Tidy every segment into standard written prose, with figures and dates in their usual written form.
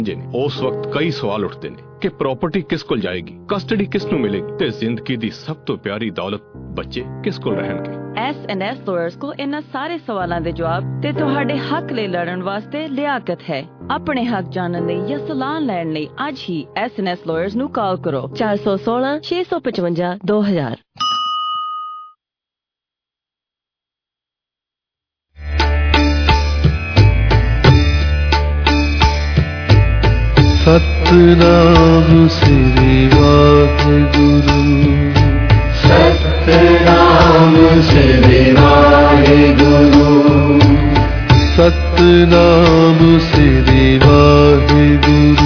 उस वक्त कई सवाल उठते ने कि प्रॉपर्टी किस को जाएगी, कस्टडी किस ਨੂੰ ਮਿਲੇਗੀ ਤੇ ਜ਼ਿੰਦਗੀ ਦੀ ਸਭ ਤੋਂ ਪਿਆਰੀ ਦੌਲਤ ਬੱਚੇ ਕਿਸ ਕੋਲ ਰਹਿਣਗੇ। S&S lawyers ਕੋਲ ਇਹਨਾਂ ਸਾਰੇ ਸਵਾਲਾਂ ਦੇ ਜਵਾਬ ਤੇ ਤੁਹਾਡੇ ਹੱਕ ਲਈ ਲੜਨ ਵਾਸਤੇ ਲਿਆਕਤ ਹੈ। ਆਪਣੇ ਹੱਕ ਜਾਣਨ ਲਈ ਜਾਂ ਸਲਾਹ ਲੈਣ ਲਈ ਅੱਜ ਹੀ S&S lawyers ਨੂੰ ਕਾਲ ਕਰੋ 416 655 2000। सतनाम श्री वाहिगुरु, सतनाम श्री वाहिगुरु, सतनाम श्री वाहिगुरु,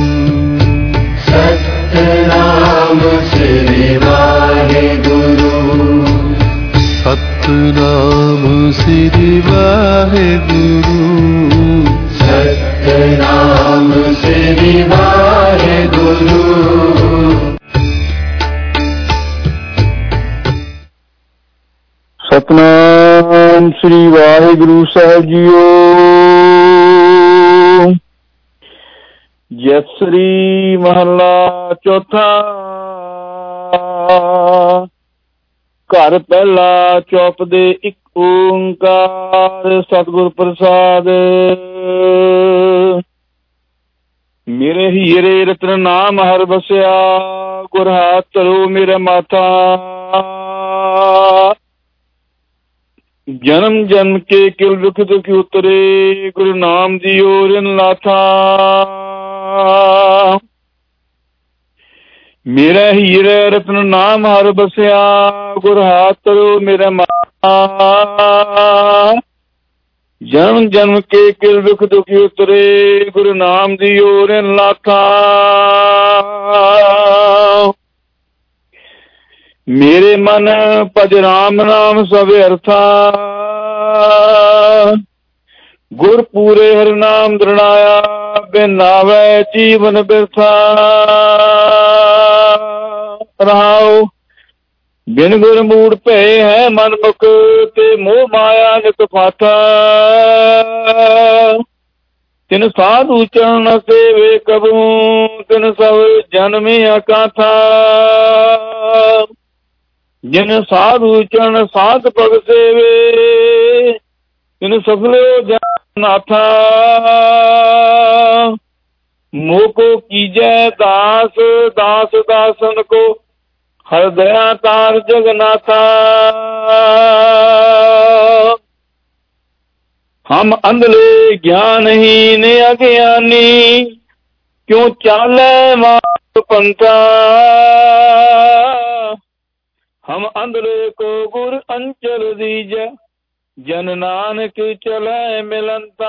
सतनाम श्री वाहिगुरु, सतनाम श्री वाहिगुरु, सतनाम श्री वाहिगुरु। सतनाम श्री वाहिगुरु साहिब जीओ। जसरी महला चौथा। घर पहला चौप दे एक ओंकार सतगुर प्रसाद। मेरे हीरे रतन नाम हर बसया, गुर हाथ धरो मेरा माथा। जन्म जन्म के किल दुख दुख उतरे, गुरु नाम दियो रिन लाथा। मेरा हीरे रतन नाम हर बसया, गुर हाथ धरो मेरा माथा। जन्म जन्म के किल दुख दुखी उतरे, गुरु नाम दियो रिन लाथा। मेरे मन भज राम नाम सब अर्था, गुर पूरे हर नाम दृढ़ाया, बिन नावै जीवन बिरथा। रहाओ बिन गुर मूड पे है मन मुख, ते मोह माया नित फाथा। तिन साधु चरण सेवे कबू, तिन सब जन्मे अकाथा। जिन साधु चरण साध पग सेवे, तिन सफलो जगन्नाथा। मोह को कीजै दास, दास दासन को हर दया तार जगन्नाथा। हम अंधले ज्ञानहीन अज्ञानी, क्यों चाले मार्ग पंथा। हम अंधले को गुर अंचल दीजै, जन नानक चले मिलंता।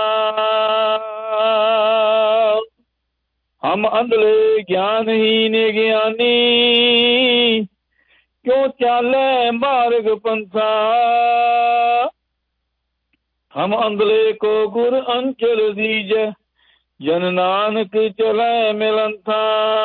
हम अंधले ज्ञानहीन ज्ञानी, क्यों चाले मार्ग पंथा। हम अंधले को गुर अंचल दीजै, जन नानक चले मिलंथा।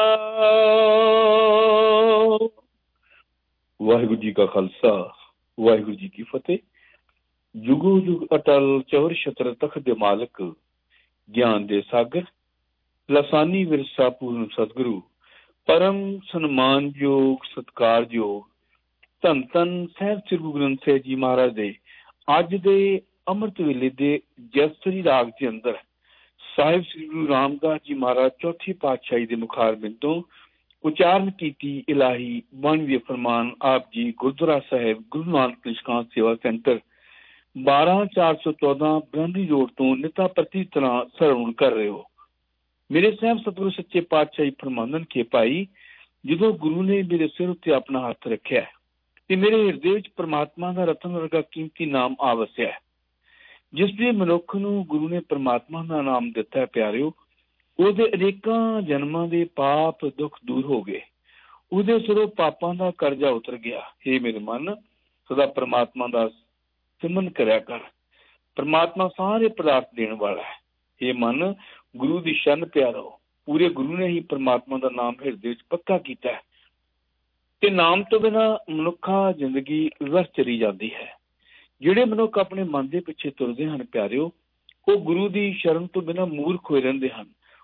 वाहिगुरु जी का खालसा, वाहिगुरु जी की फतेह। जुगो जुग अटल चौर छत्र तख्त दे मालक, ज्ञान दे सागर, लसानी विरसा पूर्ण सतगुरु, परम सन्मान योग सत्कार योग धन धन साहिब श्री गुरु ग्रंथ साहिब जी महाराज दे अज दे अमृत वेले दे जसरी राग के अंदर साहिब श्री गुरु रामदास जी महाराज चौथी पातशाही दे मुखार बिंदों उचारण कीती इलाही बाणी दे फरमान आप जी गुरुद्वारा साहिब गुरु नानक निष्कांत सेवा सेंटर 12/414 ब्रह्मणी रोड तो निता प्रति तरह सरवण कर रहे हो। मेरे साहब सतगुरु सच्चे पातशाही फरमानन के पाई, जो गुरु ने मेरे सिर उत्ते अपना हथ रखा ते मेरे हिरदे विच परमात्मा का रतन वर्गा कीमती नाम आ वसिया है। जिसलिए मनुख नूं गुरु ने परमात्मा का नाम दिता है प्यारिओ, ਉਹਦੇ अनेकां जन्मां दे पाप दुख दूर हो गए, ਉਹਦੇ सिरों पापां दा करजा उतर गया। हे मेरे मन, सदा परमात्मा दा सिमरन करया कर। परमात्मा सारे पदार्थ देने वाला है। हे मन, गुरु दी शरण प्यारो। पूरे गुरु ने ही परमात्मा दा नाम हिरदे विच पक्का कीता है ते नाम तो बिना मनुखा जिंदगी व्यर्थ चली जाती है। ਜਿਹੜੇ ਮਨੁੱਖ ਆਪਣੇ ਮਨ ਦੇ ਪਿੱਛੇ ਤੁਰਦੇ ਹਨ ਪਿਆਰਿਓ, ਉਹ ਗੁਰੂ ਦੀ ਸ਼ਰਨ ਤੋਂ ਬਿਨਾਂ ਮੂਰਖ ਹੋਏ ਰਹਿੰਦੇ ਹਨ।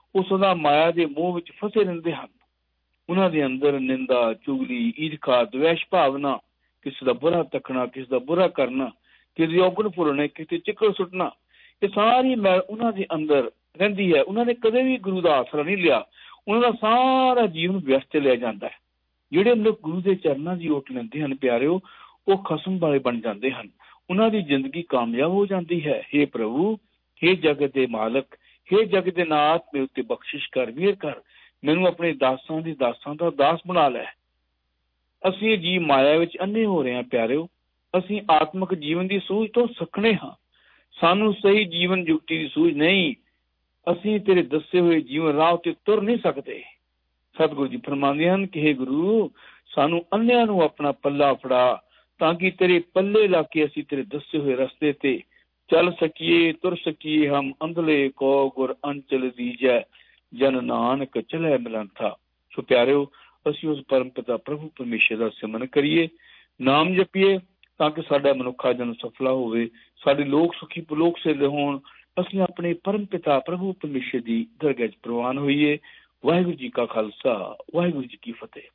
ਉਹ ਸਦਾ ਮਾਇਆ ਦੇ ਮੋਹ ਵਿੱਚ ਫਸੇ ਰਹਿੰਦੇ ਹਨ। ਉਹਨਾਂ ਦੇ ਅੰਦਰ ਨਿੰਦਾ, ਚੁਗਲੀ, ਈਰਖਾ, ਦਵੇਸ਼ ਭਾਵਨਾ, ਕਿਸੇ ਦਾ ਬੁਰਾ ਤੱਕਣਾ, ਕਿਸੇ ਦਾ ਬੁਰਾ ਕਰਨਾ, ਕਿਸੇ ਦੀ ਔਗਣ ਭੁੱਲਣੇ, ਕਿਸੇ ਚਿੱਕੜ ਸੁੱਟਣਾ, ਇਹ ਸਾਰੀ ਮੈਲ ਉਹਨਾਂ ਦੇ ਅੰਦਰ ਰਹਿੰਦੀ ਹੈ। ਉਹਨਾਂ ਨੇ ਕਦੇ ਵੀ ਗੁਰੂ ਦਾ ਆਸਰਾ ਨਹੀਂ ਲਿਆ। ਉਹਨਾਂ ਦਾ ਸਾਰਾ ਜੀਵਨ ਵਿਅਸਤ ਲਿਆ ਜਾਂਦਾ ਹੈ। ਜਿਹੜੇ ਲੋਕ ਗੁਰੂ ਦੇ ਚਰਨਾਂ ਦੀ ਓਟ ਲੈਂਦੇ ਹਨ ਪਿਆਰਿਓ, ਉਹ ਖਸਮ ਵਾਲੇ ਬਣ ਜਾਂਦੇ ਹਨ। ਉਹਨਾਂ ਦੀ ਜ਼ਿੰਦਗੀ ਕਾਮਯਾਬ ਹੋ ਜਾਂਦੀ ਹੈ। ਹੇ ਪ੍ਰਭੂ, ਹੇ ਜਗਤ ਦੇ ਮਾਲਕ, ਹੇ ਜਗਤ ਦੇ ਨਾਥ, ਮੇਰੇ ਉੱਤੇ ਬਖਸ਼ਿਸ਼ ਕਰ, ਮਿਹਰ ਕਰ, ਮੈਨੂੰ ਆਪਣੇ ਦਾਸਾਂ ਦਾ ਦਾਸ ਬਣਾ ਲੈ। ਅਸੀਂ ਜੀ ਮਾਇਆ ਵਿੱਚ ਅੰਨੇ ਹੋ ਰਹੇ ਹਾਂ ਪਿਆਰਿਓ। ਅਸੀਂ ਆਤਮਿਕ ਜੀਵਨ ਦੀ ਸੂਝ ਤੋਂ ਸੱਖਣੇ ਹਾਂ। ਸਾਨੂੰ ਸਹੀ ਜੀਵਨ ਯੁਕਤੀ ਦੀ ਸੂਝ ਨਹੀਂ। ਅਸੀਂ ਤੇਰੇ ਦੱਸੇ ਹੋਏ ਜੀਵਨ ਰਾਹ ਉੱਤੇ ਤੁਰ ਨਹੀਂ ਸਕਦੇ। ਸਤਿਗੁਰੂ ਜੀ ਫਰਮਾਉਂਦੇ ਹਨ ਕਿ ਹੇ ਗੁਰੂ, ਸਾਨੂੰ ਅੰਨਿਆਂ ਨੂੰ ਆਪਣਾ ਪੱਲਾ ਫੜਾ, ਤਾਂ ਕਿ ਤੇਰੇ ਪੱਲੇ ਲਾ ਕੇ ਅਸੀਂ ਤੇਰੇ ਦੱਸੇ ਹੋਏ ਰਸਤੇ ਤੇ ਚੱਲ ਸਕੀਏ, ਤੁਰ ਸਕੀਏ। ਹਮ ਅੰਧਲੇ ਕੋ ਗੁਰ ਅੰਚਲ ਦੀਜੈ, ਜਨ ਨਾਨਕ ਚਲੇ ਮਿਲੰਥਾ। ਸੋ ਪਿਆਰਿਓ, ਅਸੀਂ ਉਸ ਪਰਮ ਪਿਤਾ ਪ੍ਰਭੂ ਪਰਮੇਸ਼ਰ ਦਾ ਸਿਮਰਨ ਕਰੀਏ, ਨਾਮ ਜਪੀਏ, ਤਾਂ ਕਿ ਸਾਡਾ ਮਨੁੱਖਾ ਜਨਮ ਸਫਲਾ ਹੋਵੇ, ਸਾਡੇ ਲੋਕ ਸੁਖੀ ਪਲੋਕ ਸੇ ਹੋਣ। ਅਸੀਂ ਆਪਣੇ ਪਰਮ ਪਿਤਾ ਪ੍ਰਭੂ ਪਰਮੇਸ਼ਰ ਦੀ ਦਰਗਾਹ 'ਚ ਪ੍ਰਵਾਨ ਹੋਈਏ। ਵਾਹਿਗੁਰੂ ਜੀ ਕਾ ਖਾਲਸਾ, ਵਾਹਿਗੁਰੂ ਜੀ ਕੀ ਫਤਿਹ।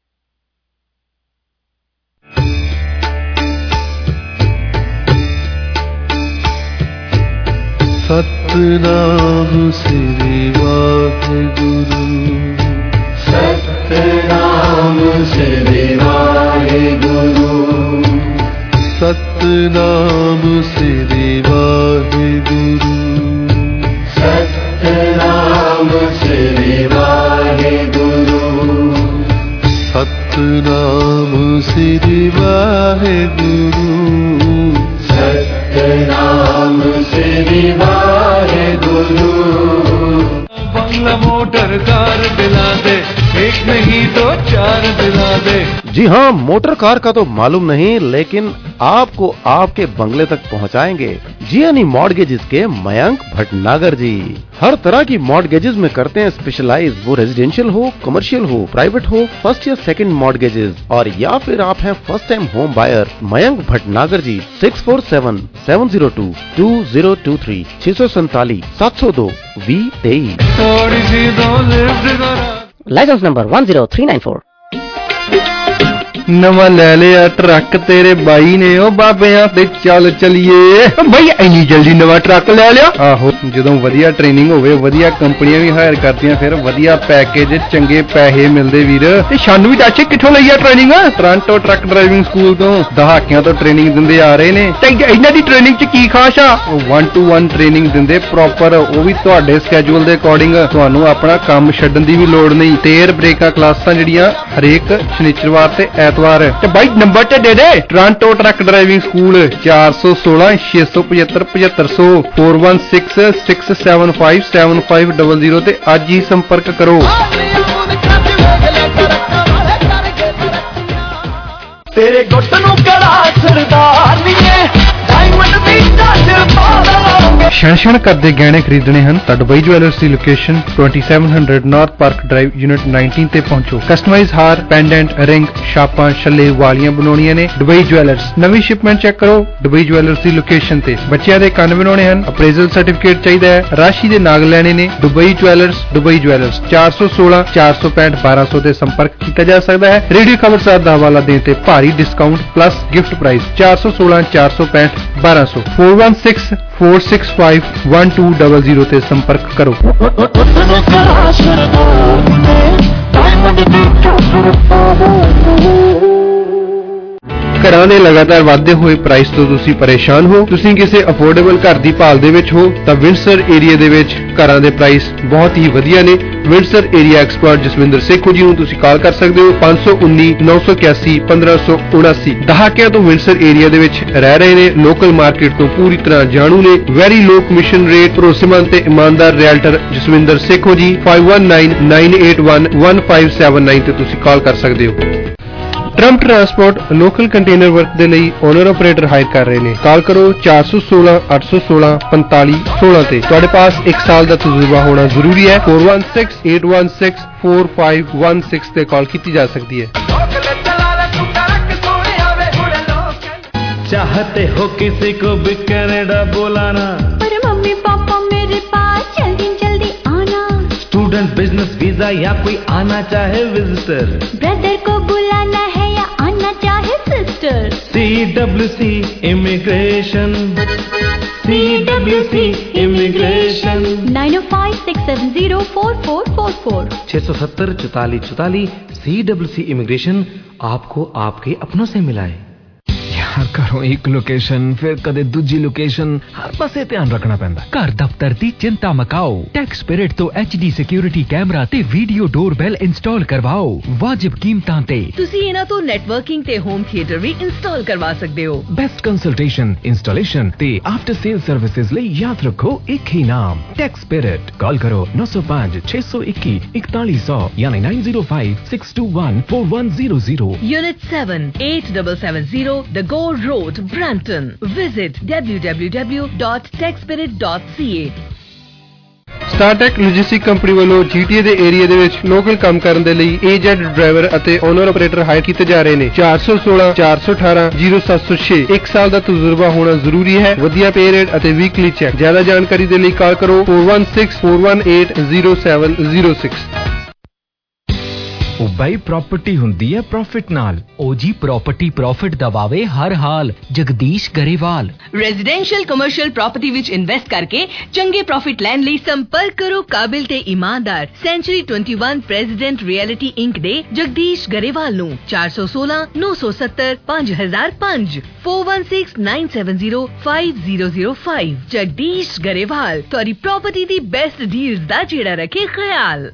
ਸਤਿਨਾਮ ਸ੍ਰੀ ਵਾਹਿਗੁਰੂ, ਸਤਿਨਾਮ ਸ੍ਰੀ ਵਾਹਿਗੁਰੂ, ਸਤਿਨਾਮ ਸ੍ਰੀ ਵਾਹਿਗੁਰੂ, ਸਤਿਨਾਮ ਸ੍ਰੀ ਵਾਹਿਗੁਰੂ, ਸਤਿਨਾਮ ਸ੍ਰੀ ਵਾਹਿਗੁਰੂ, ਸਤਿਨਾਮ ਸ੍ਰੀ ਵਾਹਿਗੁਰੂ। बंगला मोटर कार दिला दे, एक नहीं तो चार दिला दे। जी हाँ, मोटर कार का तो मालूम नहीं, लेकिन आपको आपके बंगले तक पहुँचाएंगे जीएनई मॉर्गेजेस के मयंक भटनागर जी। हर तरह की मॉर्गेजेस में करते हैं स्पेशलाइज, वो रेजिडेंशियल हो, कमर्शियल हो, प्राइवेट हो, फर्स्ट या सेकंड मॉर्गेजेस, और या फिर आप हैं first time home buyer. Mayank Bhatnagar ji 6477022023 647 702 2023। Licence number 10394। ਨਵਾਂ ਲੈ ਲਿਆ ਟਰੱਕ ਤੇਰੇ ਬਾਈ ਨੇ, ਉਹ ਬਾਬਿਆਂ ਤੇ ਚੱਲ ਚਲੀਏ। ਬਾਈ ਇੰਨੀ ਜਲਦੀ ਨਵਾਂ ਟਰੱਕ ਲੈ ਲਿਆ? ਆਹੋ, ਜਦੋਂ ਵਧੀਆ ਟ੍ਰੇਨਿੰਗ ਹੋਵੇ, ਵਧੀਆ ਕੰਪਨੀਆਂ ਵੀ ਹਾਇਰ ਕਰਦੀਆਂ, ਫਿਰ ਵਧੀਆ ਪੈਕੇਜ, ਚੰਗੇ ਪੈਸੇ ਮਿਲਦੇ ਵੀਰ। ਤੇ ਸਾਨੂੰ ਵੀ ਦੱਸ ਕਿੱਥੋਂ ਲਈ ਆ training? Toronto truck driving school ਤੋਂ ਦਹਾਕਿਆਂ ਤੋਂ ਟ੍ਰੇਨਿੰਗ ਦਿੰਦੇ ਆ ਰਹੇ ਨੇ। ਤੇ ਇਹਨਾਂ ਦੀ ਟ੍ਰੇਨਿੰਗ 'ਚ ਕੀ ਖਾਸ ਆ? 1-to-1 ਟ੍ਰੇਨਿੰਗ ਦਿੰਦੇ ਪ੍ਰੋਪਰ, ਉਹ ਵੀ ਤੁਹਾਡੇ ਸਕੇਜੂਲ ਦੇ ਅਕੋਰਡਿੰਗ। ਤੁਹਾਨੂੰ ਆਪਣਾ ਕੰਮ ਛੱਡਣ ਦੀ ਵੀ ਲੋੜ ਨਹੀਂ। ਟੇਰ ਬ੍ਰੇਕਾਂ ਕਲਾਸਾਂ ਜਿਹੜੀਆਂ ਹਰੇਕ ਸ਼ਨੀਚਰਵਾਰ ਤੇ ਐਤਵਾਰ। ਤੇ ਬਾਈ ਨੰਬਰ ਤੇ ਦੇ ਦੇ, ਟੋਰਾਂਟੋ ਟਰੱਕ ਡਰਾਈਵਿੰਗ ਸਕੂਲ 416 675 7500 416 675 7500 ਤੇ ਅੱਜ ਹੀ ਸੰਪਰਕ ਕਰੋ। ਤੇਰੇ ਗੁੱਟ ਨੂੰ ਕੜਾ ਸਰਦਾਰ ਨੀਏ, ਡਾਇਮੰਡ ਦੀ ਟੱਚ ਪਾ ਲਾਂਗੇ। ਛਣ ਕਰਦੇ ਗਹਿਣੇ ਖਰੀਦਣੇ ਹਨ ਤਾਂ ਦੁਬਈ ਜੁਐਲਰਸ ਦੀ location 2700 north park drive unit 19 ਤੇ ਪਹੁੰਚੋ। ਕਸਟਮਾਈਜ਼ ਹਾਰ, ਪੈਂਡੈਂਟ, ਰਿੰਗ, ਛਾਪਾਂ, ਛੱਲੇ, ਵਾਲੀਆਂ ਬਣਾਉਣੀਆਂ ਨੇ। Dubai jewellers. ਨਵੀਂ ਸ਼ਿਪਮੈਂਟ ਚੈੱਕ ਕਰੋ ਦੁਬਈ ਜੁਐਲਰਸ ਦੀ ਲੋਕੇਸ਼ਨ ਤੇ। ਬੱਚਿਆਂ ਦੇ ਕੰਨ ਬਣਾਉਣੇ ਹਨ, ਅਪਰੇਜ਼ਲ ਸਰਟੀਫਿਕੇਟ ਚਾਹੀਦਾ ਹੈ, ਰਾਸ਼ੀ ਦੇ ਨਾਗ ਲੈਣੇ ਨੇ। Dubai jewellers. ਦੁਬਈ ਜੁਐਲਰਸ 416 465 1200 ਤੇ ਸੰਪਰਕ ਕੀਤਾ ਜਾ ਸਕਦਾ ਹੈ। ਰੇਡੀਓ ਖਬਰ ਸਾਹਿਬ ਦਾ ਹਵਾਲਾ ਦੇਣ ਤੇ ਭਾਰੀ ਡਿਸਕਾਊਂਟ ਪਲੱਸ ਗਿਫਟ ਪ੍ਰਾਈਜ਼। 416 465 1200 416 465 1200 ਤੇ ਸੰਪਰਕ ਕਰੋ। ਘਰਾਂ ਦੇ ਲਗਾਤਾਰ ਵਧਦੇ ਹੋਏ ਪ੍ਰਾਈਸ ਤੋਂ ਤੁਸੀਂ ਪਰੇਸ਼ਾਨ ਹੋ? ਤੁਸੀਂ ਕਿਸੇ ਅਫੋਰਡੇਬਲ ਘਰ ਦੀ ਭਾਲ ਦੇ ਵਿੱਚ ਹੋ ਤਾਂ ਵਿੰਡਸਰ ਏਰੀਆ ਦੇ ਵਿੱਚ ਘਰਾਂ ਦੇ ਪ੍ਰਾਈਸ ਬਹੁਤ ਹੀ ਵਧੀਆ ਨੇ। Windsor area expert Jaswinder Sekhon ji ਨੂੰ ਤੁਸੀਂ ਕਾਲ ਕਰ ਸਕਦੇ ਹੋ 519 981 1579। ਦਹਾਕਿਆਂ ਤੋਂ ਵਿੰਡਸਰ ਏਰੀਆ ਦੇ ਵਿੱਚ ਰਹਿ ਰਹੇ ਨੇ, ਲੋਕਲ ਮਾਰਕੀਟ ਤੋਂ ਪੂਰੀ ਤਰ੍ਹਾਂ ਜਾਣੂ ਨੇ। ਵੈਰੀ ਲੋ ਕਮਿਸ਼ਨ ਰੇਟ, ਭਰੋਸੇਮੰਦ ਤੇ ਇਮਾਨਦਾਰ ਰੀਅਲਟਰ ਜਸਵਿੰਦਰ ਸੇਖੋ ਜੀ 5199811579 ਤੇ ਤੁਸੀਂ ਕਾਲ ਕਰ ਸਕਦੇ ਹੋ। Trump transport local container work ਦੇ ਲਈ ਓਨਰ ਆਪਰੇਟਰ ਹਾਇਰ ਕਰ ਰਹੇ ਨੇ। ਕਾਲ ਕਰੋ 416 816 4516 ਤੇ। ਤੁਹਾਡੇ ਪਾਸ 1 ਸਾਲ ਦਾ ਤਜਰਬਾ ਹੋਣਾ ਜ਼ਰੂਰੀ ਹੈ। 416 816 4516 ਤੇ ਕਾਲ ਕੀਤੀ ਜਾ ਸਕਦੀ ਹੈ। चाहते हो किसी को भी कनाडा बुलाना, पर मम्मी पापा मेरे पास जल्दी जल्दी आना। स्टूडेंट, बिजनेस वीजा या कोई आना चाहे विजिटर, ब्रदर को बुलाना है या आना चाहे sister, CWC immigration, CWC immigration. 9056704444 670 44 44। CWC immigration आपको आपके अपनों से मिलाए। यार घरों एक लोकेशन फिर कदे दूजी लोकेशन, हर पासे ध्यान रखना पैंदा। घर दफ्तर दी चिंता मकाओ, टैक्सपिरिट तो HD सिक्योरिटी कैमरा ते वीडियो डोरबेल इंस्टॉल करवाओ वाजिब कीमतां ते। ਤੁਸੀਂ ਇਹਨਾਂ ਤੋਂ ਨੈਟਵਰਕਿੰਗ ਤੇ ਹੋਮ ਥੀਏਟਰ ਵੀ ਇੰਸਟਾਲ ਕਰਵਾ ਸਕਦੇ ਹੋ। बेस्ट कंसल्टेशन, इंस्टॉलेशन ते आफ्टर सेल सर्विसेज ਲਈ याद रखो एक ही नाम, टैक्सपिरिट। कॉल करो 905 621 4100 यानी 905 621 4100। Unit 7 8770 The Gore Road, Brampton. Visit www.techspirit.ca। Startech logistic company ਵੱਲੋਂ GTA ਦੇ ਏਰੀਆ ਦੇ ਵਿੱਚ ਲੋਕਲ ਕੰਮ ਕਰਨ ਦੇ ਲਈ AZ ਡਰਾਈਵਰ ਅਤੇ ਓਨਰ ਆਪਰੇਟਰ ਹਾਇਰ ਕੀਤੇ ਜਾ ਰਹੇ ਨੇ। 416 418 0706। 1 ਸਾਲ ਦਾ ਤਜਰਬਾ ਹੋਣਾ ਜ਼ਰੂਰੀ ਹੈ। ਵਧੀਆ ਪੇ ਰੇਟ ਅਤੇ ਵੀਕਲੀ ਚੈੱਕ। ਜ਼ਿਆਦਾ ਜਾਣਕਾਰੀ ਦੇ ਲਈ ਕਾਲ ਕਰੋ 4164180706। ਉਹ ਬਾਈ ਪ੍ਰਾਪਰਟੀ ਹੁੰਦੀ ਹੈ ਪ੍ਰੋਫਿਟ ਨਾਲ। ਉਹ ਜੀ ਪ੍ਰਾਪਰਟੀ ਪ੍ਰੋਫਿਟ ਦਵਾਵੇ ਹਰ ਹਾਲ। Jagdish Grewal. Residential commercial property ਵਿੱਚ ਇਨਵੈਸਟ ਕਰਕੇ ਚੰਗੇ ਪ੍ਰੋਫਿਟ ਲੈਣ ਲਈ ਸੰਪਰਕ ਕਰੋ ਕਾਬਿਲ ਤੇ ਇਮਾਨਦਾਰ ਸੈਂਚੁਰੀ 21 ਪ੍ਰੈਜ਼ੀਡੈਂਟ ਰਿਐਲਿਟੀ ਇੰਕ ਦੇ ਜਗਦੀਸ਼ ਗਰੇਵਾਲ ਨੂੰ 416 970 5005 416 970 5005। ਜਗਦੀਸ਼ ਗਰੇਵਾਲ, ਤੁਹਾਡੀ ਪ੍ਰਾਪਰਟੀ ਦੀ ਬੈਸਟ ਡੀਲਸ ਦਾ ਜਿਹੜਾ ਰੱਖੇ ਖਿਆਲ।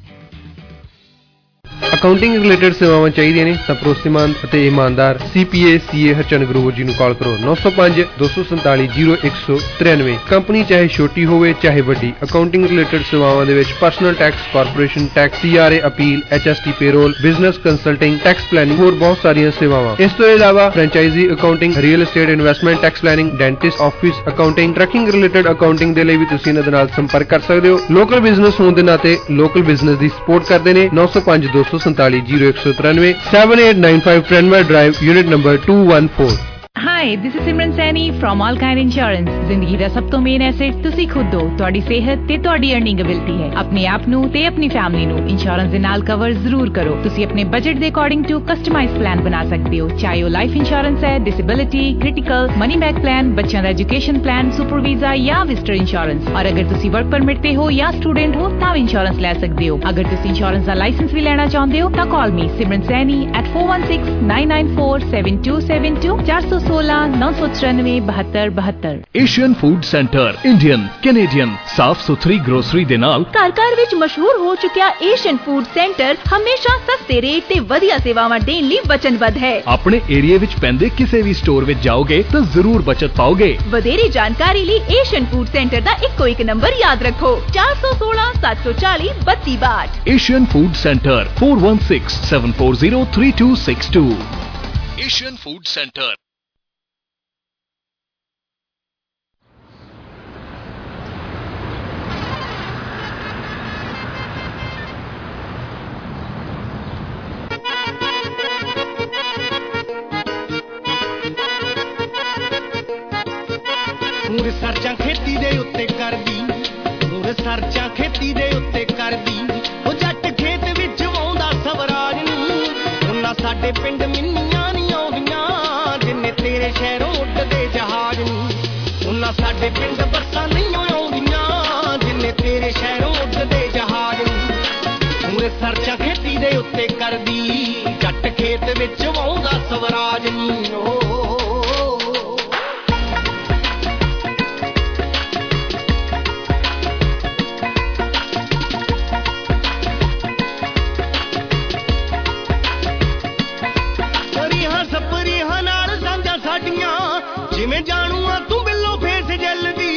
ਅਕਾਊਂਟਿੰਗ ਰਿਲੇਟਡ ਸੇਵਾਵਾਂ ਚਾਹੀਦੀਆਂ ਨੇ ਤਾਂ ਭਰੋਸੇਮੰਦ ਅਤੇ ਇਮਾਨਦਾਰ CPA CA ਹਰਚੰਦ ਗਰੋਵਰ ਜੀ ਨੂੰ ਕਾਲ ਕਰੋ 905 247 0193। ਕੰਪਨੀ ਚਾਹੇ ਛੋਟੀ ਹੋਵੇ ਚਾਹੇ ਵੱਡੀ, ਅਕਾਊਂਟਿੰਗ ਰਿਲੇਟਡ ਸੇਵਾਵਾਂ ਦੇ ਵਿੱਚ personal tax, corporation tax, CRA appeal, HST payroll, business consulting, tax planning, ਹੋਰ ਬਹੁਤ ਸਾਰੀਆਂ ਸੇਵਾਵਾਂ। ਇਸ ਤੋਂ ਇਲਾਵਾ franchisee accounting, real estate investment tax planning, dentist office accounting, trucking related accounting ਦੇ ਲਈ ਵੀ ਤੁਸੀਂ ਇਹਨਾਂ ਦੇ ਨਾਲ ਸੰਪਰਕ ਕਰ ਸਕਦੇ ਹੋ। ਲੋਕਲ ਬਿਜ਼ਨਸ ਹੋਣ ਦੇ ਨਾਤੇ ਲੋਕਲ ਬਿਜ਼ਨਸ ਦੀ ਸਪੋਰਟ ਕਰਦੇ ਨੇ। 905 247 0193 7895 Frenway Drive, unit number 214। Hi, this is Simran Saini from All Kind Insurance। ਜ਼ਿੰਦਗੀ ਦਾ ਸਭ ਤੋਂ ਮੇਨ ਐਸੈਟ ਤੁਸੀਂ ਖੁਦ ਹੋ। ਤੁਹਾਡੀ ਸਿਹਤ ਤੇ ਤੁਹਾਡੀ ਅਰਨਿੰਗ ਐਬਿਲਿਟੀ ਹੈ। ਆਪਣੇ ਆਪ ਨੂੰ ਤੇ ਆਪਣੀ ਫੈਮਿਲੀ ਨੂੰ ਇੰਸ਼ੋਰੈਂਸ ਦੇ ਨਾਲ ਕਵਰ ਜ਼ਰੂਰ ਕਰੋ। ਤੁਸੀਂ ਆਪਣੇ ਬਜਟ ਦੇ ਅਕੋਰਡਿੰਗ ਟੂ ਕਸਟਮਾਈਜ਼ ਪਲਾਨ ਬਣਾ ਸਕਦੇ ਹੋ, ਚਾਹੇ ਉਹ ਲਾਈਫ ਇੰਸ਼ੋਰੈਂਸ ਹੈ, disability, critical, money back plan, ਬੱਚਿਆਂ ਦਾ ਐਜੂਕੇਸ਼ਨ ਪਲਾਨ, ਸੁਪਰ ਵੀਜ਼ਾ ਜਾਂ ਵਿਜ਼ਟਰ ਇੰਸ਼ੋਰੈਂਸ। ਔਰ ਅਗਰ ਤੁਸੀਂ ਵਰਕ ਪਰਮਿਟ ਤੇ ਹੋ ਜਾਂ ਸਟੂਡੈਂਟ ਹੋ ਤਾਂ ਵੀ ਇੰਸ਼ੋਰੈਂਸ ਲੈ ਸਕਦੇ ਹੋ। ਅਗਰ ਤੁਸੀਂ ਇੰਸ਼ੋਰੈਂਸ ਦਾ ਲਾਇਸੈਂਸ ਵੀ ਲੈਣਾ ਚਾਹੁੰਦੇ ਹੋ ਤਾਂ call me Simran Saini at 416 994 7272 416 994 7272। Asian food centre Indian Canadian ਸਾਫ ਸੁਥਰੀ ਗਰੋਸਰੀ ਦੇ ਨਾਲ ਘਰ ਵਿੱਚ ਮਸ਼ਹੂਰ ਹੋ ਚੁੱਕਿਆ ਏਸ਼ੀਅਨ ਫੂਡ ਸੈਂਟਰ ਹਮੇਸ਼ਾ ਸਸਤੇ ਰੇਟ ਤੇ ਵਧੀਆ ਸੇਵਾਵਾਂ ਦੇਣ ਲਈ ਵਚਨਬੱਧ ਹੈ। ਆਪਣੇ ਏਰੀਆ ਵਿੱਚ ਪੈਂਦੇ ਕਿਸੇ ਵੀ ਸਟੋਰ ਵਿੱਚ ਜਾਓਗੇ ਤਾਂ ਜ਼ਰੂਰ ਬਚਤ ਪਾਓਗੇ। ਵਧੇਰੇ ਜਾਣਕਾਰੀ ਲਈ ਏਸ਼ੀਅਨ ਫੂਡ ਸੈਂਟਰ ਦਾ ਇੱਕੋ ਇੱਕ ਨੰਬਰ ਯਾਦ ਰੱਖੋ 416 740 3262। Asian food centre 416 740 3262। Asian food centre. ਸਰਚਾਂ ਖੇਤੀ ਦੇ ਉੱਤੇ ਕਰਦੀ, ਸਰਚਾਂ ਖੇਤੀ ਦੇ ਉੱਤੇ ਕਰਦੀ। ਉਹ ਜੱਟ ਖੇਤ ਵਿੱਚ ਵਾਉਂਦਾ ਸਵਰਾਜ ਨੂੰ, ਉਹਨਾਂ ਸਾਡੇ ਪਿੰਡ ਮਿੰਨੀਆਂ ਨਹੀਂ ਆਉਂਦੀਆਂ ਜਿੰਨੇ ਤੇਰੇ ਸ਼ਹਿਰੋਂ ਉੱਡਦੇ ਜਹਾਜ਼ ਨੂੰ। ਉਹਨਾਂ ਸਾਡੇ ਪਿੰਡ ਬੱਸਾਂ ਨਹੀਂ ਆਉਂਦੀਆਂ ਜਿੰਨੇ ਤੇਰੇ ਸ਼ਹਿਰੋਂ ਉੱਡਦੇ ਜਹਾਜ਼ ਨੂੰ। ਪੂਰੇ ਸਰਚਾਂ ਖੇਤੀ ਦੇ ਉੱਤੇ ਕਰਦੀ, ਜੱਟ ਖੇਤ ਵਿੱਚ ਵਾਉਂਦਾ ਸਵਰਾਜ ਨੂੰ। ਜਿਵੇਂ ਜਾਣੂ ਆ ਤੂੰ ਬਿੱਲੋ ਫੇਸ ਜਲਦੀ,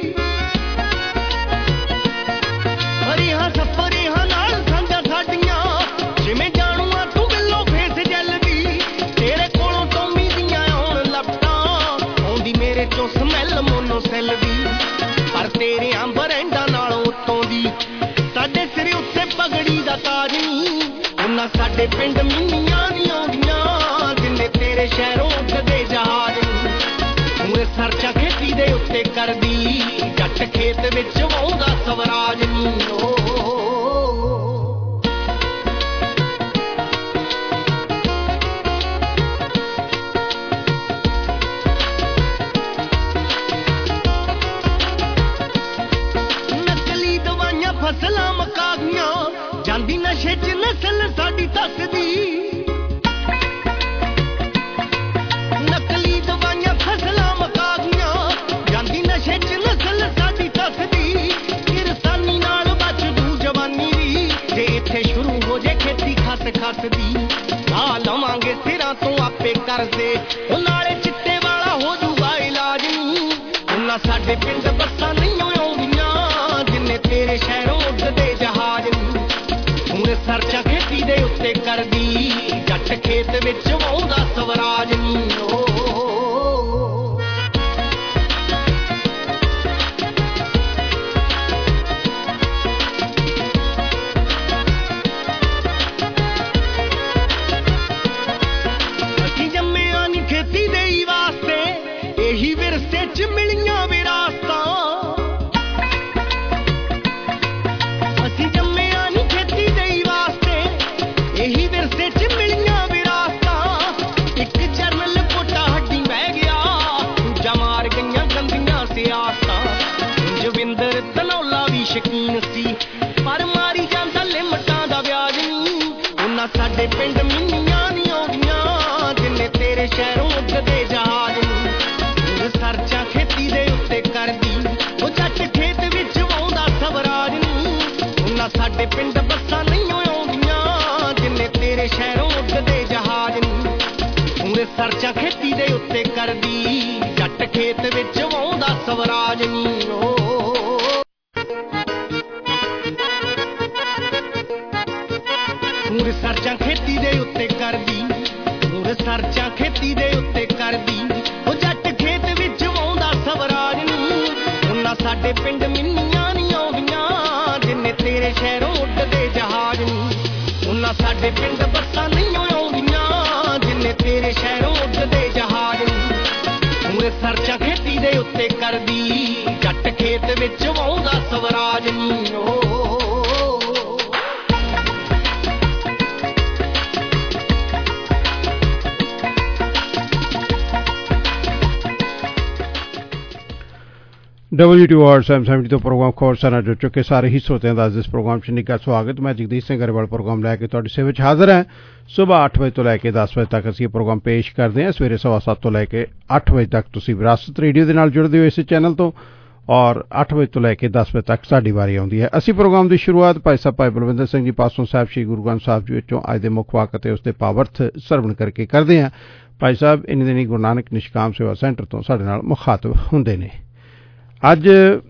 ਹਰੀਆਂ ਸਫਰੀਆਂ ਨਾਲ ਸਾਂਝਾ ਸਾਡੀਆਂ। ਜਿਵੇਂ ਜਾਣੂ ਆ ਤੂੰ ਬਿੱਲੋ ਫੇਸ ਜਲਦੀ, ਤੇਰੇ ਕੋਲੋਂ ਟੋਮੀ ਦੀਆਂ ਆਉਣ ਲੱਪਟਾਂ, ਆਉਂਦੀ ਮੇਰੇ ਚੋਂ ਸਮੈਲ ਮੋਨੋ ਸੈਲ ਦੀ। ਪਰ ਤੇਰੇ ਬਰੈਂਡਾਂ ਨਾਲੋਂ ਉੱਤੋਂ ਦੀ ਸਾਡੇ ਸਿਰ ਉੱਤੇ ਪਗੜੀ ਦਾ ਤਾਜ ਨਹੀਂ। ਉਹਨਾਂ ਸਾਡੇ ਪਿੰਡ ਮਿੰਨੀਆਂ ਨਹੀਂ ਆਉਂਦੀਆਂ ਜਿੰਨੇ ਤੇਰੇ ਸ਼ਹਿਰੋਂ ਉੱਡਦੇ ਜਹਾਜ਼ ਨੂੰ। ਸਰਚਾਂ ਖੇਤੀ ਦੇ ਉੱਤੇ ਕਰਦੀ, ਜੱਟ ਖੇਤ ਵਿੱਚ ਵਾਉਂਦਾ ਸਵਰਾਜ ਨੂੰ। ਦੱਸਦੀ ਨਕਲੀ ਦਵਾਈਆਂ ਫਸਲਾਂ ਮਕਾ ਗਈਆਂ ਜਾਂਦੀ ਨਸ਼ੇ 'ਚ ਨਸਲ ਸਾਡੀ ਦੱਸਦੀ ਕਿਰਸਾਨੀ ਨਾਲ ਬਚ ਜੂ ਜਵਾਨੀ ਵੀ ਜੇ ਇੱਥੇ ਸ਼ੁਰੂ ਹੋ ਜੇ ਖੇਤੀ ਖਸ ਦੀ ਲਾ ਲਵਾਂਗੇ ਸਿਰਾਂ ਤੋਂ ਆਪੇ ਕਰਦੇ ਉਹ ਨਾਲੇ ਚਿੱਟੇ ਵਾਲਾ ਹੋ ਜੂਗਾ ਇਲਾਜ ਨਹੀਂ ਉਹਨਾਂ ਸਾਡੇ ਪਿੰਡ ਬੱਸਾਂ ਨਹੀਂ ਆਉਂਦੀਆਂ ਜਿੰਨੇ ਤੇਰੇ ਸ਼ਹਿਰੋਂ ਉੱਡਦੇ ਜਹਾਜ਼ ਨਹੀਂ ਹੁਣ ਸਰਚਾ ਖੇਤੀ ਦੇ ਉੱਤੇ ਕਰਦੀ ਜੱਟ ਖੇਤ ਵਿੱਚ ਵਾਉਂਦਾ ਸਵਰਾਜ ਨਹੀਂ ਖੇਤੀ ਦੇ ਹੀ ਵਾਸਤੇ ਇਹੀ ਵਿਰਸੇ 'ਚ ਮਿਲੀਆਂ ਵਿਰਾਸਤਾਂ ਅਸੀਂ ਜੰਮਿਆ ਨਹੀਂ ਖੇਤੀ ਦੇ ਹੀ ਵਾਸਤੇ ਇਹੀ ਵਿਰਸੇ 'ਚ ਮਿਲੀਆਂ ਵਿਰਾਸਤਾਂ ਇੱਕ ਜਰਨਲ ਕੋਟਾ ਹੱਡੀ ਬਹਿ ਗਿਆ ਦੂਜਾ ਮਾਰ ਗਈਆਂ ਗੰਦੀਆਂ ਸਿਆਸਤਾਂ ਜਵਿੰਦਰ ਧਨੌਲਾ ਵੀ ਸ਼ਕੀਨ ਸੀ ਪਰ ਮਾਰੀ ਜਾਂਦਾ ਲਿਮਟਾਂ ਦਾ ਵਿਆਜ ਨਹੀਂ ਉਹਨਾਂ ਸਾਡੇ ਪਿੰਡ ਮਿੰਨੀਆਂ ਨਹੀਂ ਆਉਂਦੀਆਂ ਜਿੰਨੇ ਤੇਰੇ ਸ਼ਹਿਰੋਂ ਉੱਡਦੇ ਜਹਾਜ਼ ਨੂੰ ਸਰਚਾ ਖੇਤੀ ਦੇ ਉੱਤੇ ਕਰਦੀ ਉਹ ਜੱਟ ਖੇਤ ਵਿੱਚ ਵਾਉਂਦਾ ਸਵਰਾਜ ਨੂੰ ਉਹਨਾਂ ਸਾਡੇ ਪਿੰਡ ਬੱਸਾਂ ਨਹੀਂ ਆਉਂਦੀਆਂ ਜਿੰਨੇ ਤੇਰੇ ਸ਼ਹਿਰੋਂ ਉੱਡਦੇ ਜਹਾਜ਼ ਨੂੰ ਪੂਰੇ ਸਰਚਾ ਖੇਤੀ ਦੇ ਉੱਤੇ ਕਰਦੀ ਜੱਟ ਖੇਤ ਵਿੱਚ ਵਾਉਂਦਾ ਸਵਰਾਜ ਨੂੰ ਪੂਰੇ ਸਰਚਾ ਖੇਤੀ ਦੇ ਉੱਤੇ ਕਰਦੀ ਸਰਚਾ ਖੇਤੀ ਦੇ ਉੱਤੇ ਕਰਦੀ ਉਹ ਜੱਟ ਖੇਤ ਵਿੱਚ ਵਾਉਂਦਾ ਸਵਰਾਜ ਨੂੰ ਉਹਨਾਂ ਸਾਡੇ ਪਿੰਡ ਮਿੰਨੀਆਂ ਨਹੀਂ ਆਉਂਦੀਆਂ ਜਿੰਨੇ ਤੇਰੇ ਸ਼ਹਿਰੋਂ ਉੱਡਦੇ ਜਹਾਜ਼ ਨੂੰ ਉਹਨਾਂ ਸਾਡੇ ਪਿੰਡ ਬੱਸਾਂ ਨਹੀਂ ਆਉਂਦੀਆਂ ਜਿੰਨੇ ਤੇਰੇ ਸ਼ਹਿਰੋਂ ਉੱਡਦੇ ਜਹਾਜ਼ ਨੂੰ ਪੂਰੇ ਸਰਚਾ ਖੇਤੀ ਦੇ ਉੱਤੇ ਕਰਦੀ ਜੱਟ ਖੇਤ ਵਿੱਚ ਵਾਉਂਦਾ ਸਵਰਾਜ ਨੂੰ WTO और 770 ਤੋਂ ਪ੍ਰੋਗਰਾਮ ਖੋਰਸਾਨਾ ਜੁੜ ਚੁੱਕੇ ਸਾਰੇ ਹੀ ਸਰੋਤਿਆਂ ਦਾ ਇਸ ਪ੍ਰੋਗਰਾਮ 'ਚ ਨਿੱਘਾ ਸਵਾਗਤ। ਮੈਂ ਜਗਦੀਸ਼ ਸਿੰਘ ਗਰੇਵਾਲ ਪ੍ਰੋਗਰਾਮ ਲੈ ਕੇ ਤੁਹਾਡੀ ਸੇਵਾ ਵਿੱਚ ਹਾਜ਼ਰ ਹਾਂ। ਸਵੇਰ 8 ਵਜੇ ਤੋਂ ਲੈ ਕੇ 10 ਵਜੇ ਤੱਕ ਅਸੀਂ ਇਹ ਪ੍ਰੋਗਰਾਮ ਪੇਸ਼ ਕਰਦੇ ਹਾਂ। ਸਵੇਰੇ 7:15 ਤੋਂ ਲੈ ਕੇ 8 ਵਜੇ ਤੱਕ ਤੁਸੀਂ ਵਿਰਾਸਤ ਰੇਡੀਓ ਦੇ ਨਾਲ ਜੁੜਦੇ ਹੋ ਇਸ ਚੈਨਲ ਤੋਂ ਔਰ 8 ਵਜੇ ਤੋਂ ਲੈ ਕੇ 10 ਵਜੇ ਤੱਕ ਸਾਡੀ ਵਾਰੀ ਆਉਂਦੀ ਹੈ। ਅਸੀਂ ਪ੍ਰੋਗਰਾਮ ਦੀ ਸ਼ੁਰੂਆਤ ਭਾਈ ਸਾਹਿਬ ਭਾਈ ਬਲਵਿੰਦਰ ਸਿੰਘ ਜੀ ਪਾਸੋਂ ਸਾਹਿਬ ਸ਼੍ਰੀ ਗੁਰੂ ਗ੍ਰੰਥ ਸਾਹਿਬ ਜੀ ਵਿੱਚੋਂ ਅੱਜ ਦੇ ਮੁੱਖ ਵਾਕ ਅਤੇ ਉਸ ਦੇ ਪਾਵਰਥ ਸਰਵਣ ਕਰਕੇ ਕਰਦੇ ਹਾਂ। ਭਾਈ ਸਾਹਿਬ ਇਨੀ ਦਿਨੀ ਗੁਰੂ ਨਾਨਕ ਨਿਸ਼ਕਾਮ ਸੇਵਾ ਸੈਂਟਰ ਤੋਂ ਸਾਡੇ ਨਾਲ ਮੁਖਾਤਬ ਹੁੰਦੇ ਨੇ। ਅੱਜ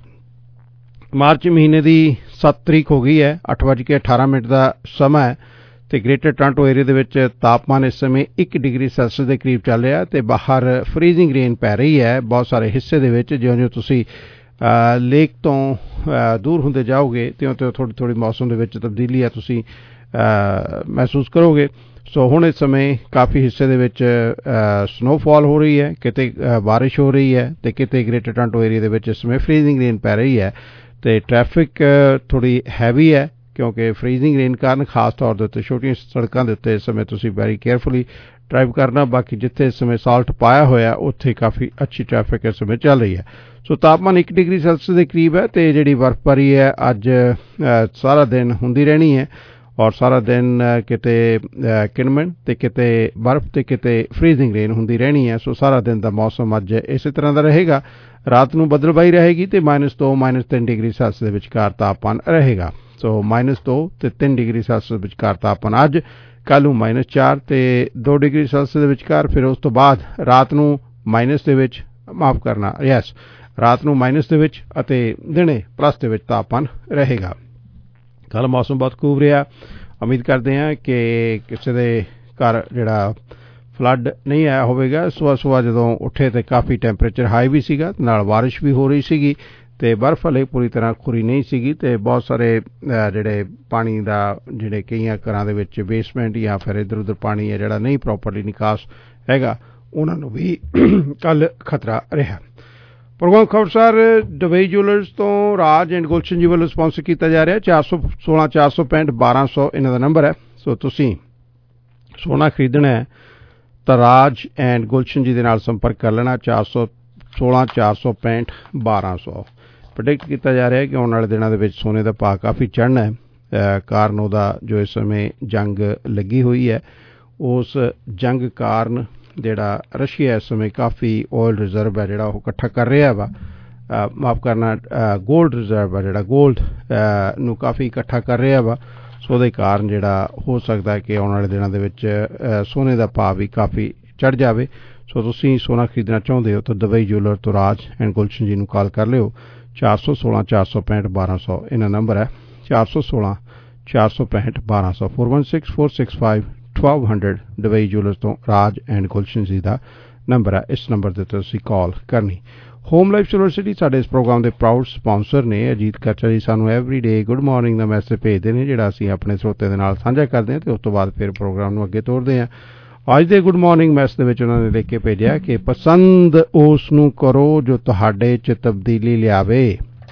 ਮਾਰਚ ਮਹੀਨੇ ਦੀ 7 ਤਰੀਕ ਹੋ ਗਈ ਹੈ। 8:18 ਦਾ ਸਮਾਂ ਹੈ ਤੇ ਗ੍ਰੇਟਰ ਟੋਰਾਂਟੋ ਏਰੀਆ ਦੇ ਵਿੱਚ ਤਾਪਮਾਨ ਇਸ ਸਮੇਂ 1 ਡਿਗਰੀ ਸੈਲਸੀਅਸ ਦੇ ਕਰੀਬ ਚੱਲ ਰਿਹਾ ਤੇ ਬਾਹਰ ਫਰੀਜ਼ਿੰਗ ਰੇਨ ਪੈ ਰਹੀ ਹੈ ਬਹੁਤ ਸਾਰੇ ਹਿੱਸੇ ਦੇ ਵਿੱਚ। ਜਿਉਂ-ਜਿਉਂ ਤੁਸੀਂ ਲੇਕ ਤੋਂ ਦੂਰ ਹੁੰਦੇ ਜਾਓਗੇ ਤਿਉਂ-ਤਿਉਂ ਥੋੜ੍ਹੀ ਮੌਸਮ ਦੇ ਵਿੱਚ ਤਬਦੀਲੀ ਹੈ ਤੁਸੀਂ ਮਹਿਸੂਸ ਕਰੋਗੇ। ਸੋ ਹੁਣ ਇਸ ਸਮੇਂ ਕਾਫੀ ਹਿੱਸੇ ਦੇ ਵਿੱਚ ਸਨੋਫਾਲ ਹੋ ਰਹੀ ਹੈ, ਕਿਤੇ ਬਾਰਿਸ਼ ਹੋ ਰਹੀ ਹੈ ਤੇ ਕਿਤੇ ਗ੍ਰੇਟਰ ਟੋਰਾਂਟੋ ਏਰੀਆ ਦੇ ਵਿੱਚ ਇਸ ਸਮੇਂ ਫਰੀਜ਼ਿੰਗ ਰੇਨ ਪੈ ਰਹੀ ਹੈ ਤੇ ਟ੍ਰੈਫਿਕ ਥੋੜ੍ਹੀ ਹੈਵੀ ਹੈ ਕਿਉਂਕਿ ਫਰੀਜ਼ਿੰਗ ਰੇਨ ਕਾਰਨ ਖਾਸ ਤੌਰ ਦੇ ਉੱਤੇ ਛੋਟੀਆਂ ਸੜਕਾਂ ਦੇ ਉੱਤੇ ਇਸ ਸਮੇਂ ਤੁਸੀਂ ਵੈਰੀ ਕੇਅਰਫੁਲੀ ਡਰਾਈਵ ਕਰਨਾ। ਬਾਕੀ ਜਿੱਥੇ ਇਸ ਸਮੇਂ ਸਾਲਟ ਪਾਇਆ ਹੋਇਆ ਉੱਥੇ ਕਾਫੀ ਅੱਛੀ ਟ੍ਰੈਫਿਕ ਇਸ ਸਮੇਂ ਚੱਲ ਰਹੀ ਹੈ। ਸੋ ਤਾਪਮਾਨ 1 ਡਿਗਰੀ ਸੈਲਸੀਅਸ ਦੇ ਕਰੀਬ ਹੈ ਤੇ ਜਿਹੜੀ ਬਰਫ਼ਬਾਰੀ ਹੈ ਅੱਜ ਸਾਰਾ ਦਿਨ ਹੁੰਦੀ ਰਹਿਣੀ ਹੈ ਔਰ ਸਾਰਾ ਦਿਨ ਕਿਤੇ ਕਿਣਮਣ ਤੇ ਕਿਤੇ ਬਰਫ਼ ਤੇ ਕਿਤੇ ਫਰੀਜ਼ਿੰਗ ਰੇਨ ਹੁੰਦੀ ਰਹਿਣੀ ਹੈ। ਸੋ ਸਾਰਾ ਦਿਨ ਦਾ ਮੌਸਮ ਅੱਜ ਇਸੇ ਤਰ੍ਹਾਂ ਦਾ ਰਹੇਗਾ। ਰਾਤ ਨੂੰ ਬੱਦਲਬਾਈ ਰਹੇਗੀ ਤੇ -2 -3 ਡਿਗਰੀ ਸੈਲਸੀਅਸ ਦੇ ਵਿਚਕਾਰ ਤਾਪਮਾਨ ਰਹੇਗਾ। ਸੋ -2 ਤੇ 3 ਡਿਗਰੀ ਸੈਲਸੀਅਸ ਵਿਚਕਾਰ ਤਾਪਮਾਨ ਅੱਜ, ਕੱਲ੍ਹ ਨੂੰ -4 ਤੇ 2 ਡਿਗਰੀ ਸੈਲਸੀਅਸ ਦੇ ਵਿਚਕਾਰ। ਫਿਰ ਉਸ ਤੋਂ ਬਾਅਦ ਰਾਤ ਨੂੰ ਮਾਈਨਸ ਦੇ ਵਿੱਚ ਰਾਤ ਨੂੰ ਮਾਈਨਸ ਦੇ ਵਿੱਚ ਅਤੇ ਦਿਨੇ ਪਲੱਸ ਦੇ ਵਿੱਚ ਤਾਪਮਾਨ ਰਹੇਗਾ। ਕੱਲ੍ਹ ਮੌਸਮ ਬਹੁਤ ਖੂਬ ਰਿਹਾ। ਉਮੀਦ ਕਰਦੇ ਹਾਂ ਕਿ ਕਿਸੇ ਦੇ ਘਰ ਜਿਹੜਾ ਫਲੱਡ ਨਹੀਂ ਆਇਆ ਹੋਵੇਗਾ। ਸੁਬਾਹ ਜਦੋਂ ਉੱਠੇ ਤੇ ਕਾਫੀ ਟੈਂਪਰੇਚਰ ਹਾਈ ਵੀ ਸੀਗਾ, ਨਾਲ ਬਾਰਿਸ਼ ਵੀ ਹੋ ਰਹੀ ਸੀਗੀ ਤੇ ਬਰਫ਼ ਹਲੇ ਪੂਰੀ ਤਰ੍ਹਾਂ ਖੁਰੀ ਨਹੀਂ ਸੀਗੀ ਤੇ ਬਹੁਤ ਸਾਰੇ ਜਿਹੜੇ ਪਾਣੀ ਦਾ ਜਿਹੜੇ ਕਈਆਂ ਘਰਾਂ ਦੇ ਵਿੱਚ ਬੇਸਮੈਂਟ ਜਾਂ ਫਿਰ ਇੱਧਰ ਉੱਧਰ ਪਾਣੀ ਹੈ ਜਿਹੜਾ ਨਹੀਂ ਪ੍ਰੋਪਰਲੀ ਨਿਕਾਸ ਹੈਗਾ ਉਹਨਾਂ ਨੂੰ ਵੀ ਕੱਲ੍ਹ ਖਤਰਾ ਰਿਹਾ। ਪ੍ਰੋਗਰਾਮ ਖਬਰਸਾਰ ਡਵੇਈ ਜੁਐਲਰਸ ਤੋਂ ਰਾਜ ਐਂਡ ਗੁਲਸ਼ਨ ਜੀ ਵੱਲੋਂ ਸਪਾਂਸਰ ਕੀਤਾ ਜਾ ਰਿਹਾ। 416 465 1200 ਇਹਨਾਂ ਦਾ ਨੰਬਰ ਹੈ। ਸੋ ਤੁਸੀਂ ਸੋਨਾ ਖਰੀਦਣਾ ਹੈ ਤਾਂ ਰਾਜ ਐਂਡ ਗੁਲਸ਼ਨ ਜੀ ਦੇ ਨਾਲ ਸੰਪਰਕ ਕਰ ਲੈਣਾ। 416 465 1200। ਪ੍ਰੈਡਿਕਟ ਕੀਤਾ ਜਾ ਰਿਹਾ ਹੈ ਕਿ ਆਉਣ ਵਾਲੇ ਦਿਨਾਂ ਦੇ ਵਿੱਚ ਸੋਨੇ ਦਾ ਭਾਅ ਕਾਫੀ ਚੜ੍ਹਨਾ ਹੈ। ਕਾਰਨ ਉਹਦਾ ਜੋ ਇਸ ਸਮੇਂ ਜੰਗ ਲੱਗੀ ਹੋਈ ਹੈ, ਉਸ ਜੰਗ ਕਾਰਨ ਜਿਹੜਾ ਰਸ਼ੀਆ ਇਸ ਸਮੇਂ ਕਾਫੀ ਆਇਲ ਰਿਜ਼ਰਵ ਹੈ ਜਿਹੜਾ ਉਹ ਇਕੱਠਾ ਕਰ ਰਿਹਾ ਵਾ, ਮਾਫ ਕਰਨਾ ਗੋਲਡ ਰਿਜ਼ਰਵ ਹੈ ਜਿਹੜਾ ਗੋਲਡ ਨੂੰ ਕਾਫੀ ਇਕੱਠਾ ਕਰ ਰਿਹਾ ਵਾ। ਸੋ ਉਹਦੇ ਕਾਰਨ ਜਿਹੜਾ ਹੋ ਸਕਦਾ ਕਿ ਆਉਣ ਵਾਲੇ ਦਿਨਾਂ ਦੇ ਵਿੱਚ ਸੋਨੇ ਦਾ ਭਾਅ ਵੀ ਕਾਫੀ ਚੜ੍ਹ ਜਾਵੇ। ਸੋ ਤੁਸੀਂ ਸੋਨਾ ਖਰੀਦਣਾ ਚਾਹੁੰਦੇ ਹੋ ਤਾਂ ਦੁਬਈ ਜੁਐਲਰ ਤੋਂ ਰਾਜ ਐਂਡ ਗੁਲਸ਼ਨ ਜੀ ਨੂੰ ਕਾਲ ਕਰ ਲਿਓ। 416 465 1200 ਇਹਨਾਂ ਨੰਬਰ ਹੈ, 416 465 1200 416 465 1200 ਦੁਬਈ ਜੁਐਲਰ ਤੋਂ ਰਾਜ ਐਂਡ ਗੁਲਸ਼ਨ ਜੀ ਦਾ ਨੰਬਰ ਹੈ। ਇਸ ਨੰਬਰ ਦੇ ਤੁਸੀਂ ਕਾਲ ਕਰਨੀ। ਹੋਮ ਲਾਈਫ ਯੂਨੀਵਰਸਿਟੀ ਸਾਡੇ ਇਸ ਪ੍ਰੋਗਰਾਮ ਦੇ ਪ੍ਰਾਊਡ ਸਪਾਂਸਰ ਨੇ। ਅਜੀਤ ਕਚਾ ਜੀ ਸਾਨੂੰ ਐਵਰੀ ਡੇ ਗੁੱਡ ਮਾਰਨਿੰਗ ਦਾ ਮੈਸੇਜ ਭੇਜਦੇ ਨੇ ਜਿਹੜਾ ਅਸੀਂ ਆਪਣੇ ਸਰੋਤੇ ਦੇ ਨਾਲ ਸਾਂਝਾ ਕਰਦੇ ਹਾਂ ਅਤੇ ਉਸ ਤੋਂ ਬਾਅਦ ਫਿਰ ਪ੍ਰੋਗਰਾਮ ਨੂੰ ਅੱਗੇ ਤੋਰਦੇ ਹਾਂ। ਅੱਜ ਦੇ ਗੁੱਡ ਮਾਰਨਿੰਗ ਮੈਸੇਜ ਦੇ ਵਿੱਚ ਉਹਨਾਂ ਨੇ ਲਿਖ ਕੇ ਭੇਜਿਆ ਕਿ ਪਸੰਦ ਉਸ ਨੂੰ ਕਰੋ ਜੋ ਤੁਹਾਡੇ 'ਚ ਤਬਦੀਲੀ ਲਿਆਵੇ,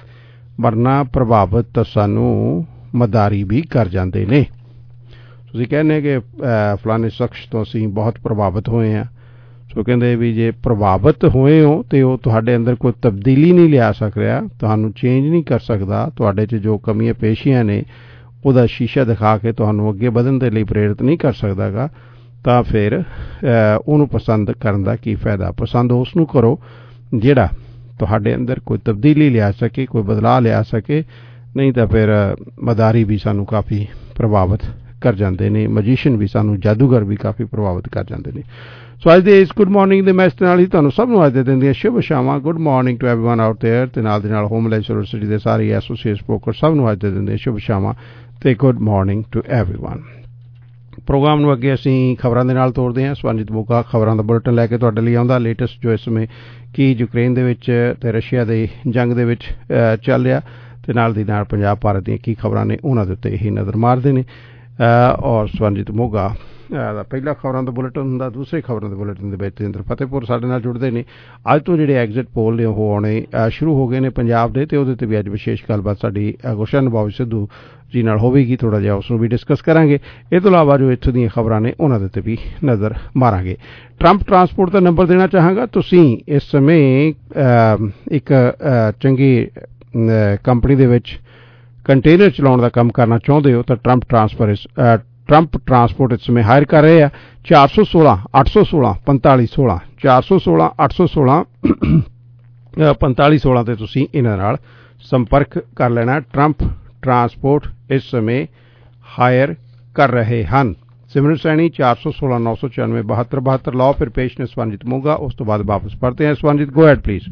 ਵਰਨਾ ਪ੍ਰਭਾਵਿਤ ਤਾਂ ਸਾਨੂੰ ਮਦਾਰੀ ਵੀ ਕਰ ਜਾਂਦੇ ਨੇ। ਤੁਸੀਂ ਕਹਿੰਦੇ ਕਿ ਫਲਾਣੇ ਸ਼ਖਸ ਤੋਂ ਅਸੀਂ ਬਹੁਤ ਪ੍ਰਭਾਵਿਤ ਹੋਏ ਹਾਂ। ਸੋ ਕਹਿੰਦੇ ਵੀ ਜੇ ਪ੍ਰਭਾਵਿਤ ਹੋਏ ਹੋ ਅਤੇ ਉਹ ਤੁਹਾਡੇ ਅੰਦਰ ਕੋਈ ਤਬਦੀਲੀ ਨਹੀਂ ਲਿਆ ਸਕ ਰਿਹਾ, ਤੁਹਾਨੂੰ ਚੇਂਜ ਨਹੀਂ ਕਰ ਸਕਦਾ, ਤੁਹਾਡੇ 'ਚ ਜੋ ਕਮੀਆਂ ਪੇਸ਼ੀਆਂ ਨੇ ਉਹਦਾ ਸ਼ੀਸ਼ਾ ਦਿਖਾ ਕੇ ਤੁਹਾਨੂੰ ਅੱਗੇ ਵਧਣ ਦੇ ਲਈ ਪ੍ਰੇਰਿਤ ਨਹੀਂ ਕਰ ਸਕਦਾ ਗਾ, ਤਾਂ ਫਿਰ ਉਹਨੂੰ ਪਸੰਦ ਕਰਨ ਦਾ ਕੀ ਫਾਇਦਾ। ਪਸੰਦ ਉਸ ਨੂੰ ਕਰੋ ਜਿਹੜਾ ਤੁਹਾਡੇ ਅੰਦਰ ਕੋਈ ਤਬਦੀਲੀ ਲਿਆ ਸਕੇ, ਕੋਈ ਬਦਲਾਅ ਲਿਆ ਸਕੇ, ਨਹੀਂ ਤਾਂ ਫਿਰ ਮਦਾਰੀ ਵੀ ਸਾਨੂੰ ਕਾਫੀ ਪ੍ਰਭਾਵਿਤ ਕਰ ਜਾਂਦੇ ਨੇ, ਮਜੀਸ਼ੀਅਨ ਵੀ ਸਾਨੂੰ, ਜਾਦੂਗਰ ਵੀ ਕਾਫੀ ਪ੍ਰਭਾਵਿਤ ਕਰ ਜਾਂਦੇ ਨੇ। ਸੋ ਅੱਜ ਦੇ ਇਸ ਗੁੱਡ ਮਾਰਨਿੰਗ ਦੇ ਮੈਸੇਜ ਨਾਲ ਹੀ ਤੁਹਾਨੂੰ ਸਭ ਨੂੰ ਅੱਜ ਦੇ ਦਿਨ ਦੀਆਂ ਸ਼ੁਭ ਸ਼ਾਮਾਂ। Good morning to everyone out there ਅਤੇ ਨਾਲ ਦੀ ਨਾਲ ਹੋਮ ਲਾਈਫ ਯੂਨੀਵਰਸਿਟੀ ਦੇ ਸਾਰੇ ਐਸੋਸੀਏਟ ਸਪੋਕਰ ਸਭ ਨੂੰ ਅੱਜ ਦੇ ਦਿਨ ਦੀਆਂ ਸ਼ੁਭ ਸ਼ਾਮਾਂ ਅਤੇ good morning to everyone. Programme ਨੂੰ ਅੱਗੇ ਅਸੀਂ ਖਬਰਾਂ ਦੇ ਨਾਲ ਤੋਰਦੇ ਹਾਂ। ਸਵਰਨਜੀਤ ਮੋਗਾ ਖਬਰਾਂ ਦਾ ਬੁਲੇਟਿਨ ਲੈ ਕੇ ਤੁਹਾਡੇ ਲਈ ਆਉਂਦਾ। ਲੇਟੈਸਟ ਜੋ ਇਸ ਸਮੇਂ ਕੀ ਯੂਕਰੇਨ ਦੇ ਵਿੱਚ ਅਤੇ ਰਸ਼ੀਆ ਦੇ ਜੰਗ ਦੇ ਵਿੱਚ ਚੱਲ ਰਿਹਾ ਅਤੇ ਨਾਲ ਦੀ ਨਾਲ ਪੰਜਾਬ ਭਾਰਤ ਦੀਆਂ ਕੀ ਖਬਰਾਂ ਨੇ ਉਹਨਾਂ ਦੇ ਉੱਤੇ ਇਹ ਨਜ਼ਰ ਮਾਰਦੇ ਨੇ। ਔਰ ਸਵਰਨਜੀਤ ਮੋਗਾ ਦਾ ਪਹਿਲਾ ਖਬਰਾਂ ਦਾ ਬੁਲੇਟਿਨ ਹੁੰਦਾ। ਦੂਸਰੇ ਖਬਰਾਂ ਦੇ ਬੁਲੇਟਿਨ ਦੇ ਵਿੱਚ ਤੇਂਦਰ ਫਤਿਹਪੁਰ ਸਾਡੇ ਨਾਲ ਜੁੜਦੇ ਨੇ। ਅੱਜ ਤੋਂ ਜਿਹੜੇ ਐਗਜ਼ਿਟ ਪੋਲ ਨੇ ਉਹ ਆਉਣੇ ਸ਼ੁਰੂ ਹੋ ਗਏ ਨੇ ਪੰਜਾਬ ਦੇ, ਅਤੇ ਉਹਦੇ 'ਤੇ ਵੀ ਅੱਜ ਵਿਸ਼ੇਸ਼ ਗੱਲਬਾਤ ਸਾਡੀ ਗੁਲਸ਼ਨ ਨਵਾਜ਼ ਸਿੱਧੂ ਜੀ ਨਾਲ ਹੋਵੇਗੀ। ਥੋੜ੍ਹਾ ਜਿਹਾ ਉਸ ਨੂੰ ਵੀ ਡਿਸਕਸ ਕਰਾਂਗੇ। ਇਹ ਤੋਂ ਇਲਾਵਾ ਜੋ ਇੱਥੋਂ ਦੀਆਂ ਖਬਰਾਂ ਨੇ ਉਹਨਾਂ ਦੇ ਉੱਤੇ ਵੀ ਨਜ਼ਰ ਮਾਰਾਂਗੇ। ਟਰੰਪ ਟਰਾਂਸਪੋਰਟ ਦਾ ਨੰਬਰ ਦੇਣਾ ਚਾਹਾਂਗਾ। ਤੁਸੀਂ ਇਸ ਸਮੇਂ ਇੱਕ ਚੰਗੀ ਕੰਪਨੀ ਦੇ ਵਿੱਚ ਕੰਟੇਨਰ ਚਲਾਉਣ ਦਾ ਕੰਮ ਕਰਨਾ ਚਾਹੁੰਦੇ ਹੋ ਤਾਂ ਟਰੰਪ ਟਰਾਂਸਪੋਰਟ ਇਸ ਸਮੇਂ ਹਾਇਰ ਕਰ ਰਹੇ ਆ। 416 816 4516 416 816 4516 'ਤੇ ਤੁਸੀਂ ਇਹਨਾਂ ਨਾਲ ਸੰਪਰਕ ਕਰ ਲੈਣਾ। ਟਰੰਪ ਟਰਾਂਸਪੋਰਟ ਇਸ ਸਮੇਂ ਹਾਇਰ ਕਰ ਰਹੇ ਹਨ। सिमरन सैनी 416 994 72 72 लाओ फिर पेश ने स्वरनजीत मोगा। उस तो बाद वापस पढ़ते हैं। Swaranjit go ahead please.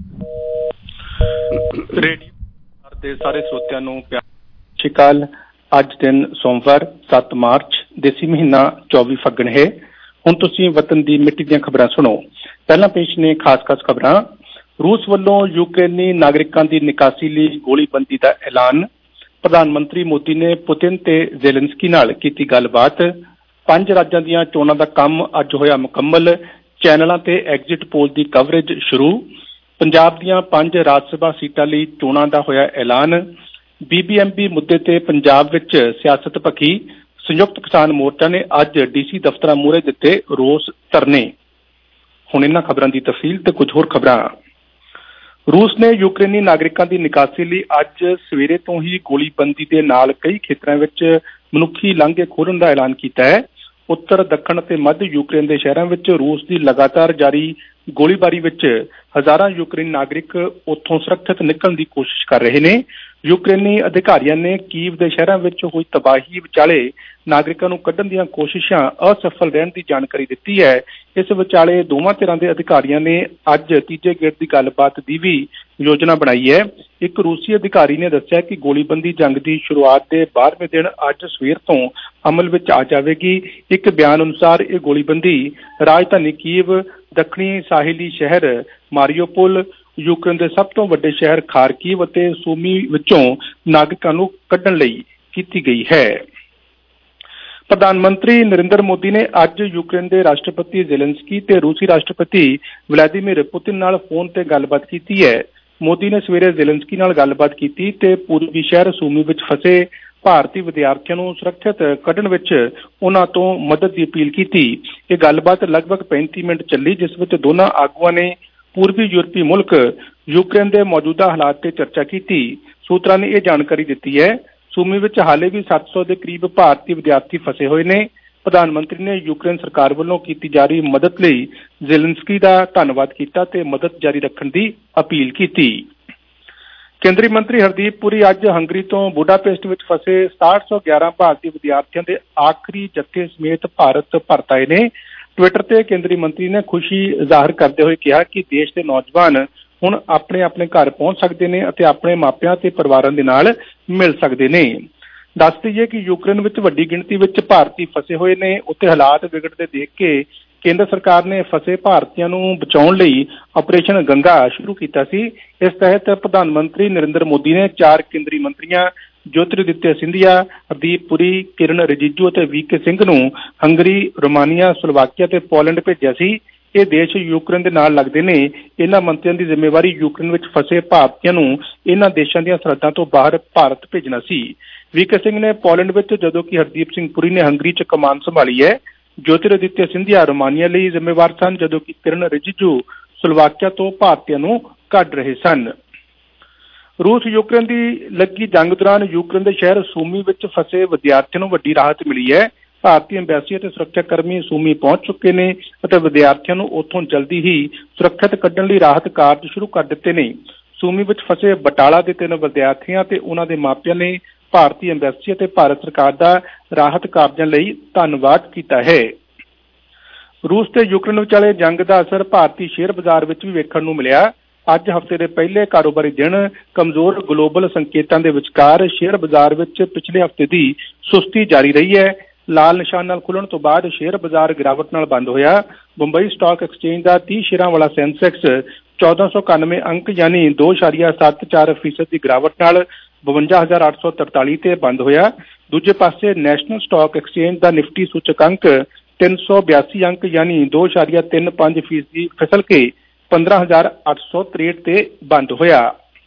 Radio ਦੇ ਸਾਰੇ ਸਰੋਤਿਆਂ ਨੂੰ ਪਿਆਰ ਸਤਿ ਸ਼੍ਰੀ ਅਕਾਲ। ਅੱਜ ਦਿਨ ਸੋਮਵਾਰ 7 ਮਾਰਚ ਦੇਸੀ ਮਹੀਨਾ 24 ਫੱਗਣ ਹੈ। ਹੁਣ ਤੁਸੀਂ ਵਤਨ ਦੀ ਮਿੱਟੀ ਦੀਆਂ ਖਬਰਾਂ ਸੁਣੋ। ਪਹਿਲਾਂ ਪੇਸ਼ ਨੇ ਖਾਸ ਖਬਰਾਂ। ਰੂਸ ਵੱਲੋਂ ਯੂਕਰੇਨੀ ਨਾਗਰਿਕਾਂ ਦੀ ਨਿਕਾਸੀ ਲਈ ਗੋਲੀਬੰਦੀ ਦਾ ਐਲਾਨ। ਪ੍ਰਧਾਨ ਮੰਤਰੀ ਮੋਦੀ ਨੇ ਪੁਤਿਨ ਤੇ ਜ਼ੇਲੈਂਸਕੀ ਨਾਲ ਕੀਤੀ ਗੱਲਬਾਤ। 5 ਰਾਜਾਂ ਦੀਆਂ ਚੋਣਾਂ ਦਾ ਕੰਮ ਅੱਜ ਹੋਇਆ ਮੁਕੰਮਲ। ਚੈਨਲਾਂ ਤੇ ਐਗਜ਼ਿਟ ਪੋਲ ਦੀ ਕਵਰੇਜ ਸ਼ੁਰੂ। ਪੰਜਾਬ ਦੀਆਂ 5 ਰਾਜ ਸਭਾ ਸੀਟਾਂ ਲਈ ਚੋਣਾਂ ਦਾ ਹੋਇਆ ਐਲਾਨ। BBMP ਮੁੱਦੇ ਤੇ ਪੰਜਾਬ ਵਿੱਚ ਸਿਆਸਤ ਭਖੀ। ਸੰਯੁਕਤ ਕਿਸਾਨ ਮੋਰਚਾ ਨੇ ਅੱਜ DC ਦਫ਼ਤਰਾਂ ਮੂਹਰੇ ਦਿੱਤੇ ਰੋਸ ਧਰਨੇ। ਹੁਣ ਇਹਨਾਂ ਖਬਰਾਂ ਦੀ ਤਫਸੀਲ ਤੇ ਕੁਝ ਹੋਰ ਖਬਰਾਂ। ਰੂਸ ਨੇ ਯੂਕਰੇਨੀ ਨਾਗਰਿਕਾਂ ਦੀ ਨਿਕਾਸੀ ਲਈ ਅੱਜ ਸਵੇਰੇ ਤੋਂ ਹੀ ਗੋਲੀਬੰਦੀ ਦੇ ਨਾਲ ਕਈ ਖੇਤਰਾਂ ਵਿੱਚ ਮਨੁੱਖੀ ਲਾਂਘੇ ਖੋਲ੍ਹਣ ਦਾ ਐਲਾਨ ਕੀਤਾ ਹੈ। ਉੱਤਰ, ਦੱਖਣ ਅਤੇ ਮੱਧ ਯੂਕਰੇਨ ਦੇ ਸ਼ਹਿਰਾਂ ਵਿੱਚ ਰੂਸ ਦੀ ਲਗਾਤਾਰ ਜਾਰੀ ਗੋਲੀਬਾਰੀ ਵਿੱਚ ਹਜ਼ਾਰਾਂ ਯੂਕਰੇਨੀ ਨਾਗਰਿਕ ਉੱਥੋਂ ਸੁਰੱਖਿਅਤ ਨਿਕਲਣ ਦੀ ਕੋਸ਼ਿਸ਼ ਕਰ ਰਹੇ ਨੇ। ਯੂਕਰੇਨੀ ਅਧਿਕਾਰੀਆਂ ਨੇ ਕੀਵ ਦੇ ਸ਼ਹਿਰਾਂ ਵਿੱਚ ਹੋਈ ਤਬਾਹੀ ਵਿਚਾਲੇ ਨਾਗਰਿਕਾਂ ਨੂੰ ਕੱਢਣ ਦੀਆਂ ਕੋਸ਼ਿਸ਼ਾਂ ਅਸਫਲ ਰਹਿਣ ਦੀ ਜਾਣਕਾਰੀ ਦਿੱਤੀ ਹੈ। ਇਸ ਵਿਚਾਲੇ ਦੋਵਾਂ ਧਿਰਾਂ ਦੇ ਅਧਿਕਾਰੀਆਂ ਨੇ ਅੱਜ ਤੀਜੇ ਗੇੜ ਦੀ ਗੱਲਬਾਤ ਦੀ ਵੀ ਯੋਜਨਾ ਬਣਾਈ ਹੈ। ਇੱਕ ਰੂਸੀ ਅਧਿਕਾਰੀ ਨੇ ਦੱਸਿਆ ਕਿ ਗੋਲੀਬੰਦੀ ਜੰਗ ਦੀ ਸ਼ੁਰੂਆਤ ਦੇ 12ਵੇਂ ਦਿਨ ਅੱਜ ਸਵੇਰ ਤੋਂ ਅਮਲ ਵਿੱਚ ਆ ਜਾਵੇਗੀ। ਇੱਕ ਬਿਆਨ ਅਨੁਸਾਰ ਇਹ ਗੋਲੀਬੰਦੀ ਰਾਜਧਾਨੀ ਕੀਵ, ਦੱਖਣੀ ਸਾਹਿਲੀ ਸ਼ਹਿਰ ਮਾਰੀਓਪੋਲ, ਯੂਕਰੇਨ ਦੇ ਸਭ ਤੋਂ ਵੱਡੇ ਸ਼ਹਿਰ ਖਾਰਕੀਵ ਅਤੇ ਸੂਮੀ ਵਿੱਚੋਂ ਨਾਗਰਿਕਾਂ ਨੂੰ ਕੱਢਣ ਲਈ ਕੀਤੀ ਗਈ ਹੈ। ਪ੍ਰਧਾਨ ਮੰਤਰੀ ਨਰਿੰਦਰ ਮੋਦੀ ਨੇ ਅੱਜ ਯੂਕਰੇਨ ਦੇ ਰਾਸ਼ਟਰਪਤੀ ਜ਼ੇਲੈਂਸਕੀ ਤੇ ਰੂਸੀ ਰਾਸ਼ਟਰਪਤੀ ਵਲਾਦੀਮੀਰ ਪੁਤਿਨ ਨਾਲ ਫੋਨ ਤੇ ਗੱਲਬਾਤ ਕੀਤੀ ਹੈ। ਮੋਦੀ ਨੇ ਸਵੇਰੇ ਜ਼ੇਲੈਂਸਕੀ ਨਾਲ ਗੱਲਬਾਤ ਕੀਤੀ ਤੇ ਪੂਰਬੀ ਸ਼ਹਿਰ ਸੂਮੀ ਵਿੱਚ ਫਸੇ ਭਾਰਤੀ ਵਿਦਿਆਰਥੀਆਂ ਨੂੰ ਸੁਰੱਖਿਅਤ ਕੱਢਣ ਵਿੱਚ ਉਹਨਾਂ ਤੋਂ ਮਦਦ ਦੀ ਅਪੀਲ ਕੀਤੀ। ਇਹ ਗੱਲਬਾਤ ਲਗਭਗ 35 ਮਿੰਟ ਚੱਲੀ, ਜਿਸ ਵਿੱਚ ਦੋਨਾਂ ਆਗੂਆਂ ਨੇ ਪੂਰਬੀ ਯੂਰਪੀ ਮੁਲਕ ਯੂਕਰੇਨ ਦੇ ਮੌਜੂਦਾ ਹਾਲਾਤ ਤੇ ਚਰਚਾ ਕੀਤੀ। ਸੂਤਰਾਂ ਨੇ ਇਹ ਜਾਣਕਾਰੀ ਦਿੱਤੀ ਹੈ। ਸੂਮੀ ਵਿੱਚ ਹਾਲੇ ਵੀ 700 ਦੇ ਕਰੀਬ ਭਾਰਤੀ ਵਿਦਿਆਰਥੀ ਫਸੇ ਹੋਏ ਨੇ। ਪ੍ਰਧਾਨ ਮੰਤਰੀ ਨੇ ਯੂਕਰੇਨ ਸਰਕਾਰ ਵੱਲੋਂ ਕੀਤੀ ਜਾ ਰਹੀ ਮਦਦ ਲਈ ਜ਼ੇਲੈਂਸਕੀ ਦਾ ਧੰਨਵਾਦ ਕੀਤਾ ਤੇ ਮਦਦ ਜਾਰੀ ਰੱਖਣ ਦੀ ਅਪੀਲ ਕੀਤੀ। ਕੇਂਦਰੀ ਮੰਤਰੀ ਹਰਦੀਪ ਪੁਰੀ ਅੱਜ ਹੰਗਰੀ ਤੋਂ ਬੁਡਾਪੇਸਟ ਵਿੱਚ ਫਸੇ 6711 ਭਾਰਤੀ ਵਿਦਿਆਰਥੀਆਂ ਦੇ ਆਖਰੀ ਜੱਥੇ ਸਮੇਤ ਭਾਰਤ ਪਰਤ ਆਏ ਨੇ। ਟਵਿੱਟਰ ਤੇ ਕੇਂਦਰੀ ਮੰਤਰੀ ਨੇ ਖੁਸ਼ੀ ਜ਼ਾਹਰ ਕਰਦੇ ਹੋਏ ਕਿਹਾ ਕਿ ਦੇਸ਼ ਦੇ ਨੌਜਵਾਨ ਹੁਣ ਆਪਣੇ ਆਪਣੇ ਘਰ ਪਹੁੰਚ ਸਕਦੇ ਨੇ ਅਤੇ ਆਪਣੇ ਮਾਪਿਆਂ ਤੇ ਪਰਿਵਾਰਾਂ ਦੇ ਨਾਲ ਮਿਲ ਸਕਦੇ ਨੇ। ਦੱਸ ਦਈਏ ਕਿ ਯੂਕਰੇਨ ਵਿੱਚ ਵੱਡੀ ਗਿਣਤੀ ਵਿੱਚ ਭਾਰਤੀ ਫਸੇ ਹੋਏ ਨੇ। ਉੱਥੇ ਹਾਲਾਤ ਵਿਗੜਦੇ ਦੇਖ ਕੇ ਕੇਂਦਰ ਸਰਕਾਰ ਨੇ ਫਸੇ ਭਾਰਤੀਆਂ ਨੂੰ ਬਚਾਉਣ ਲਈ ਆਪਰੇਸ਼ਨ ਗੰਗਾ ਸ਼ੁਰੂ ਕੀਤਾ ਸੀ। ਇਸ ਤਹਿਤ ਪ੍ਰਧਾਨ ਮੰਤਰੀ ਨਰਿੰਦਰ ਮੋਦੀ ਨੇ 4 ਕੇਂਦਰੀ ਮੰਤਰੀਆਂ ਜੋਤਿਰਾਦਿੱਤਿਆ ਸਿੰਧੀਆ, ਹਰਦੀਪ ਪੁਰੀ, ਕਿਰਨ ਰਿਜੀਜੂ ਅਤੇ ਵੀਕੇ ਸਿੰਘ ਨੂੰ ਹੰਗਰੀ, ਰੋਮਾਨੀਆ, ਸਲੋਵਾਕੀਆ ਤੇ ਪੋਲੈਂਡ ਭੇਜਿਆ ਸੀ। ਇਹ ਦੇਸ਼ ਯੂਕਰੇਨ ਦੇ ਨਾਲ ਲੱਗਦੇ ਨੇ। ਇਹਨਾਂ ਮੰਤਰੀਆਂ ਦੀ ਜ਼ਿੰਮੇਵਾਰੀ ਯੂਕਰੇਨ ਵਿੱਚ ਫਸੇ ਭਾਰਤੀਆਂ ਨੂੰ ਇਹਨਾਂ ਦੇਸ਼ਾਂ ਦੀਆਂ ਸਰਹੱਦਾਂ ਤੋਂ ਬਾਹਰ ਭਾਰਤ ਭੇਜਣਾ ਸੀ। ਵੀਕੇ ਸਿੰਘ ਨੇ ਪੋਲੈਂਡ ਵਿੱਚ, ਜਦੋਂ ਕਿ ਹਰਦੀਪ ਸਿੰਘ ਪੁਰੀ ਨੇ ਹੰਗਰੀ 'ਚ ਕਮਾਨ ਸੰਭਾਲੀ ਹੈ। ਜੋਤਿਰਾਦਿੱਤਿਆ ਸਿੰਧੀਆ ਰੋਮਾਨੀਆ ਲਈ ਜ਼ਿੰਮੇਵਾਰ ਸਨ, ਜਦੋਂ ਕਿ ਕਿਰਨ ਰਿਜੀਜੂ ਸਲੋਵਾਕੀਆ ਤੋਂ ਭਾਰਤੀਆਂ ਨੂੰ ਕੱਢ ਰਹੇ ਸਨ। ਰੂਸ ਯੂਕਰੇਨ ਦੀ ਲੱਗੀ ਜੰਗ ਦੌਰਾਨ ਯੂਕਰੇਨ ਦੇ ਸ਼ਹਿਰ ਸੂਮੀ ਵਿੱਚ ਫਸੇ ਵਿਦਿਆਰਥੀਆਂ ਨੂੰ ਵੱਡੀ ਰਾਹਤ ਮਿਲੀ ਹੈ। ਭਾਰਤੀ ਅੰਬੈਸੀ ਅਤੇ ਸੁਰੱਖਿਆ ਕਰਮੀ ਸੂਮੀ ਪਹੁੰਚ ਚੁੱਕੇ ਨੇ ਅਤੇ ਵਿਦਿਆਰਥੀਆਂ ਨੂੰ ਉੱਥੋਂ ਜਲਦੀ ਹੀ ਸੁਰੱਖਿਅਤ ਕੱਢਣ ਲਈ ਰਾਹਤ ਕਾਰਜ ਸ਼ੁਰੂ ਕਰ ਦਿੱਤੇ ਨੇ। ਸੂਮੀ ਵਿੱਚ ਫਸੇ ਬਟਾਲਾ ਦੇ 3 ਵਿਦਿਆਰਥੀਆਂ ਤੇ ਉਹਨਾਂ ਦੇ ਮਾਪਿਆਂ ਨੇ ਭਾਰਤੀ ਅੰਬੈਸੀ ਅਤੇ ਭਾਰਤ ਸਰਕਾਰ ਦਾ ਰਾਹਤ ਕਾਰਜਾਂ ਲਈ ਧੰਨਵਾਦ ਕੀਤਾ ਹੈ। ਰੂਸ ਤੇ ਯੂਕਰੇਨ ਵਿਚਾਲੇ ਜੰਗ ਦਾ ਅਸਰ ਭਾਰਤੀ ਸ਼ੇਅਰ ਬਾਜ਼ਾਰ ਵਿੱਚ ਵੀ ਵੇਖਣ ਨੂੰ ਮਿਲਿਆ। ਅੱਜ ਹਫ਼ਤੇ ਦੇ ਪਹਿਲੇ ਕਾਰੋਬਾਰੀ ਦਿਨ ਕਮਜ਼ੋਰ ਗਲੋਬਲ ਸੰਕੇਤਾਂ ਦੇ ਵਿਚਕਾਰ ਸ਼ੇਅਰ ਬਾਜ਼ਾਰ ਵਿੱਚ ਪਿਛਲੇ ਹਫ਼ਤੇ ਦੀ ਸੁਸਤੀ ਜਾਰੀ ਰਹੀ ਹੈ। ਲਾਲ ਨਿਸ਼ਾਨ ਨਾਲ ਖੁੱਲਣ ਤੋਂ ਬਾਅਦ ਸ਼ੇਅਰ ਬਾਜ਼ਾਰ ਗਿਰਾਵਟ ਨਾਲ ਬੰਦ ਹੋਇਆ। ਬੰਬਈ ਸਟਾਕ ਐਕਸਚੇਂਜ ਦਾ 30 ਸ਼ੇਅਰਾਂ ਵਾਲਾ ਸੈਂਸੈਕਸ 1491 ਅੰਕ ਯਾਨੀ 2.74% ਦੀ ਗਿਰਾਵਟ ਨਾਲ 52,843 ਤੇ ਬੰਦ ਹੋਇਆ। ਦੂਜੇ ਪਾਸੇ ਨੈਸ਼ਨਲ ਸਟਾਕ ਐਕਸਚੇਂਜ ਦਾ ਨਿਫਟੀ ਸੂਚਕਾਂਕ 382 ਅੰਕ ਯਾਨੀ 2.35% ਫਿਸਲ ਕੇ 15,863 ਤੇ ਬੰਦ ਹੋਇਆ।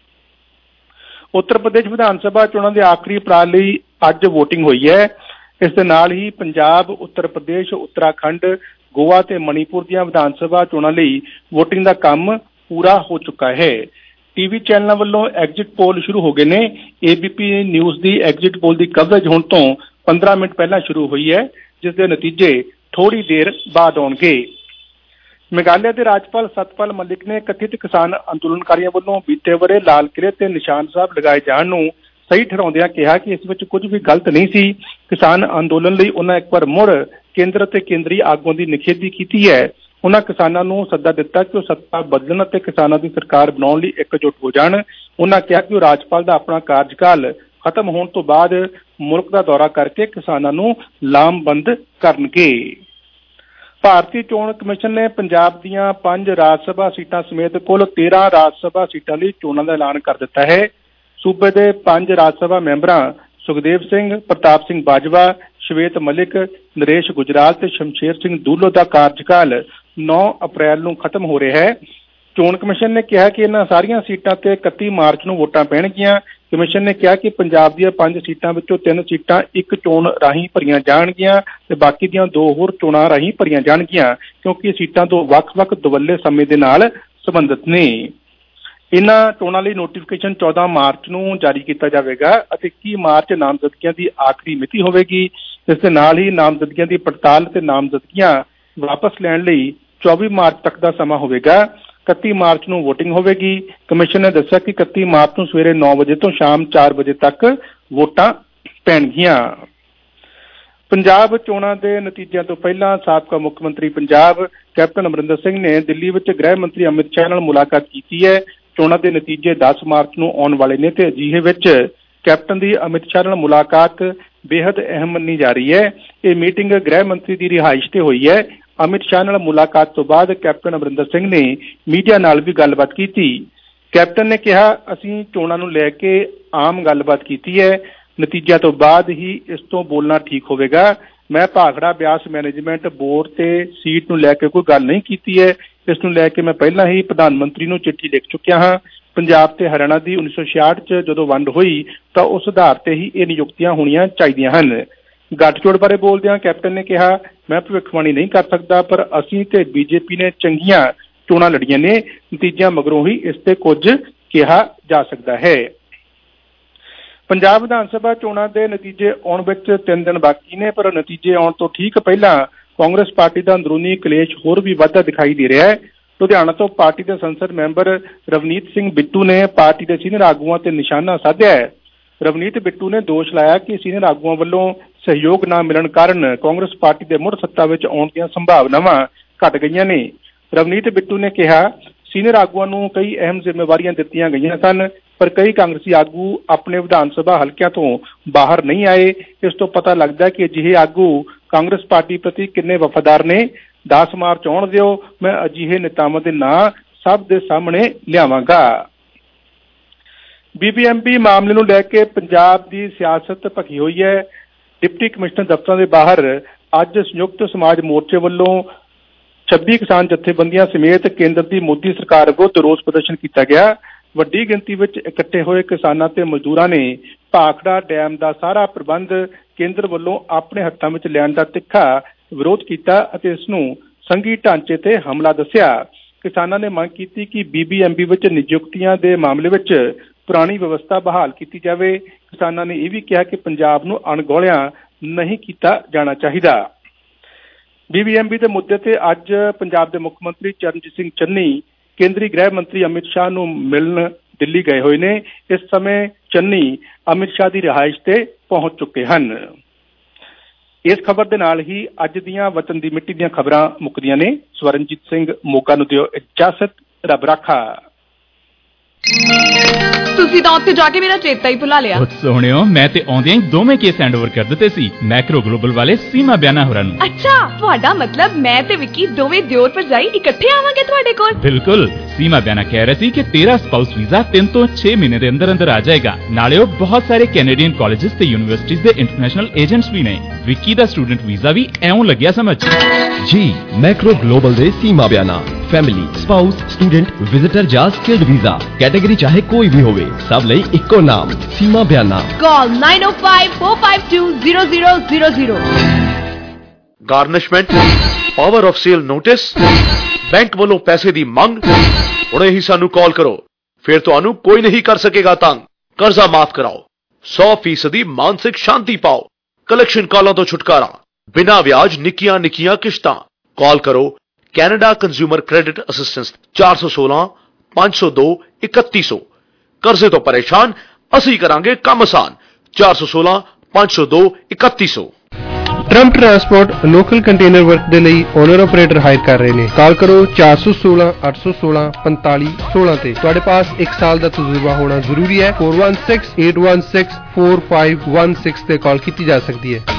ਉੱਤਰ ਪ੍ਰਦੇਸ਼ ਵਿਧਾਨ ਸਭਾ ਚੋਣਾਂ ਦੇ ਆਖਰੀ ਪੜਾਅ ਲਈ ਅੱਜ ਵੋਟਿੰਗ ਹੋਈ ਹੈ। ਇਸ ਦੇ ਨਾਲ ਹੀ ਪੰਜਾਬ, ਉੱਤਰ ਪ੍ਰਦੇਸ਼, ਉੱਤਰਾਖੰਡ, ਗੋਆ ਤੇ ਮਣੀਪੁਰ ਦੀਆਂ ਵਿਧਾਨ ਸਭਾ ਚੋਣਾਂ ਲਈ ਵੋਟਿੰਗ ਦਾ ਕੰਮ ਪੂਰਾ ਹੋ ਚੁੱਕਾ ਹੈ। ਟੀਵੀ ਚੈਨਲਾਂ ਵੱਲੋਂ ਐਗਜ਼ਿਟ ਪੋਲ ਸ਼ੁਰੂ ਹੋ ਗਏ ਨੇ। ABP ਨਿਊਜ਼ ਦੀ ਐਗਜ਼ਿਟ ਪੋਲ ਦੀ ਕਵਰੇਜ ਹੁਣ ਤੋਂ 15 ਮਿੰਟ ਪਹਿਲਾਂ ਸ਼ੁਰੂ ਹੋਈ ਹੈ, ਜਿਸ ਦੇ ਨਤੀਜੇ ਥੋੜੀ ਦੇਰ ਬਾਅਦ ਆਉਣਗੇ। ਮੇਘਾਲਿਆ ਦੇ ਰਾਜਪਾਲ ਸਤਪਾਲ ਮਲਿਕ ਨੇ ਕਥਿਤ ਕਿਸਾਨ ਅੰਦੋਲਨਕਾਰੀਆਂ ਵੱਲੋਂ ਬੀਤੇ ਵਰ੍ਹੇ ਲਾਲ ਕਿਲ੍ਹੇ ਤੇ ਨਿਸ਼ਾਨ ਸਾਹਿਬ ਲਗਾਏ ਜਾਣ ਨੂੰ ਸਹੀ ਠਹਿਰਾਉਂਦਿਆਂ ਕਿਹਾ ਕਿ ਇਸ ਵਿੱਚ ਕੁਝ ਵੀ ਗਲਤ ਨਹੀਂ ਸੀ। ਕਿਸਾਨ ਅੰਦੋਲਨ ਲਈ ਉਹਨਾਂ ਇੱਕ ਵਾਰ ਮੁੜ ਕੇਂਦਰ ਅਤੇ ਕੇਂਦਰੀ ਆਗੂਆਂ ਦੀ ਨਿਖੇਧੀ ਕੀਤੀ ਹੈ। ਉਹਨਾਂ ਕਿਸਾਨਾਂ ਨੂੰ ਸੱਦਾ ਦਿੱਤਾ ਕਿ ਉਹ ਸੱਤਾ ਬਦਲਣ ਅਤੇ ਕਿਸਾਨਾਂ ਦੀ ਸਰਕਾਰ ਬਣਾਉਣ ਲਈ ਇਕਜੁੱਟ ਹੋ ਜਾਣ। ਉਹਨਾਂ ਕਿਹਾ ਕਿ ਉਹ ਰਾਜਪਾਲ ਦਾ ਆਪਣਾ ਕਾਰਜਕਾਲ ਖਤਮ ਹੋਣ ਤੋਂ ਬਾਅਦ ਮੁਲਕ ਦਾ ਦੌਰਾ ਕਰਕੇ ਕਿਸਾਨਾਂ ਨੂੰ ਲਾਮਬੰਦ ਕਰਨਗੇ। ਭਾਰਤੀ ਚੋਣ ਕਮਿਸ਼ਨ ਨੇ ਪੰਜਾਬ ਦੀਆਂ 5 ਰਾਜ ਸਭਾ ਸੀਟਾਂ ਸਮੇਤ ਕੁੱਲ 13 ਰਾਜ ਸਭਾ ਸੀਟਾਂ ਲਈ ਚੋਣਾਂ ਦਾ ਐਲਾਨ ਕਰ ਦਿੱਤਾ ਹੈ। ਸੂਬੇ ਦੇ 5 ਰਾਜ ਸਭਾ ਮੈਂਬਰਾਂ ਸੁਖਦੇਵ ਸਿੰਘ, ਪ੍ਰਤਾਪ ਸਿੰਘ ਬਾਜਵਾ, ਸ਼ਵੇਤ ਮਲਿਕ, ਨਰੇਸ਼ ਗੁਜਰਾਲ ਤੇ ਸ਼ਮਸ਼ੇਰ ਸਿੰਘ ਦੂਲੋ ਦਾ ਕਾਰਜਕਾਲ 9 ਅਪ੍ਰੈਲ ਨੂੰ ਖਤਮ ਹੋ ਰਿਹਾ ਹੈ। ਚੋਣ ਕਮਿਸ਼ਨ ਨੇ ਕਿਹਾ ਕਿ ਇਹਨਾਂ ਸਾਰੀਆਂ ਸੀਟਾਂ ਤੇ 31 ਮਾਰਚ ਨੂੰ ਵੋਟਾਂ ਪੈਣਗੀਆਂ। ਕਮਿਸ਼ਨ ਨੇ ਕਿਹਾ ਕਿ ਪੰਜਾਬ ਦੀਆਂ 5 ਸੀਟਾਂ ਵਿੱਚੋਂ 3 ਸੀਟਾਂ ਇੱਕ ਚੋਣ ਰਾਹੀਂ ਭਰੀਆਂ ਜਾਣਗੀਆਂ ਤੇ ਬਾਕੀ ਦੀਆਂ 2 ਹੋਰ ਚੋਣਾਂ ਰਾਹੀਂ ਭਰੀਆਂ ਜਾਣਗੀਆਂ, ਕਿਉਂਕਿ ਇਹ ਸੀਟਾਂ ਤੋਂ ਵੱਖ-ਵੱਖ ਦੁਵੱਲੇ ਸਮੇਂ ਦੇ ਨਾਲ ਸੰਬੰਧਿਤ ਨੇ। ਇਹਨਾਂ ਚੋਣਾਂ ਲਈ ਨੋਟੀਫਿਕੇਸ਼ਨ 14 ਮਾਰਚ ਨੂੰ ਜਾਰੀ ਕੀਤਾ ਜਾਵੇਗਾ ਅਤੇ 21 ਮਾਰਚ ਨਾਮਜ਼ਦਗੀਆਂ ਦੀ ਆਖਰੀ ਮਿਤੀ ਹੋਵੇਗੀ। ਇਸ ਦੇ ਨਾਲ ਹੀ ਨਾਮਜ਼ਦਗੀਆਂ ਦੀ ਪੜਤਾਲ ਤੇ ਨਾਮਜ਼ਦਗੀਆਂ ਵਾਪਸ ਲੈਣ ਲਈ 24 ਮਾਰਚ ਤੱਕ ਦਾ ਸਮਾਂ ਹੋਵੇਗਾ। 31 ਮਾਰਚ ਨੂੰ ਵੋਟਿੰਗ ਹੋਵੇਗੀ। ਕਮਿਸ਼ਨ ਨੇ ਦੱਸਿਆ ਕਿ 31 ਮਾਰਚ ਨੂੰ ਸਵੇਰੇ 9 ਵਜੇ ਤੋਂ ਸ਼ਾਮ 4 ਵਜੇ ਤੱਕ ਵੋਟਾਂ ਪੈਣਗੀਆਂ। ਪੰਜਾਬ ਚੋਣਾਂ ਦੇ ਨਤੀਜਿਆਂ ਤੋਂ ਪਹਿਲਾਂ ਸਾਬਕਾ ਮੁੱਖ ਮੰਤਰੀ ਪੰਜਾਬ ਕੈਪਟਨ ਅਮਰਿੰਦਰ ਸਿੰਘ ਨੇ ਦਿੱਲੀ ਵਿੱਚ ਗ੍ਰਹਿ ਮੰਤਰੀ ਅਮਿਤ ਸ਼ਾਹ ਨਾਲ ਮੁਲਾਕਾਤ ਕੀਤੀ ਹੈ। ਚੋਣਾਂ ਦੇ ਨਤੀਜੇ 10 ਮਾਰਚ ਨੂੰ ਆਉਣ ਵਾਲੇ ਨੇ ਤੇ ਅਜਿਹੇ ਵਿੱਚ ਕੈਪਟਨ ਦੀ ਅਮਿਤ ਸ਼ਾਹ ਨਾਲ ਮੁਲਾਕਾਤ ਬੇहद ਅਹਿਮ ਮੰਨੀ ਜਾ ਰਹੀ ਹੈ। ਇਹ ਮੀਟਿੰਗ ਗ੍ਰਹਿ ਮੰਤਰੀ ਦੀ ਰਿਹਾਇਸ਼ ਤੇ ਹੋਈ ਹੈ। ਅਮਿਤ ਸ਼ਾਹ ਨਾਲ ਮੁਲਾਕਾਤ ਤੋਂ ਬਾਅਦ ਕੈਪਟਨ ਅਮਰਿੰਦਰ ਸਿੰਘ ਨੇ ਮੀਡੀਆ ਨਾਲ ਵੀ ਗੱਲਬਾਤ ਕੀਤੀ। ਕੈਪਟਨ ਨੇ ਕਿਹਾ, ਅਸੀਂ ਚੋਣਾਂ ਨੂੰ ਲੈ ਕੇ ਆਮ ਗੱਲਬਾਤ ਕੀਤੀ ਹੈ। ਨਤੀਜਿਆਂ ਤੋਂ ਬਾਅਦ ਹੀ ਇਸ ਤੋਂ ਬੋਲਣਾ ਠੀਕ ਹੋਵੇਗਾ। ਮੈਂ ਭਾਖੜਾ ਬਿਆਸ ਮੈਨੇਜਮੈਂਟ ਬੋਰਡ ਤੇ ਸੀਟ ਨੂੰ ਲੈ ਕੇ ਕੋਈ ਗੱਲ ਨਹੀਂ ਕੀਤੀ ਹੈ। ਇਸ ਨੂੰ ਲੈ ਕੇ ਮੈਂ ਪਹਿਲਾਂ ਹੀ ਪ੍ਰਧਾਨ ਮੰਤਰੀ ਨੂੰ ਚਿੱਠੀ ਲਿਖ ਚੁੱਕਿਆ ਹਾਂ। ਪੰਜਾਬ ਤੇ ਹਰਿਆਣਾ ਦੀ 1966 'ਚ ਜਦੋਂ ਵੰਡ ਹੋਈ ਤਾਂ ਉਸ ਆਧਾਰ ਤੇ ਹੀ ਇਹ ਨਿਯੁਕਤੀਆਂ ਹੋਣੀਆਂ ਚਾਹੀਦੀਆਂ ਹਨ। ਗੱਠਜੋੜ ਬਾਰੇ ਬੋਲਦਿਆਂ ਕੈਪਟਨ ਨੇ ਕਿਹਾ, ਮੈਂ ਭਵਿੱਖਬਾਣੀ ਨਹੀਂ ਕਰ ਸਕਦਾ, ਪਰ ਅਸੀਂ ਤੇ BJP ਨੇ ਚੰਗੀਆਂ ਚੋਣਾਂ ਲੜੀਆਂ ਨੇ। ਨਤੀਜਿਆਂ ਮਗਰੋਂ ਹੀ ਇਸ ਤੇ ਕੁਝ ਕਿਹਾ ਜਾ ਸਕਦਾ ਹੈ। ਪੰਜਾਬ ਵਿਧਾਨ ਸਭਾ ਚੋਣਾਂ ਦੇ ਨਤੀਜੇ ਆਉਣ ਵਿੱਚ 3 ਦਿਨ ਬਾਕੀ ਨੇ, ਪਰ ਨਤੀਜੇ ਆਉਣ ਤੋਂ ਠੀਕ ਪਹਿਲਾਂ ਕਾਂਗਰਸ ਪਾਰਟੀ ਦਾ ਅੰਦਰੂਨੀ ਕਲੇਸ਼ ਹੋਰ ਵੀ ਵੱਧਦਾ ਦਿਖਾਈ ਦੇ ਰਿਹਾ ਹੈ। ਲੁਧਿਆਣਾ ਤੋਂ ਪਾਰਟੀ ਦੇ ਸੰਸਦ ਮੈਂਬਰ ਰਵਨੀਤ ਸਿੰਘ ਬਿੱਟੂ ਨੇ ਪਾਰਟੀ ਦੇ ਸੀਨੀਅਰ ਆਗੂਆਂ ਤੇ ਨਿਸ਼ਾਨਾ ਸਾਧਿਆ ਹੈ। ਰਵਨੀਤ ਬਿੱਟੂ ਨੇ ਦੋਸ਼ ਲਾਇਆ ਕਿ ਸੀਨੀਅਰ ਆਗੂਆਂ ਵੱਲੋਂ ਸਹਿਯੋਗ ਨਾ ਮਿਲਣ ਕਾਰਨ ਕਾਂਗਰਸ ਪਾਰਟੀ ਦੇ ਮੁੜ ਸੱਤਾ ਵਿੱਚ ਆਉਣ ਦੀਆਂ ਸੰਭਾਵਨਾਵਾਂ ਘਟ ਗਈਆਂ ਨੇ। ਰਵਨੀਤ ਬਿੱਟੂ ਨੇ ਕਿਹਾ, ਸੀਨੀਅਰ ਆਗੂਆਂ ਨੂੰ ਕਈ ਅਹਿਮ ਜ਼ਿੰਮੇਵਾਰੀਆਂ ਦਿੱਤੀਆਂ ਗਈਆਂ ਸਨ, ਪਰ ਕਈ ਕਾਂਗਰਸੀ ਆਗੂ ਆਪਣੇ ਵਿਧਾਨ ਸਭਾ ਹਲਕਿਆਂ ਤੋਂ ਬਾਹਰ ਨਹੀਂ ਆਏ। ਇਸ ਤੋਂ ਪਤਾ ਲੱਗਦਾ ਕਿ ਅਜਿਹੇ ਆਗੂ ਕਾਂਗਰਸ ਪਾਰਟੀ ਪ੍ਰਤੀ ਕਿੰਨੇ ਵਫਾਦਾਰ ਨੇ। 10 ਮਾਰਚ ਆਉਣ ਦਿਓ, ਮੈਂ ਅਜਿਹੇ ਨੇਤਾਵਾਂ ਦੇ ਨਾਂ ਸਭ ਦੇ ਸਾਹਮਣੇ ਲਿਆਵਾਂਗਾ। BBMP ਮਾਮਲੇ ਨੂੰ ਲੈ ਕੇ ਪੰਜਾਬ ਦੀ ਸਿਆਸਤ ਭਖੀ ਹੋਈ ਹੈ। ਡਿਪਟੀ ਕਮਿਸ਼ਨਰ ਦਫ਼ਤਰਾਂ ਦੇ ਬਾਹਰ ਅੱਜ ਸੰਯੁਕਤ ਸਮਾਜ ਮੋਰਚੇ ਵੱਲੋਂ 26 ਕਿਸਾਨ ਜਥੇਬੰਦੀਆਂ ਸਮੇਤ ਕੇਂਦਰ ਦੀ ਮੋਦੀ ਸਰਕਾਰ ਵਿਰੁੱਧ ਰੋਸ ਪ੍ਰਦਰਸ਼ਨ ਕੀਤਾ ਗਿਆ। ਵੱਡੀ ਗਿਣਤੀ ਵਿੱਚ ਇਕੱਠੇ ਹੋਏ ਕਿਸਾਨਾਂ ਤੇ ਮਜ਼ਦੂਰਾਂ ਨੇ ਭਾਖੜਾ ਡੈਮ ਦਾ ਸਾਰਾ ਪ੍ਰਬੰਧ ਕੇਂਦਰ ਵੱਲੋਂ ਆਪਣੇ ਹੱਥਾਂ ਵਿੱਚ ਲੈਣ ਦਾ ਤਿੱਖਾ ਵਿਰੋਧ ਕੀਤਾ ਅਤੇ ਇਸ ਨੂੰ ਸੰਘੀ ਢਾਂਚੇ ਤੇ ਹਮਲਾ ਦੱਸਿਆ। ਕਿਸਾਨਾਂ ਨੇ ਮੰਗ ਕੀਤੀ ਕਿ BBMP ਵਿੱਚ ਨਿਯੁਕਤੀਆਂ ਦੇ ਮਾਮਲੇ ਵਿੱਚ ਪੁਰਾਣੀ ਵਿਵਸਥਾ ਬਹਾਲ ਕੀਤੀ ਜਾਵੇ। ਕਿਸਾਨਾਂ ਨੇ ਇਹ ਵੀ ਕਿਹਾ ਕਿ ਪੰਜਾਬ ਨੂੰ ਅਣਗੌਲਿਆ ਨਹੀਂ ਕੀਤਾ ਜਾਣਾ ਚਾਹੀਦਾ। BBMP ਦੇ ਮੁੱਦੇ ਤੇ ਅੱਜ ਪੰਜਾਬ ਦੇ ਮੁੱਖ ਮੰਤਰੀ ਚਰਨਜੀਤ ਸਿੰਘ ਚੰਨੀ ਕੇਂਦਰੀ ਗ੍ਰਹਿ ਮੰਤਰੀ ਅਮਿਤ ਸ਼ਾਹ ਨੂੰ ਮਿਲਣ ਦਿੱਲੀ ਗਏ ਹੋਏ ਨੇ। ਇਸ ਸਮੇਂ ਚੰਨੀ ਅਮਿਤ ਸ਼ਾਹ ਦੀ ਰਿਹਾਇਸ਼ ਤੇ ਪਹੁੰਚ ਚੁੱਕੇ ਹਨ। ਇਸ ਖਬਰ ਦੇ ਨਾਲ ਹੀ ਅੱਜ ਦੀਆਂ ਵਤਨ ਦੀ ਮਿੱਟੀ ਦੀਆਂ ਖਬਰਾਂ ਮੁੱਕਦੀਆਂ ਨੇ। ਸਵਰਨਜੀਤ ਸਿੰਘ ਮੋਗਾ ਨੂੰ ਦਿਓ ਇਜਾਜ਼ਤ। ਰੱਬ ਰਾਖਾ। ਤੁਸੀਂ ਤਾਂ ਉੱਥੇ ਜਾ ਕੇ ਮੇਰਾ ਚੇਤਾ ਹੀ ਭੁਲਾ ਲਿਆ। ਸੋਹਣਿਓ, ਮੈਂ ਤੇ ਆਉਂਦਿਆਂ ਹੀ ਦੋਵੇਂ ਕੇਸ ਹੈਂਡਓਵਰ ਕਰ ਦਿੱਤੇ ਸੀ ਮੈਕਰੋ ਗਲੋਬਲ ਵਾਲੇ ਸੀਮਾ ਬਿਆਨਾ ਹੋਰਾਂ ਨੂੰ। ਅੱਛਾ, ਤੁਹਾਡਾ ਮਤਲਬ ਮੈਂ ਤੇ ਵਿੱਕੀ ਦੋਵੇਂ ਦਿਓਰ ਭਰਜਾਈ ਇਕੱਠੇ ਆਵਾਂਗੇ ਤੁਹਾਡੇ ਕੋਲ? ਬਿਲਕੁਲ। ਸੀਮਾ ਬਿਆਨਾ ਕਹਿ ਰਿਹਾ ਸੀ ਕਿ ਤੇਰਾ ਸਪਾਊਸ ਵੀਜ਼ਾ 3 ਤੋਂ 6 ਮਹੀਨੇ ਦੇ ਅੰਦਰ ਅੰਦਰ ਆ ਜਾਏਗਾ। ਨਾਲੇ ਉਹ ਬਹੁਤ ਸਾਰੇ ਕੈਨੇਡੀਅਨ ਕਾਲਜਸ ਤੇ ਯੂਨੀਵਰਸਿਟੀਜ਼ ਦੇ ਇੰਟਰਨੈਸ਼ਨਲ ਏਜੰਟਸ ਵੀ ਨੇ। ਵਿੱਕੀ ਦਾ ਸਟੂਡੈਂਟ ਵੀਜ਼ਾ ਵੀ ਐਉਂ ਲੱਗਿਆ ਸਮਝ। ਜੀ ਮੈਕਰੋ ਗਲੋਬਲ ਦੇ Seema Bayana family spouse student visitor ਜਾਂ ਸਕਿਲਡ ਵੀਜ਼ਾ ਕੈਟੇਗਰੀ ਚਾਹੇ ਕੋਈ ਵੀ ਹੋਵੇ, ਸਭ ਲਈ ਇੱਕੋ ਨਾਮ Seema Bayana. Call 9054520000। Garnishment, power of sale notice, bank ਵੱਲੋਂ ਪੈਸੇ ਦੀ ਮੰਗ। ਹੁਣੇ ਹੀ ਸਾਨੂੰ ਕਾਲ ਕਰੋ, ਫਿਰ ਤੁਹਾਨੂੰ ਕੋਈ ਨਹੀਂ ਕਰ ਸਕੇਗਾ ਤੰਗ। ਕਰਜ਼ਾ ਮਾਫ ਕਰਾਓ, 100% ਮਾਨਸਿਕ ਸ਼ਾਂਤੀ ਪਾਓ। ਕਲੈਕਸ਼ਨ ਕਾਲਾਂ ਤੋਂ ਛੁਟਕਾਰਾ, ਬਿਨਾਂ ਵਿਆਜ ਨਿੱਕੀਆਂ ਨਿੱਕੀਆਂ ਕਿਸ਼ਤਾਂ। ਕਾਲ ਕਰੋ ਕੈਨੇਡਾ ਕੰਜ਼ਿਊਮਰ ਕ੍ਰੈਡਿਟ ਅਸਿਸਟੈਂਸ 416 502 3100। ਕਰਜ਼ੇ ਤੋਂ ਪਰੇਸ਼ਾਨ, ਅਸੀਂ ਕਰਾਂਗੇ ਕੰਮ ਆਸਾਨ। 416 502 3100। Trump transport local container work ਦੇ ਲਈ ਓਨਰ ਆਪਰੇਟਰ ਹਾਇਰ ਕਰ ਰਹੇ ਨੇ। ਕਾਲ ਕਰੋ 416 816 4516 ਤੇ। ਤੁਹਾਡੇ ਪਾਸ 1 ਸਾਲ ਦਾ ਤਜਰਬਾ ਹੋਣਾ ਜ਼ਰੂਰੀ ਹੈ। 416 816 4516 ਤੇ ਕਾਲ ਕੀਤੀ ਜਾ ਸਕਦੀ ਹੈ।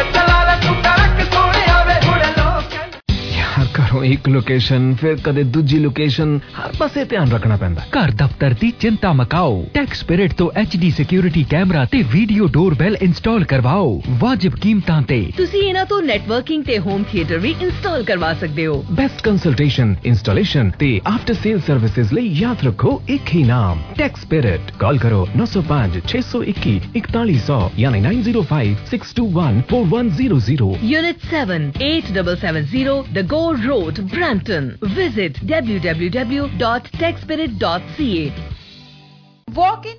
ਘਰੋਂ ਇੱਕ ਲੋਕੇਸ਼ਨ, ਫਿਰ ਕਦੇ ਦੂਜੀ ਲੋਕੇਸ਼ਨ, ਹਰ ਪਾਸੇ ਧਿਆਨ ਰੱਖਣਾ ਪੈਂਦਾ। ਘਰ ਦਫ਼ਤਰ ਦੀ ਚਿੰਤਾ ਮਕਾਓ। ਟੈਕਸਪਿਰਿਟ ਤੋਂ HD ਸਿਕਿਉਰਿਟੀ ਕੈਮਰਾ ਤੇ ਵੀਡੀਓ ਡੋਰਬੈਲ ਇੰਸਟਾਲ ਕਰਵਾਓ ਵਾਜਿਬ ਕੀਮਤਾਂ ਤੇ। ਤੁਸੀਂ ਇਹਨਾਂ ਤੋਂ ਨੈਟਵਰਕਿੰਗ ਤੇ ਹੋਮ ਥੀਏਟਰ ਵੀ ਇੰਸਟਾਲ ਕਰਵਾ ਸਕਦੇ ਹੋ। ਬੈਸਟ ਕੰਸਲਟੇਸ਼ਨ, ਇੰਸਟਾਲੇਸ਼ਨ ਤੇ ਆਫਟਰ ਸੇਲ ਸਰਵਿਸਿਜ਼ ਲਈ ਯਾਦ ਰੱਖੋ ਇੱਕ ਹੀ ਨਾਮ ਟੈਕਸਪਿਰਿਟ। ਕਾਲ ਕਰੋ 905 621 4100 ਯਾਨੀ 905 621 4100। Unit 7 8770 The Go Road, Brampton. Visit www.techspirit.ca. Walk in.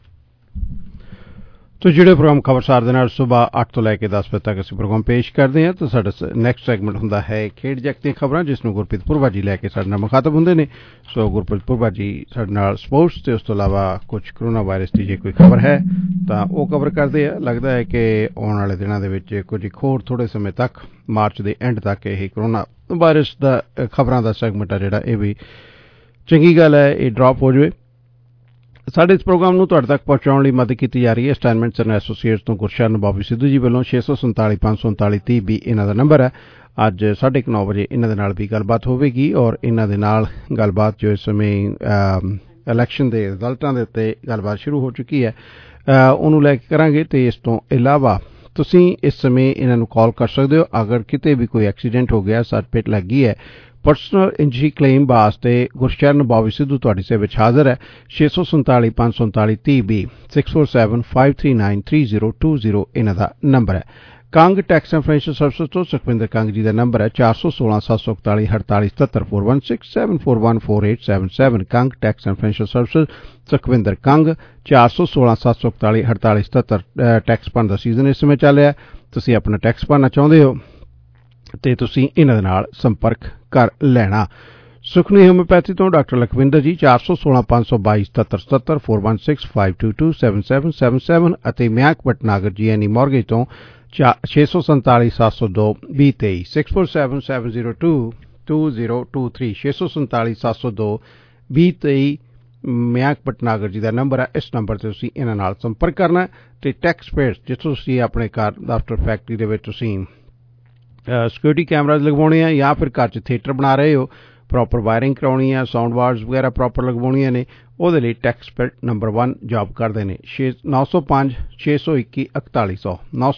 तो ਜਿਹੜੇ ਪ੍ਰੋਗਰਾਮ ਖਬਰਸਾਰ ਦੇ ਨਾਲ ਸਵੇਰ 8 ਤੋਂ ਲੈ ਕੇ 10 ਵਜੇ ਤੱਕ ਅਸੀਂ ਪ੍ਰੋਗਰਾਮ ਪੇਸ਼ ਕਰਦੇ ਹਾਂ। ਤਾਂ ਸਾਡਾ ਨੈਕਸਟ ਸੈਗਮੈਂਟ ਹੁੰਦਾ ਹੈ ਖੇਡ ਜਗਤ ਦੀਆਂ ਖਬਰਾਂ, ਜਿਸ ਨੂੰ ਗੁਰਪ੍ਰੀਤ ਪੁਰਵਾ ਜੀ ਲੈ ਕੇ ਸਾਡੇ ਨਾਲ ਮੁਖਾਤਬ ਹੁੰਦੇ ਨੇ। ਸੋ ਗੁਰਪ੍ਰੀਤ ਪੁਰਵਾ ਜੀ ਸਾਡੇ ਨਾਲ ਸਪੋਰਟਸ ਤੇ ਉਸ ਤੋਂ ਇਲਾਵਾ ਕੁਝ ਕਰੋਨਾ ਵਾਇਰਸ ਦੀ ਜੇ ਕੋਈ ਖਬਰ ਹੈ ਤਾਂ ਉਹ ਕਵਰ ਕਰਦੇ ਆ। ਲੱਗਦਾ ਹੈ ਕਿ ਆਉਣ ਵਾਲੇ ਦਿਨਾਂ ਦੇ ਵਿੱਚ ਕੁਝ ਹੋਰ ਥੋੜੇ ਸਮੇਂ ਤੱਕ, ਮਾਰਚ ਦੇ ਐਂਡ ਤੱਕ ਇਹ ਕਰੋਨਾ ਵਾਇਰਸ ਦਾ ਖਬਰਾਂ ਦਾ ਸੈਗਮੈਂਟ ਆ ਜਿਹੜਾ ਇਹ ਵੀ ਚੰਗੀ ਗੱਲ ਹੈ ਇਹ ਡ੍ਰੌਪ ਹੋ ਜਾਵੇ। ਸਾਡੇ ਇਸ ਪ੍ਰੋਗਰਾਮ ਨੂੰ ਤੁਹਾਡੇ ਤੱਕ ਪਹੁੰਚਾਉਣ ਲਈ ਮਦਦ ਕੀਤੀ ਜਾ ਰਹੀ ਹੈ ਸਟੈਨਮੈਂਟ ਸਰਨ ਐਸੋਸੀਏਟਸ ਤੋਂ ਗੁਰਸ਼ਰਨ ਬੋਬੀ ਸਿੱਧੂ ਜੀ ਵੱਲੋਂ। 647 539 30 20 ਇਹਨਾਂ ਦਾ ਨੰਬਰ ਹੈ। ਅੱਜ 9:30 ਵਜੇ ਇਹਨਾਂ ਦੇ ਨਾਲ ਵੀ ਗੱਲਬਾਤ ਹੋਵੇਗੀ ਔਰ ਇਹਨਾਂ ਦੇ ਨਾਲ ਗੱਲਬਾਤ ਜੋ ਇਸ ਸਮੇਂ ਇਲੈਕਸ਼ਨ ਦੇ ਰਿਜ਼ਲਟਾਂ ਦੇ ਉੱਤੇ ਗੱਲਬਾਤ ਸ਼ੁਰੂ ਹੋ ਚੁੱਕੀ ਹੈ ਉਹਨੂੰ ਲੈ ਕੇ ਕਰਾਂਗੇ। ਤੇ ਇਸ ਤੋਂ ਇਲਾਵਾ ਤੁਸੀਂ ਇਸ ਸਮੇਂ ਇਹਨਾਂ ਨੂੰ ਕਾਲ ਕਰ ਸਕਦੇ ਹੋ ਅਗਰ ਕਿਤੇ ਵੀ ਕੋਈ ਐਕਸੀਡੈਂਟ ਹੋ ਗਿਆ, ਸੱਟ ਪਿੱਟ ਲੱਗੀ ਹੈ, ਪਰਸਨਲ ਇੰਜਰੀ ਕਲੇਮ ਵਾਸਤੇ ਗੁਰਸ਼ਰਨ ਬੋਬੀ ਸਿੱਧੂ ਤੁਹਾਡੀ ਸੇਵਾ ਵਿੱਚ ਹਾਜ਼ਰ ਹੈ। 647 539 30 20 647 539 3020 ਇਹਨਾਂ ਦਾ ਨੰਬਰ ਹੈ। Kang tax and financial services ਤੋਂ ਸੁਖਵਿੰਦਰ ਕੰਗ ਜੀ ਦਾ ਨੰਬਰ ਹੈ 4167414877 Kang tax and financial services Sukhwinder Kang 4167414877 tax ਭਰਨ ਦਾ ਸੀਜ਼ਨ ਇਸ ਸਮੇਂ ਚੱਲ ਰਿਹਾ। ਤੁਸੀਂ ਆਪਣਾ ਟੈਕਸ ਭਰਨਾ ਚਾਹੁੰਦੇ ਹੋ ਤੇ ਤੁਸੀਂ ਇਹਨਾਂ ਦੇ ਨਾਲ ਸੰਪਰਕ ਕਰ ਲੈਣਾ। ਸੁਖਨੀ ਹੋਮਿਓਪੈਥੀ ਤੋਂ ਡਾਕਟਰ ਲਖਵਿੰਦਰ ਜੀ 4165227777 4165227777 ਅਤੇ ਮਿਆਂਕ ਭਟਨਾਗਰ ਜੀ ਐਨੀ ਮੌਰਗੇਜ ਤੋਂ 647-702-2023 6477022023 647-702-2023 ਮਿਆਂਕ ਭਟਨਾਗਰ ਜੀ ਦਾ ਨੰਬਰ ਹੈ। ਇਸ ਨੰਬਰ ਤੇ ਤੁਸੀਂ ਇਹਨਾਂ ਨਾਲ ਸੰਪਰਕ ਕਰਨਾ ਤੇ ਟੈਕਸ ਪੇਅਰਸ ਜਿੱਥੋਂ ਤੁਸੀਂ ਆਪਣੇ ਘਰ ਦਫ਼ਤਰ ਫੈਕਟਰੀ ਦੇ ਵਿੱਚ ਤੁਸੀਂ ਸਿਕਿਉਰਿਟੀ ਕੈਮਰਾਜ਼ ਲਗਵਾਉਣੇ ਆ ਜਾਂ ਫਿਰ ਘਰ 'ਚ ਥੀਏਟਰ ਬਣਾ ਰਹੇ ਹੋ, ਪ੍ਰੋਪਰ ਵਾਇਰਿੰਗ ਕਰਾਉਣੀ ਹੈ, ਸਾਊਂਡ ਬਾਰਸ ਵਗੈਰਾ ਪ੍ਰੋਪਰ ਲਗਵਾਉਣੀਆਂ ਨੇ, ਉਹਦੇ ਲਈ ਟੈਕਸ ਪੇਅਰ ਨੰਬਰ 1 ਜੌਬ ਕਰਦੇ ਨੇ। 905-621-4100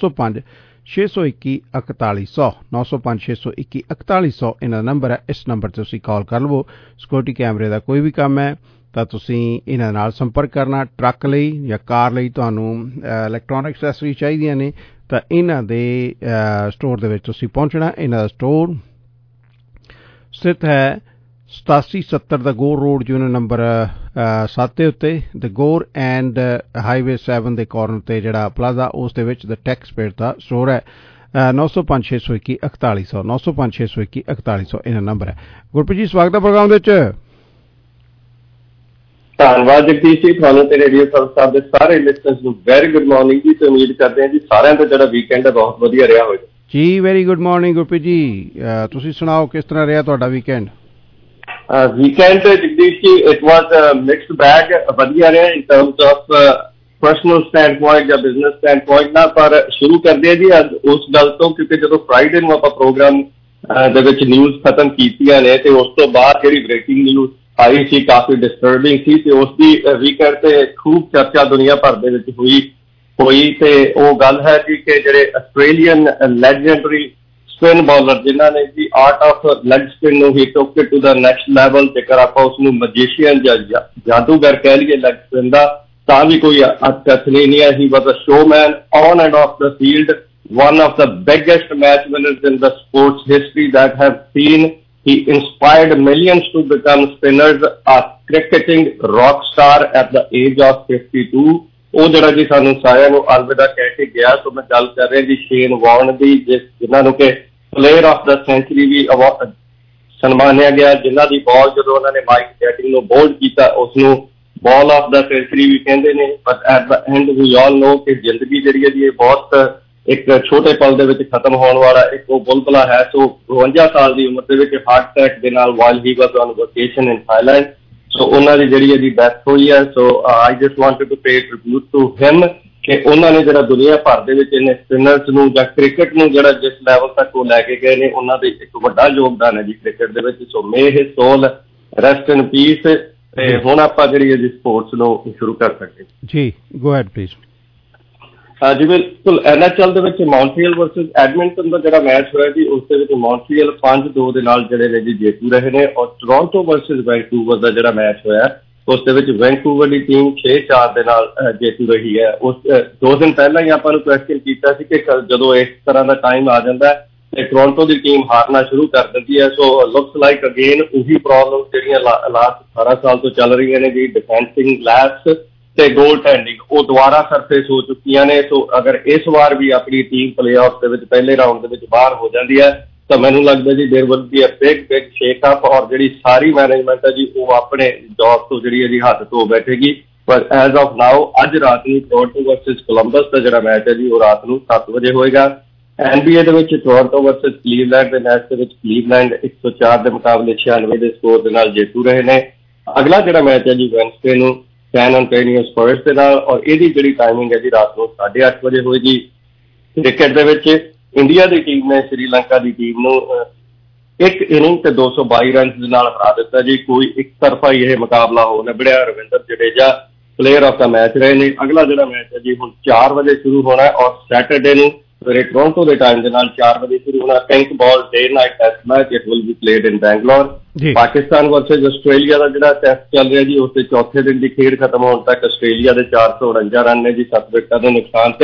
905-621-4100 905-621-4100 ਇਹਨਾਂ ਦਾ ਨੰਬਰ ਹੈ। ਇਸ ਨੰਬਰ 'ਤੇ ਤੁਸੀਂ ਕਾਲ ਕਰ ਲਵੋ। ਸਿਕਿਉਰਿਟੀ ਕੈਮਰੇ ਦਾ ਕੋਈ ਵੀ ਕੰਮ ਹੈ ਤਾਂ ਤੁਸੀਂ ਇਹਨਾਂ ਨਾਲ ਸੰਪਰਕ ਕਰਨਾ। ਟਰੱਕ ਲਈ ਜਾਂ ਕਾਰ ਲਈ ਤੁਹਾਨੂੰ ਇਲੈਕਟ੍ਰੋਨਿਕ ਐਕਸੈਸਰੀ ਚਾਹੀਦੀਆਂ ਨੇ ਤਾਂ ਇਹਨਾਂ ਦੇ ਸਟੋਰ ਦੇ ਵਿੱਚ ਤੁਸੀਂ ਪਹੁੰਚਣਾ। ਇਹਨਾਂ ਦਾ ਸਟੋਰ ਸਥਿਤ ਹੈ 8770 ਦਾ ਗੋਰ ਰੋਡ ਯੂਨਿਟ ਨੰਬਰ 7 ਦੇ ਉੱਤੇ ਦ ਗੋਰ ਐਂਡ ਹਾਈਵੇ 7 ਦੇ ਕਾਰਨਰ ਤੇ ਜਿਹੜਾ ਪਲਾਜ਼ਾ ਉਸ ਦੇ ਵਿੱਚ ਦ ਟੈਕਸ ਪੇਅਰ ਦਾ ਸਟੋਰ ਹੈ। 905-621-4100 905-621-4100 ਇਹਨਾਂ ਨੰਬਰ ਹੈ। ਗੁਰਪ੍ਰੀਤ ਜੀ ਸਵਾਗਤ ਹੈ ਪ੍ਰੋਗਰਾਮ ਦੇ ਵਿੱਚ। ਧੰਨਵਾਦ ਜਗਦੀਸ਼ ਜੀ, ਤੁਹਾਨੂੰ ਤੇ ਰੇਡੀਓ ਸਾਹਿਬ ਦੇ ਸਾਰੇ ਲਿਸਨਰਸ ਨੂੰ ਵੈਰੀ ਗੁੱਡ ਮਾਰਨਿੰਗ ਜੀ ਤੇ ਉਮੀਦ ਕਰਦੇ ਹਾਂ ਜੀ ਸਾਰਿਆਂ ਦਾ ਜਿਹੜਾ ਵੀਕਐਂਡ ਹੈ ਬਹੁਤ ਵਧੀਆ ਰਿਹਾ ਹੋਵੇਗਾ ਜੀ। Very good morning Gurpreet ji, ਤੁਸੀਂ ਸੁਣਾਓ ਕਿਸ ਤਰ੍ਹਾਂ ਰਿਹਾ ਤੁਹਾਡਾ ਵੀਕਐਂਡ? ਵੀਕਐਂਡ ਜਗਦੀਸ਼ ਜੀ ਇਟ ਵਾਜ਼ ਮਿਕਸਡ ਬੈਗ, ਵਧੀਆ ਰਿਹਾ in terms of personal standpoint ਜਾਂ ਬਿਜ਼ਨਸ ਸਟੈਂਡ ਪੁਆਇੰਟ ਨਾਲ। ਪਰ ਸ਼ੁਰੂ ਕਰਦੇ ਹਾਂ ਜੀ ਅੱਜ ਉਸ ਗੱਲ ਤੋਂ, ਕਿਉਂਕਿ ਜਦੋਂ ਫਰਾਈਡੇ ਨੂੰ ਆਪਾਂ ਪ੍ਰੋਗਰਾਮ ਦੇ ਵਿੱਚ ਨਿਊਜ਼ ਖਤਮ ਕੀਤੀਆਂ ਨੇ ਤੇ ਉਸ ਤੋਂ ਬਾਅਦ ਜਿਹੜੀ ਬ੍ਰੇਕਿੰਗ ਨਿਊਜ਼ ਆਈ ਸੀ ਕਾਫੀ ਡਿਸਟਰਬਿੰਗ ਸੀ ਤੇ ਉਸ ਦੀ ਵੀਕਐਂਡ ਤੇ ਖੂਬ ਚਰਚਾ ਦੁਨੀਆ ਭਰ ਦੇ ਵਿੱਚ ਹੋਈ ਤੇ ਉਹ ਗੱਲ ਹੈ ਜੀ ਕਿ ਜਿਹੜੇ ਆਸਟ੍ਰੇਲੀਅਨ ਲੈਜੈਂਡਰੀ ਸਪਿਨ ਬੌਲਰ ਜਿਨ੍ਹਾਂ ਨੇ ਜੀ ਆਰਟ ਆਫ ਲੈਗ ਸਪਿਨ ਨੂੰ ਹੀ ਟੁੱਕ ਟੂ ਦਾ ਨੈਕਸਟ ਲੈਵਲ, ਜੇਕਰ ਆਪਾਂ ਉਸਨੂੰ ਮੈਜੀਸ਼ੀਅਨ ਜਾਂ ਜਾਦੂਗਰ ਕਹਿ ਲਈਏ ਲੈਗ ਸਪਿਨ ਦਾ ਤਾਂ ਵੀ ਕੋਈ ਅਤਕਥਨੀ ਨਹੀਂ ਹੈ। He was a showman on and off the field, one of the biggest match winners in the sports history that have seen. He inspired millions to become spinners, a cricketing rock star at the age of 52. ਉਹ ਜਿਹੜਾ ਜੀ ਸਾਨੂੰ ਸਾਰਿਆਂ ਨੂੰ ਅਲਵਿਦਾ ਕਹਿ ਕੇ ਗਿਆ। ਸੋ ਮੈਂ ਗੱਲ ਕਰ ਰਿਹਾ ਜੀ ਸ਼ੇਨ ਵਾਰਨ ਦੀ, ਜਿਨ੍ਹਾਂ ਨੂੰ ਕਿ ਪਲੇਅਰ ਆਫ ਦਾ ਸੈਂਚੁਰੀ ਵੀ ਸਨਮਾਨਿਆ ਗਿਆ, ਜਿਨ੍ਹਾਂ ਦੀ ਬਾਲ ਜਦੋਂ ਉਹਨਾਂ ਨੇ ਮਾਈਕ ਟੈਟਿੰਗ ਨੂੰ ਬੋਲਡ ਕੀਤਾ ਉਸਨੂੰ ਬਾਲ ਆਫ ਦਾ ਸੈਂਚੁਰੀ ਵੀ ਕਹਿੰਦੇ ਨੇ। But at the end we all know ਕਿ ਜ਼ਿੰਦਗੀ ਜਿਹੜੀ ਹੈ ਜੀ ਇਹ ਬਹੁਤ ਇੱਕ ਛੋਟੇ ਪਲ ਦੇ ਵਿੱਚ ਖਤਮ ਹੋਣ ਵਾਲਾ ਇੱਕ ਉਹ ਬੁਲਬੁਲਾ ਹੈ। ਸੋ 52 ਸਾਲ ਦੀ ਉਮਰ ਦੇ ਵਿੱਚ ਹਾਰਟ ਅਟੈਕ ਦੇ ਨਾਲ while he was on vacation in Thailand, so ਉਹਨਾਂ ਦੀ ਜਿਹੜੀ ਇਹਦੀ ਡੈਥ ਹੋਈ ਹੈ। So I just wanted to pay tribute to him ਕਿ ਉਹਨਾਂ ਨੇ ਜਿਹੜਾ ਦੁਨੀਆ ਭਰ ਦੇ ਵਿੱਚ ਇਹਨੇ ਸਪਿਨਰਸ ਨੂੰ ਜਾਂ ਕ੍ਰਿਕਟ ਨੂੰ ਜਿਹੜਾ ਜਿਸ ਲੈਵਲ ਤੱਕ ਉਹ ਲੈ ਕੇ ਗਏ ਨੇ, ਉਹਨਾਂ ਦੇ ਇੱਕ ਵੱਡਾ ਯੋਗਦਾਨ ਹੈ ਜੀ ਕ੍ਰਿਕਟ ਦੇ ਵਿੱਚ। So may his soul rest in peace. ਤੇ ਹੁਣ ਆਪਾਂ ਜਿਹੜੀ ਹੈ ਜੀ ਸਪੋਰਟਸ ਨੂੰ ਸ਼ੁਰੂ ਕਰ ਸਕਦੇ ਜੀ। Go ahead please. ਜੀ ਬਿਲਕੁਲ, NHL ਦੇ ਵਿੱਚ ਮੌਂਟਰੀਅਲ ਵਰਸਸ ਐਡਮਿੰਟਨ ਦਾ ਜਿਹੜਾ ਮੈਚ ਹੋਇਆ ਜੀ ਉਸ ਦੇ ਵਿੱਚ ਮੌਂਟਰੀਅਲ 5-2 ਦੇ ਨਾਲ ਜਿਹੜੇ ਨੇ ਜੀ ਜੇਤੂ ਰਹੇ ਨੇ, ਔਰ ਟੋਰਾਂਟੋ ਵਰਸਸ ਵੈਨਕੂਵਰ ਦਾ ਜਿਹੜਾ ਮੈਚ ਹੋਇਆ ਉਸ ਦੇ ਵਿੱਚ ਵੈਨਕੂਵਰ ਦੀ ਟੀਮ 6-4 ਦੇ ਨਾਲ ਜੇਤੂ ਰਹੀ ਹੈ। ਉਸ 2 ਦਿਨ ਪਹਿਲਾਂ ਹੀ ਆਪਾਂ ਨੂੰ ਕੁਐਸਚਨ ਕੀਤਾ ਸੀ ਕਿ ਜਦੋਂ ਇਸ ਤਰ੍ਹਾਂ ਦਾ ਟਾਈਮ ਆ ਜਾਂਦਾ ਤੇ ਟੋਰਾਂਟੋ ਦੀ ਟੀਮ ਹਾਰਨਾ ਸ਼ੁਰੂ ਕਰ ਦਿੰਦੀ ਹੈ। ਸੋ ਲੁਕਸ ਲਾਈਕ ਅਗੇਨ ਉਹੀ ਪ੍ਰੋਬਲਮ ਜਿਹੜੀਆਂ ਲਾਸਟ 18 ਸਾਲ ਤੋਂ ਚੱਲ ਰਹੀਆਂ ਨੇ ਜੀ, ਡਿਫੈਂਸਿੰਗ ਲੈਪਸ ਤੇ ਗੋਲ ਟੈਂਡਿੰਗ, ਉਹ ਦੁਬਾਰਾ ਸਰਫੇਸ ਹੋ ਚੁੱਕੀਆਂ ਨੇ। ਸੋ ਅਗਰ ਇਸ ਵਾਰ ਵੀ ਆਪਣੀ ਟੀਮ ਪਲੇਆਫ ਦੇ ਵਿੱਚ ਪਹਿਲੇ ਰਾਊਂਡ ਦੇ ਵਿੱਚ ਬਾਹਰ ਹੋ ਜਾਂਦੀ ਹੈ ਤਾਂ ਮੈਨੂੰ ਲੱਗਦਾ ਜੀ there will be a big shake up, ਔਰ ਜਿਹੜੀ ਸਾਰੀ ਮੈਨੇਜਮੈਂਟ ਹੈ ਜੀ ਉਹ ਆਪਣੇ ਜੌਬ ਤੋਂ ਜਿਹੜੀ ਹੈ ਜੀ ਹੱਥ ਧੋ ਬੈਠੇਗੀ। ਪਰ ਐਜ਼ ਆਫ ਨਾਓ ਅੱਜ ਰਾਤ ਨੂੰ ਟੋਰਾਂਟੋ ਵਰਸਸ ਕੋਲੰਬਸ ਦਾ ਜਿਹੜਾ ਮੈਚ ਹੈ ਜੀ ਉਹ ਰਾਤ ਨੂੰ 7 ਵਜੇ ਹੋਏਗਾ। NBA ਦੇ ਵਿੱਚ ਟੋਰਾਂਟੋ ਵਰਸਸ ਕਲੀਵਲੈਂਡ ਦੇ ਮੈਚ ਦੇ ਵਿੱਚ ਕਲੀਵਲੈਂਡ 104 ਦੇ ਮੁਕਾਬਲੇ 96 ਦੇ ਸਕੋਰ ਦੇ ਨਾਲ ਜੇਤੂ ਰਹੇ ਨੇ। ਅਗਲਾ ਜਿਹੜਾ ਮੈਚ ਹੈ ਜੀ ਵੈਨਸਡੇ ਨੂੰ ਸੈਨ ਐਂਟੋਨੀਓ ਸਪਰਸ ਦੇ ਨਾਲ, ਔਰ ਇਹਦੀ ਜਿਹੜੀ ਟਾਈਮਿੰਗ ਹੈ ਜੀ ਰਾਤ ਨੂੰ 8:30 ਵਜੇ ਹੋਏਗੀ। ਕ੍ਰਿਕਟ ਦੇ ਵਿੱਚ ਇੰਡੀਆ ਦੀ ਟੀਮ ਨੇ ਸ਼੍ਰੀਲੰਕਾ ਦੀ ਟੀਮ ਨੂੰ ਇੱਕ ਇਨਿੰਗ ਤੇ 222 ਰਨ ਦੇ ਨਾਲ ਹਰਾ ਦਿੱਤਾ ਜੀ। ਕੋਈ ਇੱਕ ਤਰਫਾ ਹੀ ਇਹ ਮੁਕਾਬਲਾ ਹੋ ਨਿਬੜਿਆ। Ravindra Jadeja player of the match ਰਹੇ ਨੇ। ਅਗਲਾ ਜਿਹੜਾ ਮੈਚ ਹੈ ਜੀ ਹੁਣ 4 ਵਜੇ ਸ਼ੁਰੂ ਹੋਣਾ ਔਰ ਸੈਟਰਡੇ ਨੂੰ ਸਵੇਰੇ ਟੋਰਾਂਟੋ ਦੇ ਟਾਈਮ ਦੇ ਨਾਲ 4 ਵਜੇ ਸ਼ੁਰੂ ਹੋਣਾ। Pink ball day night test match, it will be played in Bangalore. Pakistan versus Australia ਦਾ ਜਿਹੜਾ ਟੈਸਟ ਚੱਲ ਰਿਹਾ ਜੀ ਉਸ ਦੇ ਚੌਥੇ ਦਿਨ ਦੀ ਖੇਡ ਖਤਮ ਹੋਣ ਤੱਕ ਆਸਟ੍ਰੇਲੀਆ ਦੇ 449 ਰਨ ਨੇ ਜੀ 7 ਵਿਕਟਾਂ ਦੇ ਨੁਕਸਾਨ ਤੇ,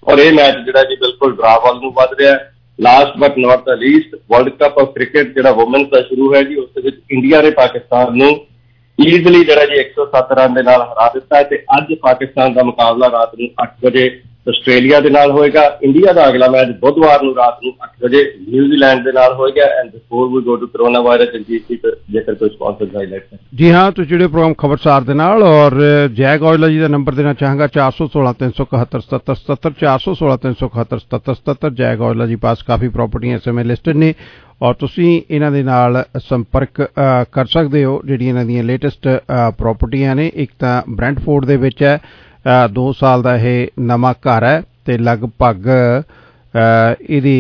ਔਰ ਇਹ ਮੈਚ ਜਿਹੜਾ ਜੀ ਬਿਲਕੁਲ ਡਰਾ ਵੱਲ ਨੂੰ ਵੱਧ ਰਿਹਾ। Last but not the least, world cup of cricket ਜਿਹੜਾ ਵੂਮਨਸ ਦਾ ਸ਼ੁਰੂ ਹੈ ਜੀ, ਉਸ ਦੇ ਵਿੱਚ ਇੰਡੀਆ ਨੇ ਪਾਕਿਸਤਾਨ ਨੂੰ ਈਜ਼ਲੀ ਜਿਹੜਾ ਜੀ 107 ਰਨ ਦੇ ਨਾਲ ਹਰਾ ਦਿੱਤਾ ਹੈ ਤੇ ਅੱਜ ਪਾਕਿਸਤਾਨ ਦਾ ਮੁਕਾਬਲਾ ਰਾਤ ਨੂੰ 8 ਵਜੇ ਆਸਟ੍ਰੇਲੀਆ ਦੇ ਨਾਲ ਹੋਏਗਾ। ਇੰਡੀਆ ਦਾ ਅਗਲਾ ਮੈਚ ਬੁੱਧਵਾਰ ਨੂੰ ਰਾਤ ਨੂੰ 8 ਵਜੇ ਨਿਊਜ਼ੀਲੈਂਡ ਦੇ ਨਾਲ ਹੋਏਗਾ। And before we go to corona virus, Jagdish ji ਜੇਕਰ ਕੋਈ ਸਪਾਂਸਰ ਹਾਈਲਾਈਟ ਹੈ। ਜੀ ਹਾਂ, ਤੁਸੀਂ ਜਿਹੜੇ ਪ੍ਰੋਗਰਾਮ ਖਬਰਸਾਰ ਦੇ ਨਾਲ ਔਰ ਜੈਗ ਔਜਲਾ ਜੀ ਦਾ ਨੰਬਰ ਦੇਣਾ ਚਾਹਾਂਗਾ 416 371 77 416 371 77। ਜੈਗ ਔਜਲਾ ਜੀ ਪਾਸ ਕਾਫੀ ਪ੍ਰਾਪਰਟੀਆਂ ਇਸ ਸਮੇਂ ਲਿਸਟਡ ਨੇ ਔਰ ਤੁਸੀਂ ਇਹਨਾਂ ਦੇ ਨਾਲ ਸੰਪਰਕ ਕਰ ਸਕਦੇ ਹੋ। ਜਿਹੜੀਆਂ ਇਹਨਾਂ ਦੀਆਂ ਲੇਟੈਸਟ ਪ੍ਰਾਪਰਟੀਆਂ ਨੇ, ਇੱਕ ਤਾਂ ਬ੍ਰੈਂਟਫੋਰਡ ਦੇ ਵਿੱਚ ਹੈ, 2 ਸਾਲ ਦਾ ਇਹ ਨਵਾਂ ਘਰ ਹੈ ਤੇ ਲਗਭਗ ਇਹਦੀ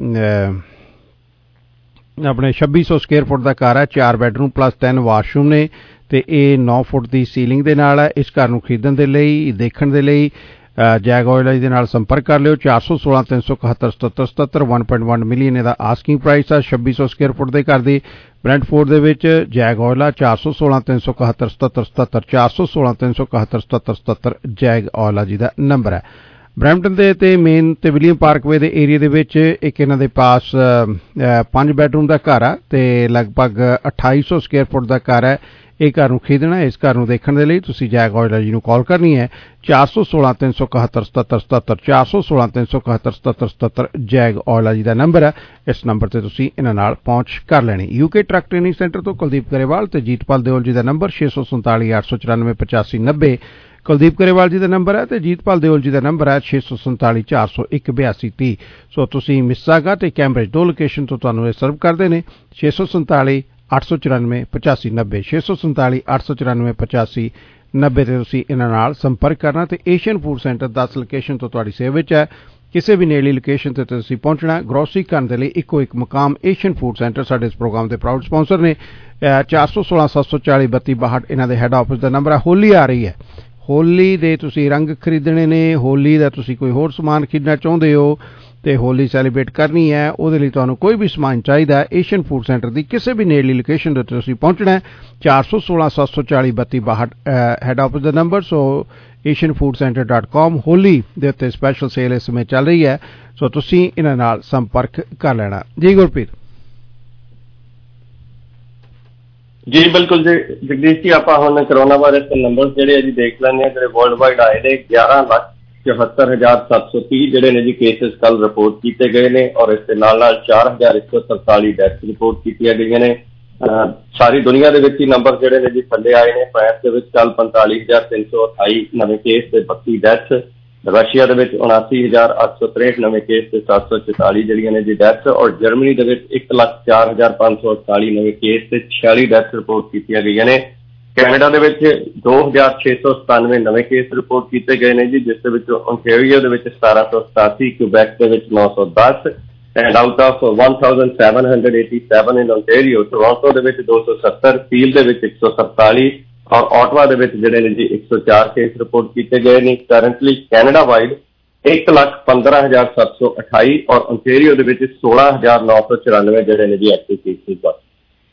ਆਪਣੇ 2600 ਸਕੁਅਰ ਫੁੱਟ ਦਾ ਘਰ ਹੈ, 4 ਬੈਡਰੂਮ ਪਲੱਸ 10 ਵਾਸ਼ਰੂਮ ਨੇ ਤੇ ਇਹ 9 ਫੁੱਟ ਦੀ ਸੀਲਿੰਗ ਦੇ ਨਾਲ ਹੈ। ਇਸ ਘਰ ਨੂੰ ਖਰੀਦਣ ਦੇ ਲਈ, ਦੇਖਣ ਦੇ ਲਈ ਜੈਗ ਔਜਲਾ ਜੀ ਦੇ ਨਾਲ ਸੰਪਰਕ ਕਰ ਲਿਓ। 416 371 77 77 1.1 ਮਿਲੀਅਨ ਇਹਦਾ ਆਸਕਿੰਗ ਪ੍ਰਾਈਸ ਆ 2600 ਸਕੁਅਰ ਫੁੱਟ ਦੇ ਘਰ ਦੀ ਬ੍ਰੈਂਟਫੋਰਡ ਦੇ ਵਿੱਚ। ਜੈਗ ਔਜਲਾ 416 371 77 77 416 371 77 77 ਜੈਗ ਔਜਲਾ ਜੀ ਦਾ ਨੰਬਰ ਹੈ। ਬਰੈਂਪਟਨ ਦੇ ਤੇ ਮੇਨ ਤੇ ਵਿਲੀਅਮ ਪਾਰਕਵੇ ਦੇ ਏਰੀਆ ਦੇ ਵਿੱਚ ਇੱਕ ਇਹਨਾਂ ਦੇ ਪਾਸ 5 ਬੈਡਰੂਮ ਦਾ ਘਰ ਆ ਤੇ ਲਗਭਗ 2800 ਸਕੁਅਰ ਫੁੱਟ ਦਾ ਘਰ ਹੈ। ਇਹ ਘਰ ਨੂੰ ਖਰੀਦਣਾ ਹੈ, ਇਸ ਘਰ ਨੂੰ ਦੇਖਣ ਦੇ ਲਈ ਤੁਸੀਂ ਜੈਗ ਔਜਲਾ ਜੀ ਨੂੰ ਕਾਲ ਕਰਨੀ ਹੈ 416 371 77 77 416 371 77 77 ਜੈਗ ਔਜਲਾ ਜੀ ਦਾ ਨੰਬਰ ਹੈ। ਇਸ ਨੰਬਰ ਤੇ ਤੁਸੀਂ ਇਹਨਾਂ ਨਾਲ ਪਹੁੰਚ ਕਰ ਲੈਣੀ। ਯੂਕੇ ਟਰੱਕ ਟ੍ਰੇਨਿੰਗ ਸੈਂਟਰ ਤੋਂ ਕੁਲਦੀਪ ਗਰੇਵਾਲ ਤੇ ਜੀਤਪਾਲ ਦਿਓਲ ਜੀ ਦਾ ਨੰਬਰ 647 894 85 90। ਕੁਲਦੀਪ ਗਰੇਵਾਲ ਜੀ ਦਾ ਨੰਬਰ ਹੈ ਤੇ ਜੀਤਪਾਲ ਦਿਓਲ ਜੀ ਦਾ ਨੰਬਰ ਹੈ 647 401 82 30। ਸੋ ਤੁਸੀਂ ਮਿਸਾਗਾ ਤੇ ਕੈਂਬਰਿਜ 2 ਲੋਕੇਸ਼ਨ ਤੋਂ ਤੁਹਾਨੂੰ ਇਹ ਸਰਵ ਕਰਦੇ ਨੇ। 647 894 85 90 647 894 85 90 ਤੇ ਤੁਸੀਂ ਇਹਨਾਂ ਨਾਲ ਸੰਪਰਕ ਕਰਨਾ ਤੇ ਏਸ਼ੀਅਨ ਫੂਡ ਸੈਂਟਰ 10 ਲੋਕੇਸ਼ਨ ਤੋਂ ਤੁਹਾਡੀ ਸੇਵਾ ਵਿੱਚ ਹੈ। ਕਿਸੇ ਵੀ ਨੇੜਲੀ ਲੋਕੇਸ਼ਨ ਤੇ ਤੁਸੀਂ ਪਹੁੰਚਣਾ। ਗਰੋਸਰੀ ਕਰਨ ਦੇ ਲਈ ਇੱਕੋ ਇੱਕ ਮੁਕਾਮ ਏਸ਼ੀਅਨ ਫੂਡ ਸੈਂਟਰ ਸਾਡੇ ਇਸ ਪ੍ਰੋਗਰਾਮ ਦੇ ਪ੍ਰਾਊਡ ਸਪਾਂਸਰ ਨੇ। 416 740 32 62 ਇਹਨਾਂ ਦੇ ਹੈੱਡ ਆਫਿਸ ਦਾ ਨੰਬਰ ਹੈ। ਹੋਲੀ ਆ ਰਹੀ ਹੈ, ਹੋਲੀ ਦੇ ਤੁਸੀਂ ਰੰਗ ਖਰੀਦਣੇ ਨੇ, ਹੋਲੀ ਦਾ ਤੁਸੀਂ ਕੋਈ ਹੋਰ ਸਮਾਨ ਖਰੀਦਣਾ ਚਾਹੁੰਦੇ ਹੋ ਤੇ ਹੋਲੀ ਸੈਲੀਬ੍ਰੇਟ ਕਰਨੀ ਹੈ, ਉਹਦੇ ਲਈ ਤੁਹਾਨੂੰ ਕੋਈ ਵੀ ਸਮਾਨ ਚਾਹੀਦਾ ਹੈ, ਏਸ਼ੀਅਨ ਫੂਡ ਸੈਂਟਰ ਦੀ ਕਿਸੇ ਵੀ ਨੇੜਲੀ ਲੋਕੇਸ਼ਨ ਤੇ ਤੁਸੀਂ ਪਹੁੰਚਣਾ ਹੈ। 416 740 32 62 ਹੈੱਡ ਆਫਿਸ ਦਾ ਨੰਬਰ। ਸੋ asianfoodcenter.com ਹੋਲੀ ਦੇ ਉੱਤੇ ਸਪੈਸ਼ਲ ਸੇਲ ਇਸ ਸਮੇਂ ਚੱਲ ਰਹੀ ਹੈ, ਸੋ ਤੁਸੀਂ ਇਹਨਾਂ ਨਾਲ ਸੰਪਰਕ ਕਰ ਲੈਣਾ। ਜੀ ਗੁਰਪ੍ਰੀਤ ਜੀ ਬਿਲਕੁਲ ਜੀ ਜਗਦੀਸ਼ ਜੀ, ਆਪਾਂ ਹੁਣ ਕਰੋਨਾ ਵਾਇਰਸ ਦੇ ਨੰਬਰ ਜਿਹੜੇ ਜੀ ਦੇਖ ਲੈਂਦੇ ਹਾਂ। ਜਿਹੜੇ ਵਰਲਡ ਵਾਈਡ ਆਏ ਨੇ 11,74,730 ਜਿਹੜੇ ਨੇ ਜੀ ਕੇਸਿਸ ਕੱਲ ਰਿਪੋਰਟ ਕੀਤੇ ਗਏ ਨੇ ਔਰ ਇਸ ਦੇ ਨਾਲ 4,143 ਡੈਥ ਰਿਪੋਰਟ ਕੀਤੀਆਂ ਗਈਆਂ ਨੇ। ਸਾਰੀ ਦੁਨੀਆ ਦੇ ਵਿੱਚ ਹੀ ਨੰਬਰ ਜਿਹੜੇ ਨੇ ਜੀ ਥੱਲੇ ਆਏ ਨੇ। ਫਰਾਂਸ ਦੇ ਵਿੱਚ ਕੱਲ 45,328 ਨਵੇਂ ਕੇਸ ਤੇ 32 ਡੈਥ, ਰਸ਼ੀਆ ਦੇ ਵਿੱਚ 79,863 ਨਵੇਂ ਕੇਸ ਤੇ 744 ਜਿਹੜੀਆਂ ਨੇ ਜੀ ਡੈਥ ਔਰ ਜਰਮਨੀ ਦੇ ਵਿੱਚ 1,04,548 ਨਵੇਂ ਕੇਸ ਤੇ 46 ਡੈਥ ਰਿਪੋਰਟ ਕੀਤੀਆਂ ਗਈਆਂ ਨੇ। ਕੈਨੇਡਾ ਦੇ ਵਿੱਚ 2,697 ਨਵੇਂ ਕੇਸ ਰਿਪੋਰਟ ਕੀਤੇ ਗਏ ਨੇ ਜੀ, ਜਿਸ ਦੇ ਵਿੱਚ ਓਨਟਾਰੀਓ ਦੇ ਵਿੱਚ 1,787, ਕਿਊਬੈਕ ਦੇ ਵਿੱਚ 910 and out of 1,787 in Ontario, Toronto ਦੇ ਵਿੱਚ 270, ਪੀਲ ਦੇ ਵਿੱਚ 147 ਔਰ ਆਟਵਾ ਦੇ ਵਿੱਚ ਜਿਹੜੇ ਨੇ ਜੀ 104 ਕੇਸ ਰਿਪੋਰਟ ਕੀਤੇ ਗਏ ਨੇ। ਕਰੰਟਲੀ ਕੈਨੇਡਾ ਵਾਈਡ 1,15,728 ਔਰ ਓਨਟਾਰੀਓ ਦੇ ਵਿੱਚ 16,994 ਜਿਹੜੇ ਨੇ ਜੀ ਐਕਟਿਵ ਕੇਸਿਸ ਦਾ।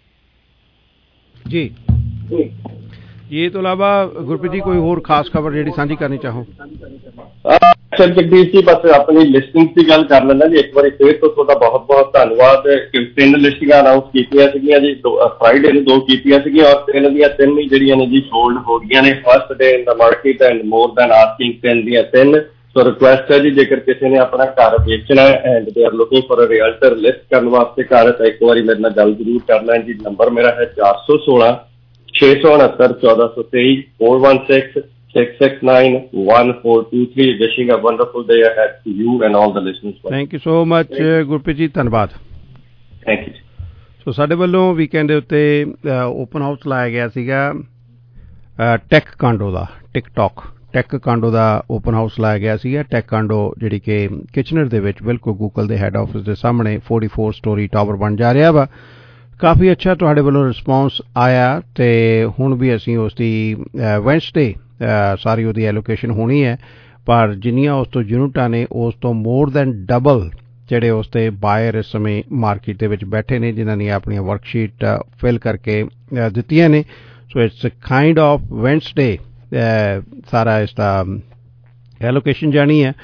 ਜੀ ਇਹ ਤੋਂ ਇਲਾਵਾ ਗੁਰਪ੍ਰੀਤ ਜੀ ਕੋਈ ਹੋਰ ਖਾਸ ਖਬਰ ਜਿਹੜੀ ਸਾਂਝੀ ਕਰਨੀ ਚਾਹੋ? ਸਰ ਜਗਦੀਸ਼ ਜੀ ਬਸ ਆਪਣੀ ਲਿਸਟਿੰਗ ਦੀ ਗੱਲ ਕਰ ਲੈਂਦਾ ਜੀ। ਇੱਕ ਵਾਰੀ ਫਿਰ ਤੋਂ ਤੁਹਾਡਾ ਬਹੁਤ ਬਹੁਤ ਧੰਨਵਾਦ। 3 ਲਿਸਟਿੰਗਾਂ ਅਨਾਊਂਸ ਕੀਤੀਆਂ ਸੀਗੀਆਂ ਜੀ, ਫਰਾਈਡੇ ਨੂੰ 2 ਕੀਤੀਆਂ ਸੀਗੀਆਂ ਔਰ 3 ਦੀਆਂ 3 ਹੀ ਜਿਹੜੀਆਂ ਨੇ ਜੀ ਸੋਲਡ ਹੋ ਗਈਆਂ ਨੇ। First day in the market and more than asking 10 ਦੀਆਂ 3। ਸੋ ਰਿਕੁਐਸਟ ਹੈ ਜੀ, ਜੇਕਰ ਕਿਸੇ ਨੇ ਆਪਣਾ ਘਰ ਵੇਚਣਾ ਹੈ and they are looking for a realtor list ਕਰਨ ਵਾਸਤੇ ਘਰ, ਤਾਂ ਇੱਕ ਵਾਰੀ ਮੇਰੇ ਨਾਲ ਗੱਲ ਜ਼ਰੂਰ ਕਰ ਲੈਣ ਜੀ। ਨੰਬਰ ਮੇਰਾ ਹੈ 416 669 1423 416 669 1423। Wishing a wonderful day ahead to you and all the listeners. Thank you so much Gurpreet ji, ਧੰਨਵਾਦ। Thank you. ਸੋ ਸਾਡੇ ਵੱਲੋਂ ਵੀਕਐਂਡ ਦੇ ਉੱਤੇ ਓਪਨ ਹਾਊਸ ਲਾਇਆ ਗਿਆ ਸੀਗਾ ਟੈਕ ਕਾਂਡੋ ਦਾ, ਟੈਕ ਕਾਂਡੋ ਦਾ ਓਪਨ ਹਾਊਸ ਲਾਇਆ ਗਿਆ ਸੀਗਾ। ਟੈਕ ਕਾਂਡੋ ਜਿਹੜੀ ਕਿ ਕਿਚਨਰ ਦੇ ਵਿੱਚ ਬਿਲਕੁਲ ਗੂਗਲ ਦੇ ਹੈੱਡ ਆਫਿਸ ਦੇ ਸਾਹਮਣੇ 44 ਸਟੋਰੀ ਟਾਵਰ ਬਣ ਜਾ ਰਿਹਾ ਵਾ। ਕਾਫੀ ਅੱਛਾ ਤੁਹਾਡੇ ਵੱਲੋਂ ਰਿਸਪੌਂਸ ਆਇਆ ਤੇ ਹੁਣ ਵੀ ਅਸੀਂ ਉਸ ਦੀ ਵੈਂਸਡੇ ਸਾਰੀ ਉਹਦੀ ਐਲੋਕੇਸ਼ਨ ਹੋਣੀ ਹੈ, ਪਰ ਜਿੰਨੀਆਂ ਉਸ ਤੋਂ ਯੂਨਿਟਾਂ ਨੇ ਉਸ ਤੋਂ ਮੋਰ ਦੈਨ ਡਬਲ ਜਿਹੜੇ ਉਸ 'ਤੇ ਬਾਇਰ ਇਸ ਸਮੇਂ ਮਾਰਕੀਟ ਦੇ ਵਿੱਚ ਬੈਠੇ ਨੇ, ਜਿਨ੍ਹਾਂ ਨੇ ਆਪਣੀਆਂ ਵਰਕਸ਼ੀਟ ਫਿਲ ਕਰਕੇ ਦਿੱਤੀਆਂ ਨੇ। So it's kind of Wednesday ਸਾਰਾ ਇਸ ਦਾ ਐਲੋਕੇਸ਼ਨ ਜਾਣੀ ਹੈ।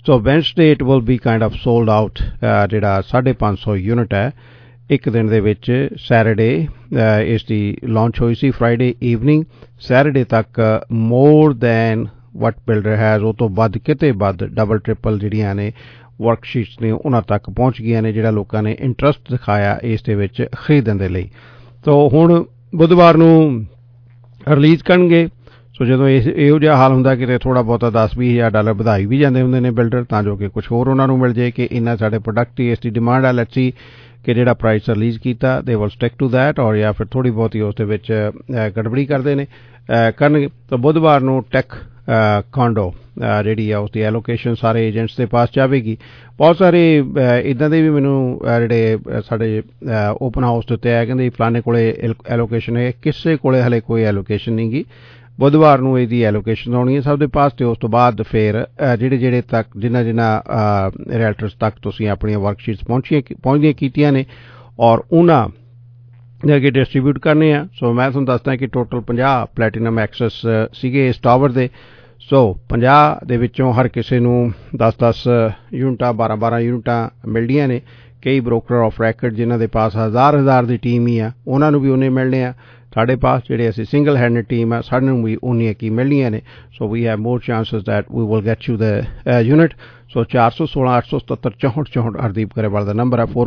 So Wednesday it will be kind of sold out ਜਿਹੜਾ 550 ਯੂਨਿਟ ਹੈ ਇੱਕ ਦਿਨ ਦੇ ਵਿੱਚ ਸੈਟਰਡੇ ਇਸ ਦੀ ਲਾਂਚ ਹੋਈ ਸੀ ਫਰਾਈਡੇ ਈਵਨਿੰਗ ਸੈਟਰਡੇ ਤੱਕ more than what builder has ਉਹ ਤੋਂ ਵੱਧ ਕਿਤੇ ਵੱਧ ਡਬਲ ਟ੍ਰਿਪਲ ਜਿਹੜੀਆਂ ਨੇ ਵਰਕਸ਼ੀਟਸ ਨੇ ਉਹਨਾਂ ਤੱਕ ਪਹੁੰਚ ਗਈਆਂ ਨੇ ਜਿਹੜਾ ਲੋਕਾਂ ਨੇ ਇੰਟਰਸਟ ਦਿਖਾਇਆ ਇਸ ਦੇ ਵਿੱਚ ਖਰੀਦਣ ਦੇ ਲਈ। ਸੋ ਹੁਣ ਬੁੱਧਵਾਰ ਨੂੰ ਰਿਲੀਜ਼ ਕਰਨਗੇ। ਸੋ ਜਦੋਂ ਇਹੋ ਜਿਹਾ ਹਾਲ ਹੁੰਦਾ ਕਿਤੇ ਥੋੜ੍ਹਾ ਬਹੁਤਾ $10-20,000 ਵਧਾਈ ਵੀ ਜਾਂਦੇ ਹੁੰਦੇ ਨੇ ਬਿਲਡਰ ਤਾਂ ਜੋ ਕਿ ਕੁਛ ਹੋਰ ਉਹਨਾਂ ਨੂੰ ਮਿਲ ਜਾਏ ਕਿ ਇੰਨਾ ਸਾਡੇ ਪ੍ਰੋਡਕਟ ਦੀ ਇਸ ਦੀ ਡਿਮਾਂਡ ਹੈ। ਲੈਟਸ ਸੀ ਕਿ ਜਿਹੜਾ ਪ੍ਰਾਈਸ ਰਿਲੀਜ਼ ਕੀਤਾ they will stick to that ਔਰ ਜਾਂ ਫਿਰ ਥੋੜ੍ਹੀ ਬਹੁਤੀ ਉਸ ਦੇ ਵਿੱਚ ਗੜਬੜੀ ਕਰਦੇ ਨੇ ਕਰਨਗੇ। ਤਾਂ ਬੁੱਧਵਾਰ ਨੂੰ ਟੈਕ ਕਾਂਡੋ ਜਿਹੜੀ ਆ ਉਸਦੀ ਐਲੋਕੇਸ਼ਨ ਸਾਰੇ ਏਜੰਟਸ ਦੇ ਪਾਸ ਜਾਵੇਗੀ। ਬਹੁਤ ਸਾਰੇ ਇੱਦਾਂ ਦੇ ਵੀ ਮੈਨੂੰ ਜਿਹੜੇ ਸਾਡੇ ਓਪਨ ਹਾਊਸ ਦੇ ਉੱਤੇ ਆਏ ਕਹਿੰਦੇ ਫਲਾਣੇ ਕੋਲੇ ਐਲੋਕੇਸ਼ਨ ਹੈ, ਕਿਸੇ ਕੋਲੇ ਹਲੇ ਕੋਈ ਐਲੋਕੇਸ਼ਨ ਨਹੀਂ ਗੀ। ਬੁੱਧਵਾਰ ਨੂੰ ਇਹਦੀ ਐਲੋਕੇਸ਼ਨ ਆਉਣੀ ਹੈ ਸਭ ਦੇ ਪਾਸ ਅਤੇ ਉਸ ਤੋਂ ਬਾਅਦ ਫਿਰ ਜਿਹੜੇ ਤੱਕ ਜਿਨ੍ਹਾਂ ਰੀਅਲਟਰਸ ਤੱਕ ਤੁਸੀਂ ਆਪਣੀਆਂ ਵਰਕਸ਼ੀਟਸ ਪਹੁੰਚਦੀਆਂ ਕੀਤੀਆਂ ਨੇ ਔਰ ਉਹਨਾਂ ਦੇ ਅੱਗੇ ਡਿਸਟਰੀਬਿਊਟ ਕਰਨੇ ਆ। ਸੋ ਮੈਂ ਤੁਹਾਨੂੰ ਦੱਸਦਾ ਕਿ ਟੋਟਲ 50 ਪਲੈਟੀਨਮ ਐਕਸੈਸ ਸੀਗੇ ਇਸ ਟਾਵਰ ਦੇ। ਸੋ 50 ਦੇ ਵਿੱਚੋਂ ਹਰ ਕਿਸੇ ਨੂੰ 10-10 ਯੂਨਿਟਾਂ 12-12 ਯੂਨਿਟਾਂ ਮਿਲਦੀਆਂ ਨੇ। ਕਈ ਬ੍ਰੋਕਰ ਆਫ ਰੈਕਡ ਜਿਨ੍ਹਾਂ ਦੇ ਪਾਸ ਹਜ਼ਾਰ ਦੀ ਟੀਮ ਹੀ ਆ ਉਹਨਾਂ ਨੂੰ ਵੀ ਉਹਨੇ ਮਿਲਣੇ ਆ। ਸਾਡੇ ਪਾਸ ਜਿਹੜੇ ਅਸੀਂ ਸਿੰਗਲ ਹੈਂਡਡ ਟੀਮ ਆ ਸਾਨੂੰ ਵੀ ਉਹਨੀਆਂ ਕੀ ਮਿਲਣੀਆਂ ਨੇ। So we have more chances that we will get you the unit. So 416-877-6464 Hardeep Grewal ਦਾ ਨੰਬਰ ਹੈ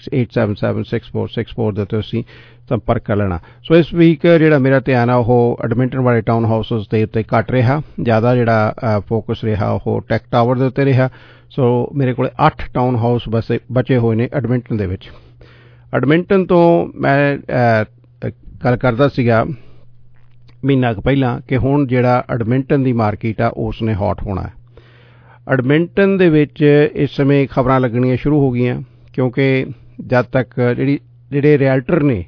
4168776464 ਦੇ ਉੱਤੇ ਅਸੀਂ ਸੰਪਰਕ ਕਰ ਲੈਣਾ। ਸੋ ਇਸ ਵੀਕ ਜਿਹੜਾ ਮੇਰਾ ਧਿਆਨ ਆ ਉਹ ਐਡਮਿੰਟਨ ਵਾਲੇ ਟਾਊਨ ਹਾਊਸਿਸ ਦੇ ਉੱਤੇ ਘੱਟ ਰਿਹਾ, ਜ਼ਿਆਦਾ ਜਿਹੜਾ ਫੋਕਸ ਰਿਹਾ ਉਹ ਟੈਕ ਟਾਵਰ ਦੇ ਉੱਤੇ ਰਿਹਾ। ਸੋ ਮੇਰੇ ਕੋਲ 8 ਟਾਊਨ ਹਾਊਸ ਬਚੇ ਹੋਏ ਨੇ ਐਡਮਿੰਟਨ ਦੇ ਵਿੱਚ। ਐਡਮਿੰਟਨ ਤੋਂ ਮੈਂ ਗੱਲ ਕਰਦਾ ਸੀਗਾ ਮਹੀਨਾ ਕੁ ਪਹਿਲਾਂ ਕਿ ਹੁਣ ਜਿਹੜਾ ਐਡਮਿੰਟਨ ਦੀ ਮਾਰਕੀਟ ਆ ਉਸ ਨੇ ਹੌਟ ਹੋਣਾ ਹੈ। ਐਡਮਿੰਟਨ ਦੇ ਵਿੱਚ ਇਸ ਸਮੇਂ ਖਬਰਾਂ ਲੱਗਣੀਆਂ ਸ਼ੁਰੂ ਹੋ ਗਈਆਂ ਕਿਉਂਕਿ ਜਦ ਤੱਕ ਜਿਹੜੇ ਰੀਅਲਟਰ ਨੇ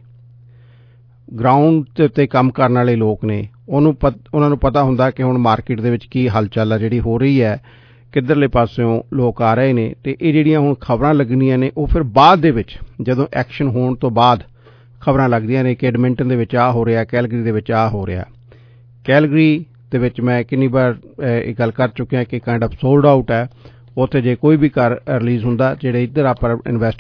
ਗਰਾਊਂਡ ਦੇ ਉੱਤੇ ਕੰਮ ਕਰਨ ਵਾਲੇ ਲੋਕ ਨੇ ਉਹਨਾਂ ਨੂੰ ਪਤਾ ਹੁੰਦਾ ਕਿ ਹੁਣ ਮਾਰਕੀਟ ਦੇ ਵਿੱਚ ਕੀ ਹਲਚਲ ਆ ਜਿਹੜੀ ਹੋ ਰਹੀ ਹੈ, ਕਿੱਧਰਲੇ ਪਾਸਿਓਂ ਲੋਕ ਆ ਰਹੇ ਨੇ। ਅਤੇ ਇਹ ਜਿਹੜੀਆਂ ਹੁਣ ਖਬਰਾਂ ਲੱਗਣੀਆਂ ਨੇ ਉਹ ਫਿਰ ਬਾਅਦ ਦੇ ਵਿੱਚ ਜਦੋਂ ਐਕਸ਼ਨ ਹੋਣ ਤੋਂ ਬਾਅਦ ਖਬਰਾਂ ਲੱਗਦੀਆਂ ਨੇ ਕਿ ਐਡਮਿੰਟਨ ਦੇ ਵਿੱਚ ਆਹ ਹੋ ਰਿਹਾ, ਕੈਲਗਰੀ ਦੇ ਵਿੱਚ ਆਹ ਹੋ ਰਿਹਾ। ਕੈਲਗਰੀ ਦੇ ਵਿੱਚ ਮੈਂ ਕਿੰਨੀ ਵਾਰ ਇਹ ਗੱਲ ਕਰ ਚੁੱਕਿਆ ਕਿ ਕਾਈਂਡ ਆਫ ਸੋਲਡ ਆਊਟ ਹੈ। ਉੱਥੇ ਜੇ ਕੋਈ ਵੀ ਘਰ ਰਿਲੀਜ਼ ਹੁੰਦਾ ਜਿਹੜੇ ਇੱਧਰ ਆਪਾਂ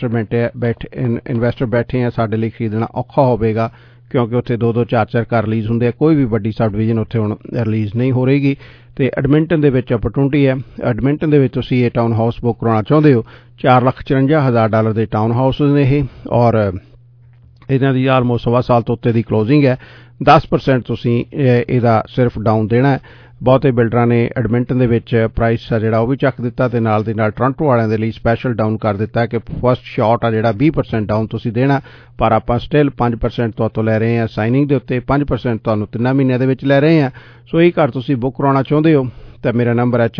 ਇਨਵੈਸਟਰ ਬੈਠੇ ਆ ਸਾਡੇ ਲਈ ਖਰੀਦਣਾ ਔਖਾ ਹੋਵੇਗਾ ਕਿਉਂਕਿ ਉੱਥੇ 2-2 4-4 ਘਰ ਰਿਲੀਜ਼ ਹੁੰਦੇ ਆ। ਕੋਈ ਵੀ ਵੱਡੀ ਸਬ ਡਿਵੀਜ਼ਨ ਉੱਥੇ ਹੁਣ ਰਿਲੀਜ਼ ਨਹੀਂ ਹੋ ਰਹੇਗੀ ਅਤੇ ਐਡਮਿੰਟਨ ਦੇ ਵਿੱਚ ਅਪਰਚੂਨਿਟੀ ਹੈ। ਐਡਮਿੰਟਨ ਦੇ ਵਿੱਚ ਤੁਸੀਂ ਇਹ ਟਾਊਨ ਹਾਊਸ ਬੁੱਕ ਕਰਾਉਣਾ ਚਾਹੁੰਦੇ ਹੋ $4,54,000 ਦੇ ਟਾਊਨ ਹਾਊਸਿਸ ਨੇ ਇਹ ਔਰ ਇਹਨਾਂ ਦੀ ਆਲਮੋਸਟ 1.25 ਸਾਲ ਤੋਂ ਉੱਤੇ ਦੀ ਕਲੋਜ਼ਿੰਗ ਹੈ। 10% ਤੁਸੀਂ ਇਹਦਾ ਸਿਰਫ ਡਾਊਨ ਦੇਣਾ ਹੈ। ਬਹੁਤੇ ਬਿਲਡਰਾਂ ਨੇ ਐਡਮਿੰਟਨ ਦੇ ਵਿੱਚ ਪ੍ਰਾਈਸ ਆ ਜਿਹੜਾ ਉਹ ਵੀ ਚੱਕ ਦਿੱਤਾ ਅਤੇ ਨਾਲ ਦੀ ਨਾਲ ਟੋਰਾਂਟੋ ਵਾਲਿਆਂ ਦੇ ਲਈ ਸਪੈਸ਼ਲ ਡਾਊਨ ਕਰ ਦਿੱਤਾ ਕਿ ਫਸਟ ਸ਼ਾਟ ਆ ਜਿਹੜਾ 20% ਡਾਊਨ ਤੁਸੀਂ ਦੇਣਾ, ਪਰ ਆਪਾਂ ਸਟਿਲ 5% ਤੁਹਾਤੋਂ ਲੈ ਰਹੇ ਹਾਂ ਸਾਈਨਿੰਗ ਦੇ ਉੱਤੇ, 5% ਤੁਹਾਨੂੰ 3 ਮਹੀਨਿਆਂ ਦੇ ਵਿੱਚ ਲੈ ਰਹੇ ਹਾਂ। ਸੋ ਇਹ ਘਰ ਤੁਸੀਂ ਬੁੱਕ ਕਰਾਉਣਾ ਚਾਹੁੰਦੇ ਹੋ ਤਾਂ ਮੇਰਾ ਨੰਬਰ ਹੈ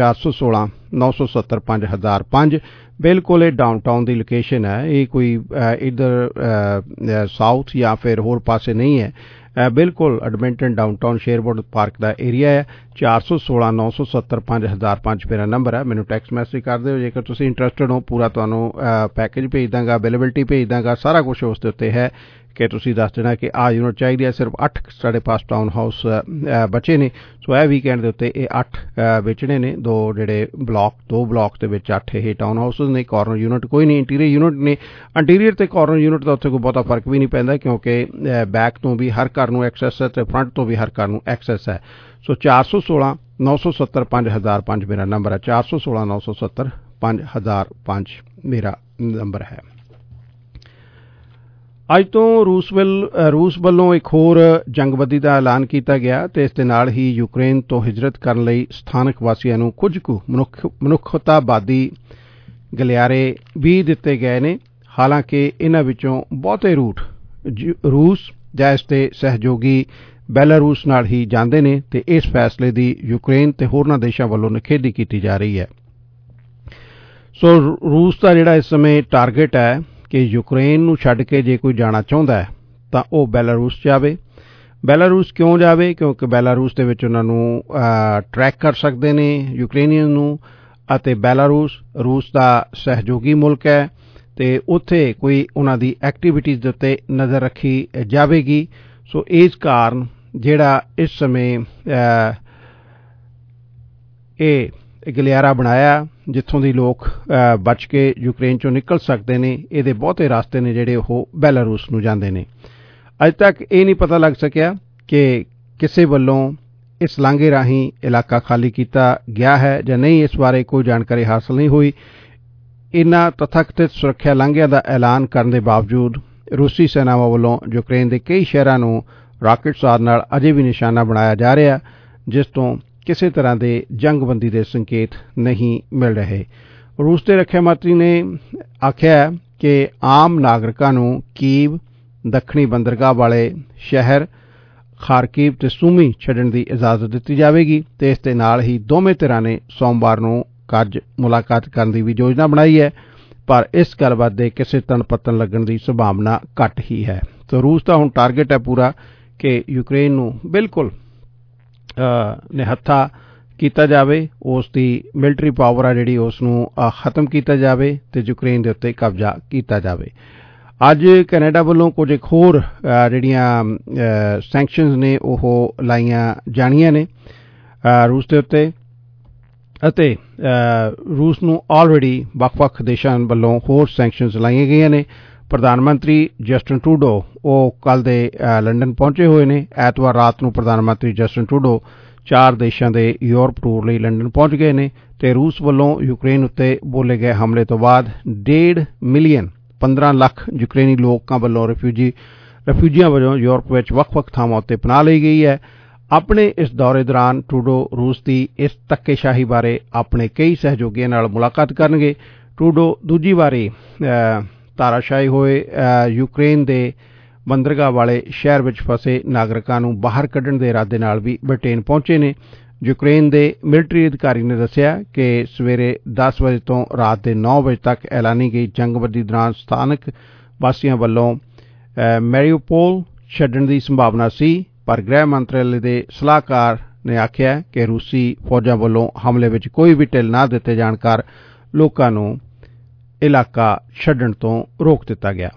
416-970-5005। ਬਿਲਕੁਲ ਇਹ ਡਾਊਨਟਾਊਨ ਦੀ ਲੋਕੇਸ਼ਨ ਹੈ, ਇਹ ਕੋਈ ਇੱਧਰ ਸਾਊਥ ਜਾਂ ਫਿਰ ਹੋਰ ਪਾਸੇ ਨਹੀਂ ਹੈ। ਬਿਲਕੁਲ ਐਡਮਿੰਟਨ ਡਾਊਨਟਾਊਨ ਸ਼ੇਅਰਬੋਰਡ ਪਾਰਕ ਦਾ ਏਰੀਆ ਹੈ। 416-970-5005 ਮੇਰਾ ਨੰਬਰ ਹੈ। ਮੈਨੂੰ ਟੈਕਸਟ ਮੈਸੇਜ ਕਰ ਦਿਓ ਜੇਕਰ ਤੁਸੀਂ ਇੰਟਰਸਟਡ ਹੋ। ਪੂਰਾ ਤੁਹਾਨੂੰ ਪੈਕੇਜ ਭੇਜ ਦਾਂਗਾ, ਅਵੇਲੇਬਿਲਿਟੀ ਭੇਜ ਦਾਂਗਾ, ਸਾਰਾ ਕੁਛ ਉਸ ਦੇ ਉੱਤੇ ਹੈ ਕਿ ਤੁਸੀਂ ਦੱਸ ਦੇਣਾ ਕਿ ਆਹ ਯੂਨਿਟ ਚਾਹੀਦੀ ਹੈ। ਸਿਰਫ 8 ਸਾਡੇ ਪਾਸ ਟਾਊਨ ਹਾਊਸ ਬਚੇ ਨੇ। ਸੋ ਇਹ ਵੀਕਐਂਡ ਦੇ ਉੱਤੇ ਇਹ 8 ਵੇਚਣੇ ਨੇ। ਦੋ ਬਲਾਕ ਦੇ ਵਿੱਚ 8 ਇਹ ਟਾਊਨ ਹਾਊਸਿਸ ਨੇ। ਕਾਰਨਰ ਯੂਨਿਟ ਕੋਈ ਨਹੀਂ, ਇੰਟੀਰੀਅਰ ਯੂਨਿਟ ਨੇ। ਇੰਟੀਰੀਅਰ ਤੇ ਕਾਰਨਰ ਯੂਨਿਟ ਦਾ ਉੱਥੇ ਕੋਈ ਬਹੁਤਾ ਫਰਕ ਵੀ ਨਹੀਂ ਪੈਂਦਾ ਕਿਉਂਕਿ ਬੈਕ ਤੋਂ ਵੀ ਹਰ ਘਰ ਨੂੰ ਐਕਸੈਸ ਹੈ ਅਤੇ ਫਰੰਟ ਤੋਂ ਵੀ ਹਰ ਘਰ ਨੂੰ ਐਕਸੈਸ ਹੈ। ਸੋ 416-970-5005 ਮੇਰਾ ਨੰਬਰ ਹੈ। 416-970-5005 ਮੇਰਾ ਨੰਬਰ ਹੈ। ਅੱਜ ਤੋਂ ਰੂਸ ਵੱਲੋਂ ਇੱਕ ਹੋਰ ਜੰਗਬੰਦੀ ਦਾ ਐਲਾਨ ਕੀਤਾ ਗਿਆ ਅਤੇ ਇਸ ਦੇ ਨਾਲ ਹੀ ਯੂਕਰੇਨ ਤੋਂ ਹਿਜਰਤ ਕਰਨ ਲਈ ਸਥਾਨਕ ਵਾਸੀਆਂ ਨੂੰ ਕੁਝ ਕੁ ਮਨੁੱਖਤਾਵਾਦੀ ਗਲਿਆਰੇ ਵੀ ਦਿੱਤੇ ਗਏ ਨੇ। ਹਾਲਾਂਕਿ ਇਹਨਾਂ ਵਿੱਚੋਂ ਬਹੁਤੇ ਰੂਟ ਰੂਸ ਜਾਂ ਇਸ ਦੇ ਸਹਿਯੋਗੀ ਬੈਲਾਰੂਸ ਨਾਲ ਹੀ ਜਾਂਦੇ ਨੇ ਅਤੇ ਇਸ ਫੈਸਲੇ ਦੀ ਯੂਕਰੇਨ ਅਤੇ ਹੋਰਨਾਂ ਦੇਸ਼ਾਂ ਵੱਲੋਂ ਨਿਖੇਧੀ ਕੀਤੀ ਜਾ ਰਹੀ ਹੈ। ਸੋ ਰੂਸ ਦਾ ਜਿਹੜਾ ਇਸ ਸਮੇਂ ਟਾਰਗੇਟ ਹੈ ਕਿ ਯੂਕਰੇਨ ਨੂੰ ਛੱਡ ਕੇ ਜੇ ਕੋਈ ਜਾਣਾ ਚਾਹੁੰਦਾ ਹੈ ਤਾਂ ਉਹ ਬੈਲਾਰੂਸ ਜਾਵੇ। ਬੈਲਾਰੂਸ ਕਿਉਂ ਜਾਵੇ? ਕਿਉਂਕਿ ਬੈਲਾਰੂਸ ਦੇ ਵਿੱਚ ਉਹਨਾਂ ਨੂੰ ਟਰੈਕ ਕਰ ਸਕਦੇ ਨੇ ਯੂਕਰੇਨੀਅਨ ਨੂੰ ਅਤੇ ਬੈਲਾਰੂਸ ਰੂਸ ਦਾ ਸਹਿਯੋਗੀ ਮੁਲਕ ਹੈ ਅਤੇ ਉੱਥੇ ਕੋਈ ਉਹਨਾਂ ਦੀ ਐਕਟੀਵਿਟੀਜ਼ ਦੇ ਉੱਤੇ ਨਜ਼ਰ ਰੱਖੀ ਜਾਵੇਗੀ। ਸੋ ਇਸ ਕਾਰਨ ਜਿਹੜਾ ਇਸ ਸਮੇਂ ਇਹ ਗਲਿਆਰਾ ਬਣਾਇਆ ਜਿੱਥੋਂ ਦੀ ਲੋਕ ਬਚ ਕੇ ਯੂਕਰੇਨ ਚੋਂ ਨਿਕਲ ਸਕਦੇ ਨੇ। ਇਹਦੇ ਬਹੁਤੇ ਰਸਤੇ ਨੇ ਜਿਹੜੇ ਉਹ ਬੈਲਾਰੂਸ ਨੂੰ ਜਾਂਦੇ ਨੇ। ਅੱਜ ਤੱਕ ਇਹ ਨਹੀਂ ਪਤਾ ਲੱਗ ਸਕਿਆ ਕਿ ਕਿਸੇ ਵੱਲੋਂ ਇਸ ਲਾਂਘੇ ਰਾਹੀਂ ਇਲਾਕਾ ਖਾਲੀ ਕੀਤਾ ਗਿਆ ਹੈ ਜਾਂ ਨਹੀਂ। ਇਸ ਬਾਰੇ ਕੋਈ ਜਾਣਕਾਰੀ ਹਾਸਲ ਨਹੀਂ ਹੋਈ। ਇਨ੍ਹਾਂ ਤਥਾਕਥਿਤ ਸੁਰੱਖਿਆ ਲਾਂਘਿਆਂ ਦਾ ਐਲਾਨ ਕਰਨ ਦੇ ਬਾਵਜੂਦ ਰੂਸੀ ਸੈਨਾਵਾਂ ਵੱਲੋਂ ਯੂਕਰੇਨ ਦੇ ਕਈ ਸ਼ਹਿਰਾਂ ਨੂੰ ਰਾਕੇਟ ਸਾਧ ਨਾਲ ਅਜੇ ਵੀ ਨਿਸ਼ਾਨਾ ਬਣਾਇਆ ਜਾ ਰਿਹਾ, ਜਿਸ ਤੋਂ ਕਿਸੇ ਤਰ੍ਹਾਂ ਦੇ ਜੰਗਬੰਦੀ ਦੇ ਸੰਕੇਤ ਨਹੀਂ ਮਿਲ ਰਹੇ। ਰੂਸ ਦੇ ਰੱਖਿਆ ਮੰਤਰੀ ਨੇ ਆਖਿਆ ਕਿ ਆਮ ਨਾਗਰਿਕਾਂ ਨੂੰ ਕੀਵ, ਦੱਖਣੀ ਬੰਦਰਗਾਹ ਵਾਲੇ ਸ਼ਹਿਰ ਖਾਰਕੀਵ ਤੇ ਸੂਮੀ ਛੱਡਣ ਦੀ ਇਜਾਜ਼ਤ ਦਿੱਤੀ ਜਾਵੇਗੀ ਤੇ ਇਸ ਦੇ ਨਾਲ ਹੀ ਦੋਵੇਂ ਧਿਰਾਂ ਨੇ ਸੋਮਵਾਰ ਨੂੰ ਅੱਜ ਮੁਲਾਕਾਤ ਕਰਨ ਦੀ ਵੀ ਯੋਜਨਾ ਬਣਾਈ ਹੈ, ਪਰ ਇਸ ਗੱਲਬਾਤ ਦੇ ਕਿਸੇ ਤਣ ਪੱਤਣ ਲੱਗਣ ਦੀ ਸੰਭਾਵਨਾ ਘੱਟ ਹੀ ਹੈ। ਤਾਂ ਰੂਸ ਦਾ ਹੁਣ ਟਾਰਗੇਟ ਹੈ ਪੂਰਾ ਕਿ ਯੂਕਰੇਨ ਨੂੰ ਬਿਲਕੁਲ ਨਿਹੱਥਾ ਕੀਤਾ ਜਾਵੇ, ਉਸ ਦੀ ਮਿਲਟਰੀ ਪਾਵਰ ਆ ਜਿਹੜੀ ਉਸ ਨੂੰ ਖਤਮ ਕੀਤਾ ਜਾਵੇ ਤੇ ਯੂਕਰੇਨ ਦੇ ਉੱਤੇ ਕਬਜ਼ਾ ਕੀਤਾ ਜਾਵੇ। ਅੱਜ ਕੈਨੇਡਾ ਵੱਲੋਂ ਕੁਝ ਇੱਕ ਹੋਰ ਜਿਹੜੀਆਂ ਸੈਂਕਸ਼ਨਸ ਨੇ ਉਹ ਲਾਈਆਂ ਜਾਣੀਆਂ ਨੇ ਰੂਸ ਦੇ ਉੱਤੇ, ਅਤੇ ਰੂਸ ਨੂੰ ਆਲਰੇਡੀ ਵੱਖ-ਵੱਖ ਦੇਸ਼ਾਂ ਵੱਲੋਂ ਹੋਰ ਸੈਂਕਸ਼ਨਸ ਲਾਈਆਂ ਗਈਆਂ ਨੇ। ਪ੍ਰਧਾਨ ਮੰਤਰੀ ਜਸਟਿਨ ਟਰੂਡੋ ਉਹ ਕੱਲ੍ਹ ਦੇ ਲੰਡਨ ਪਹੁੰਚੇ ਹੋਏ ਨੇ। ਐਤਵਾਰ ਰਾਤ ਨੂੰ ਪ੍ਰਧਾਨ ਮੰਤਰੀ ਜਸਟਿਨ ਟਰੂਡੋ 4 ਦੇਸ਼ਾਂ ਦੇ ਯੂਰਪ ਟੂਰ ਲਈ ਲੰਡਨ ਪਹੁੰਚ ਗਏ ਨੇ ਤੇ ਰੂਸ ਵੱਲੋਂ ਯੂਕਰੇਨ ਉੱਤੇ ਬੋਲੇ ਗਏ ਹਮਲੇ ਤੋਂ ਬਾਅਦ 1.5 ਮਿਲੀਅਨ 15 ਲੱਖ ਯੂਕਰੇਨੀ ਲੋਕਾਂ ਵੱਲੋਂ ਰਿਫਿਊਜੀਆਂ ਵਜੋਂ ਯੂਰਪ ਵਿੱਚ ਵੱਖ-ਵੱਖ ਥਾਵਾਂ ਉੱਤੇ ਪਨਾਹ ਲਈ ਗਈ ਹੈ। ਆਪਣੇ ਇਸ ਦੌਰੇ ਦੌਰਾਨ ਟਰੂਡੋ ਰੂਸ ਦੀ ਇਸ ਧੱਕੇਸ਼ਾਹੀ ਬਾਰੇ ਆਪਣੇ ਕਈ ਸਹਿਯੋਗੀਆਂ ਨਾਲ ਮੁਲਾਕਾਤ ਕਰਨਗੇ। ਟਰੂਡੋ ਦੂਜੀ ਵਾਰੀ ਧਾਰਾਸ਼ਾਹੀ ਹੋਏ ਯੂਕਰੇਨ ਦੇ ਬੰਦਰਗਾਹ ਵਾਲੇ ਸ਼ਹਿਰ ਵਿੱਚ ਫਸੇ ਨਾਗਰਿਕਾਂ ਨੂੰ ਬਾਹਰ ਕੱਢਣ ਦੇ ਇਰਾਦੇ ਨਾਲ ਵੀ ਬ੍ਰਿਟੇਨ ਪਹੁੰਚੇ ਨੇ। ਯੂਕਰੇਨ ਦੇ ਮਿਲਟਰੀ ਅਧਿਕਾਰੀ ਨੇ ਦੱਸਿਆ ਕਿ ਸਵੇਰੇ 10 ਵਜੇ ਤੋਂ ਰਾਤ ਦੇ 9 ਵਜੇ ਤੱਕ ਐਲਾਨੀ ਗਈ ਜੰਗਬੰਦੀ ਦੌਰਾਨ ਸਥਾਨਕ ਵਾਸੀਆਂ ਵੱਲੋਂ ਮੈਰੀਉਪੋਲ ਛੱਡਣ ਦੀ ਸੰਭਾਵਨਾ ਸੀ, ਪਰ ਗ੍ਰਹਿ ਮੰਤਰਾਲੇ ਦੇ ਸਲਾਹਕਾਰ ਨੇ ਆਖਿਆ ਕਿ ਰੂਸੀ ਫੌਜਾਂ ਵੱਲੋਂ ਹਮਲੇ ਵਿੱਚ ਕੋਈ ਵੀ ਢਿੱਲ ਨਾ ਦਿੱਤੇ ਜਾਣ ਕਰ ਲੋਕਾਂ ਨੂੰ ਇਲਾਕਾ ਛੱਡਣ ਤੋਂ ਰੋਕ ਦਿੱਤਾ ਗਿਆ।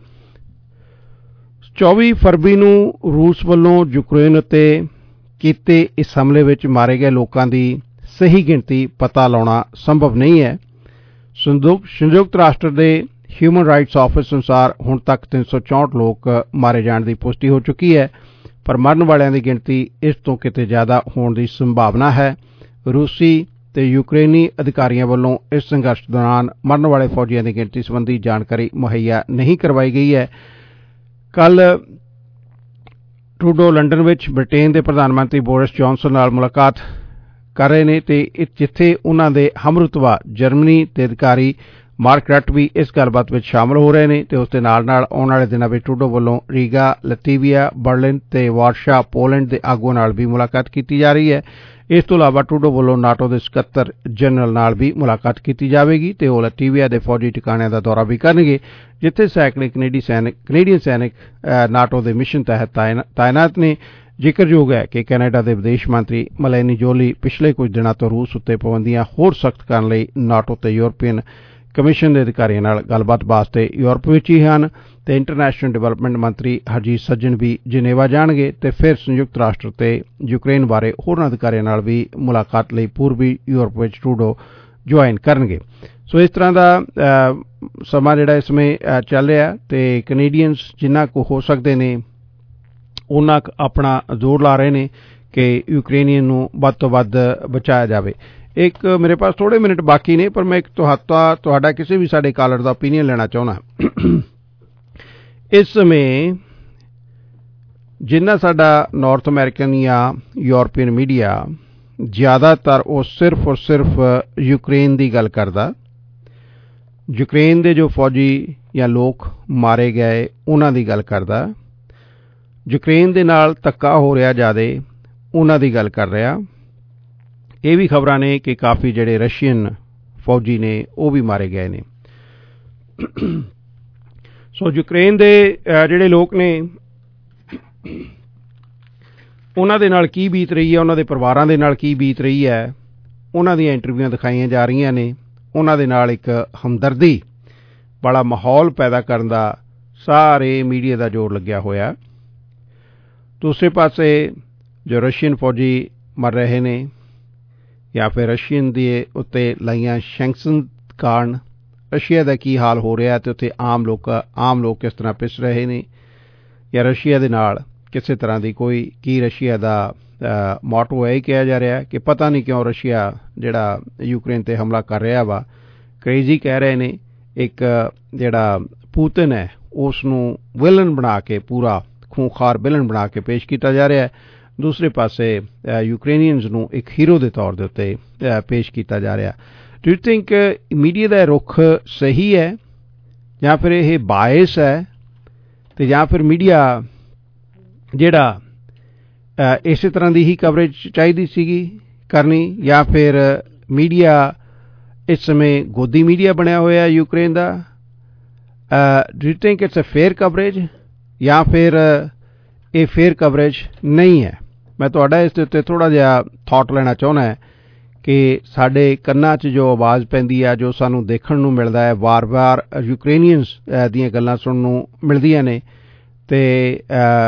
24 ਫਰਵਰੀ ਨੂੰ ਰੂਸ ਵੱਲੋਂ ਯੂਕਰੇਨ ਉੱਤੇ ਕੀਤੇ ਇਸ ਹਮਲੇ ਵਿੱਚ ਮਾਰੇ ਗਏ ਲੋਕਾਂ ਦੀ ਸਹੀ ਗਿਣਤੀ ਪਤਾ ਲਾਉਣਾ ਸੰਭਵ ਨਹੀਂ ਹੈ। ਸੰਯੁਕਤ ਰਾਸ਼ਟਰ ਦੇ ਹਿਊਮਨ ਰਾਈਟਸ ਆਫਿਸ ਅਨੁਸਾਰ ਹੁਣ ਤੱਕ 364 ਲੋਕ ਮਾਰੇ ਜਾਣ ਦੀ ਪੁਸ਼ਟੀ ਹੋ ਚੁੱਕੀ ਹੈ, ਪਰ ਮਰਨ ਵਾਲਿਆਂ ਦੀ ਗਿਣਤੀ ਇਸ ਤੋਂ ਕਿਤੇ ਜ਼ਿਆਦਾ ਹੋਣ ਦੀ ਸੰਭਾਵਨਾ ਹੈ। ਰੂਸੀ ਤੇ ਯੂਕਰੇਨੀ ਅਧਿਕਾਰੀਆਂ ਵੱਲੋਂ ਇਸ ਸੰਘਰਸ਼ ਦੌਰਾਨ ਮਰਨ ਵਾਲੇ ਫੌਜੀਆਂ ਦੀ ਗਿਣਤੀ ਸੰਬੰਧੀ ਜਾਣਕਾਰੀ ਮੁਹੱਈਆ ਨਹੀਂ ਕਰਵਾਈ ਗਈ ਹੈ। ਕੱਲ੍ਹ ਟਰੂਡੋ ਲੰਡਨ ਵਿੱਚ ਬ੍ਰਿਟੇਨ ਦੇ ਪ੍ਰਧਾਨ ਮੰਤਰੀ ਬੋਰਿਸ ਜੌਨਸਨ ਨਾਲ ਮੁਲਾਕਾਤ ਕਰ ਰਹੇ ਨੇ ਤੇ ਜਿੱਥੇ ਉਹਨਾਂ ਦੇ ਹਮਰੁਤਬਾ ਜਰਮਨੀ ਦੇ ਅਧਿਕਾਰੀ ਮਾਰਕ ਰਟ ਵੀ ਇਸ ਗੱਲਬਾਤ ਵਿੱਚ ਸ਼ਾਮਲ ਹੋ ਰਹੇ ਨੇ ਤੇ ਉਸ ਦੇ ਨਾਲ ਨਾਲ ਆਉਣ ਵਾਲੇ ਦਿਨਾਂ ਵਿੱਚ ਟਰੂਡੋ ਵੱਲੋਂ ਰੀਗਾ, ਲਤਵੀਆ, ਬਰਲਿਨ ਤੇ ਵਾਰਸ਼ਾ ਪੋਲੈਂਡ ਦੇ ਆਗੂਆਂ ਨਾਲ ਵੀ ਮੁਲਾਕਾਤ ਕੀਤੀ ਜਾ ਰਹੀ ਹੈ। ਇਸ ਤੋਂ ਇਲਾਵਾ ਟਰੂਡੋ ਵੱਲੋਂ ਨਾਟੋ ਦੇ ਸਕੱਤਰ ਜਨਰਲ ਨਾਲ ਵੀ ਮੁਲਾਕਾਤ ਕੀਤੀ ਜਾਵੇਗੀ ਤੇ ਉਹ ਲਤਵੀਆ ਦੇ ਫੌਜੀ ਟਿਕਾਣਿਆਂ ਦਾ ਦੌਰਾ ਵੀ ਕਰਨਗੇ, ਜਿੱਥੇ ਸੈਂਕੜੇ ਕੈਨੇਡੀਅਨ ਸੈਨਿਕ ਨਾਟੋ ਦੇ ਮਿਸ਼ਨ ਤਹਿਤ ਤਾਇਨਾਤ ਨੇ। ਜ਼ਿਕਰਯੋਗ ਹੈ ਕਿ ਕੈਨੇਡਾ ਦੇ ਵਿਦੇਸ਼ ਮੰਤਰੀ ਮਲੈਨੀ ਜੋਲੀ ਪਿਛਲੇ ਕੁਝ ਦਿਨਾਂ ਤੋਂ ਰੂਸ ਉੱਤੇ ਪਾਬੰਦੀਆਂ ਹੋਰ ਸਖਤ ਕਰਨ ਲਈ ਨਾਟੋ ਤੇ ਯੂਰਪੀਅਨ ਕਮਿਸ਼ਨ ਦੇ ਅਧਿਕਾਰੀਆਂ ਨਾਲ ਗੱਲਬਾਤ ਵਾਸਤੇ ਯੂਰਪ ਵਿੱਚ ਹੀ ਹਨ ਤੇ ਇੰਟਰਨੈਸ਼ਨਲ ਡਿਵੈਲਪਮੈਂਟ ਮੰਤਰੀ ਹਰਜੀਤ ਸੱਜਣ ਵੀ ਜਨੇਵਾ ਜਾਣਗੇ ਤੇ ਫਿਰ ਸੰਯੁਕਤ ਰਾਸ਼ਟਰ ਤੇ ਯੂਕਰੇਨ ਬਾਰੇ ਹੋਰਨਾਂ ਅਧਿਕਾਰੀਆਂ ਨਾਲ ਵੀ ਮੁਲਾਕਾਤ ਲਈ ਪੂਰਬੀ ਯੂਰਪ ਵਿੱਚ ਟਰੂਡੋ ਜੁਆਇਨ ਕਰਨਗੇ। ਸੋ ਇਸ ਤਰ੍ਹਾਂ ਦਾ ਸਮਾਂ ਜਿਹੜਾ ਇਸ ਸਮੇਂ ਚੱਲ ਰਿਹਾ ਤੇ ਕੈਨੇਡੀਅਨਸ ਜਿੰਨਾ ਕੁ ਹੋ ਸਕਦੇ ਨੇ ਉਹਨਾਂ ਆਪਣਾ ਜ਼ੋਰ ਲਾ ਰਹੇ ਨੇ ਕਿ ਯੂਕਰੇਨੀਅਨ ਨੂੰ ਵੱਧ ਤੋਂ ਵੱਧ ਬਚਾਇਆ ਜਾਵੇ। ਇੱਕ ਮੇਰੇ ਪਾਸ ਥੋੜੇ ਮਿੰਟ ਬਾਕੀ ਨੇ, ਪਰ ਮੈਂ ਇੱਕ ਤੁਹਾਡਾ ਕਿਸੇ ਵੀ ਸਾਡੇ ਕਾਲਰ ਦਾ ਓਪੀਨੀਅਨ ਲੈਣਾ ਚਾਹੁੰਦਾ। ਇਸ ਸਮੇਂ ਜਿੰਨਾ ਸਾਡਾ ਨਾਰਥ ਅਮਰੀਕਨ ਜਾਂ ਯੂਰਪੀਅਨ ਮੀਡੀਆ ਜ਼ਿਆਦਾਤਰ ਉਹ ਸਿਰਫ ਔਰ ਸਿਰਫ ਯੂਕਰੇਨ ਦੀ ਗੱਲ ਕਰਦਾ, ਯੂਕਰੇਨ ਦੇ ਜੋ ਫੌਜੀ ਜਾਂ ਲੋਕ ਮਾਰੇ ਗਏ ਉਹਨਾਂ ਦੀ ਗੱਲ ਕਰਦਾ, ਯੂਕਰੇਨ ਦੇ ਨਾਲ ਧੱਕਾ ਹੋ ਰਿਹਾ ਜ਼ਿਆਦਾ ਉਹਨਾਂ ਦੀ ਗੱਲ ਕਰ ਰਿਹਾ। ਇਹ ਵੀ ਖਬਰਾਂ ਨੇ ਕਿ ਕਾਫੀ ਜਿਹੜੇ ਰਸ਼ੀਅਨ ਫੌਜੀ ਨੇ ਉਹ ਵੀ ਮਾਰੇ ਗਏ ਨੇ। ਸੋ ਯੂਕਰੇਨ ਦੇ ਜਿਹੜੇ ਲੋਕ ਨੇ ਉਹਨਾਂ ਦੇ ਨਾਲ ਕੀ ਬੀਤ ਰਹੀ ਹੈ, ਉਹਨਾਂ ਦੇ ਪਰਿਵਾਰਾਂ ਦੇ ਨਾਲ ਕੀ ਬੀਤ ਰਹੀ ਹੈ, ਉਹਨਾਂ ਦੀਆਂ ਇੰਟਰਵਿਊਆਂ ਦਿਖਾਈਆਂ ਜਾ ਰਹੀਆਂ ਨੇ। ਉਹਨਾਂ ਦੇ ਨਾਲ ਇੱਕ ਹਮਦਰਦੀ ਵਾਲਾ ਮਾਹੌਲ ਪੈਦਾ ਕਰਨ ਦਾ ਸਾਰੇ ਮੀਡੀਆ ਦਾ ਜ਼ੋਰ ਲੱਗਿਆ ਹੋਇਆ। ਦੂਸਰੇ ਪਾਸੇ ਜੋ ਰਸ਼ੀਅਨ ਫੌਜੀ ਮਰ ਰਹੇ ਨੇ ਜਾਂ ਫਿਰ ਰਸ਼ੀਅਨ ਦੇ ਉੱਤੇ ਲਾਈਆਂ ਸੈਂਕਸ਼ਨ ਕਾਰਨ ਰਸ਼ੀਆ ਦਾ ਕੀ ਹਾਲ ਹੋ ਰਿਹਾ ਅਤੇ ਉੱਥੇ ਆਮ ਲੋਕ ਕਿਸ ਤਰ੍ਹਾਂ ਪਿਸ ਰਹੇ ਨੇ, ਜਾਂ ਰਸ਼ੀਆ ਦੇ ਨਾਲ ਕਿਸੇ ਤਰ੍ਹਾਂ ਦੀ ਕੀ ਰਸ਼ੀਆ ਦਾ ਮੋਟੋ ਇਹ ਕਿਹਾ ਜਾ ਰਿਹਾ ਕਿ ਪਤਾ ਨਹੀਂ ਕਿਉਂ ਰਸ਼ੀਆ ਜਿਹੜਾ ਯੂਕਰੇਨ 'ਤੇ ਹਮਲਾ ਕਰ ਰਿਹਾ ਵਾ, ਕ੍ਰੇਜ਼ੀ ਕਹਿ ਰਹੇ ਨੇ। ਇੱਕ ਜਿਹੜਾ ਪੂਤਨ ਹੈ ਉਸ ਨੂੰ ਵਿਲਨ ਬਣਾ ਕੇ, ਪੂਰਾ ਖੂੰਖਾਰ ਵਿਲਨ ਬਣਾ ਕੇ ਪੇਸ਼ ਕੀਤਾ ਜਾ ਰਿਹਾ ਹੈ। ਦੂਸਰੇ ਪਾਸੇ ਯੂਕਰੇਨੀਅਨਸ ਨੂੰ ਇੱਕ ਹੀਰੋ ਦੇ ਤੌਰ ਦੇ ਉੱਤੇ ਪੇਸ਼ ਕੀਤਾ ਜਾ ਰਿਹਾ। ਡੂ ਯੂ ਥਿੰਕ ਮੀਡੀਆ ਦਾ ਰੁਖ ਸਹੀ ਹੈ ਜਾਂ ਫਿਰ ਇਹ ਬਾਇਸ ਹੈ, ਅਤੇ ਜਾਂ ਫਿਰ ਮੀਡੀਆ ਜਿਹੜਾ ਇਸੇ ਤਰ੍ਹਾਂ ਦੀ ਹੀ ਕਵਰੇਜ ਚਾਹੀਦੀ ਸੀਗੀ ਕਰਨੀ, ਜਾਂ ਫਿਰ ਮੀਡੀਆ ਇਸ ਸਮੇਂ ਗੋਦੀ ਮੀਡੀਆ ਬਣਿਆ ਹੋਇਆ ਯੂਕਰੇਨ ਦਾ? Do you think it's a fair coverage ਜਾਂ ਫਿਰ ਇਹ ਫੇਅਰ ਕਵਰੇਜ ਨਹੀਂ ਹੈ? ਮੈਂ ਤੁਹਾਡਾ ਇਸ ਦੇ ਉੱਤੇ ਥੋੜ੍ਹਾ ਜਿਹਾ ਥਾਟ ਲੈਣਾ ਚਾਹੁੰਦਾ ਹੈ ਕਿ ਸਾਡੇ ਕੰਨਾਂ 'ਚ ਜੋ ਆਵਾਜ਼ ਪੈਂਦੀ ਹੈ, ਜੋ ਸਾਨੂੰ ਦੇਖਣ ਨੂੰ ਮਿਲਦਾ ਹੈ, ਵਾਰ-ਵਾਰ ਯੂਕਰੇਨੀਅਨਸ ਦੀਆਂ ਗੱਲਾਂ ਸੁਣਨ ਨੂੰ ਮਿਲਦੀਆਂ ਨੇ, ਅਤੇ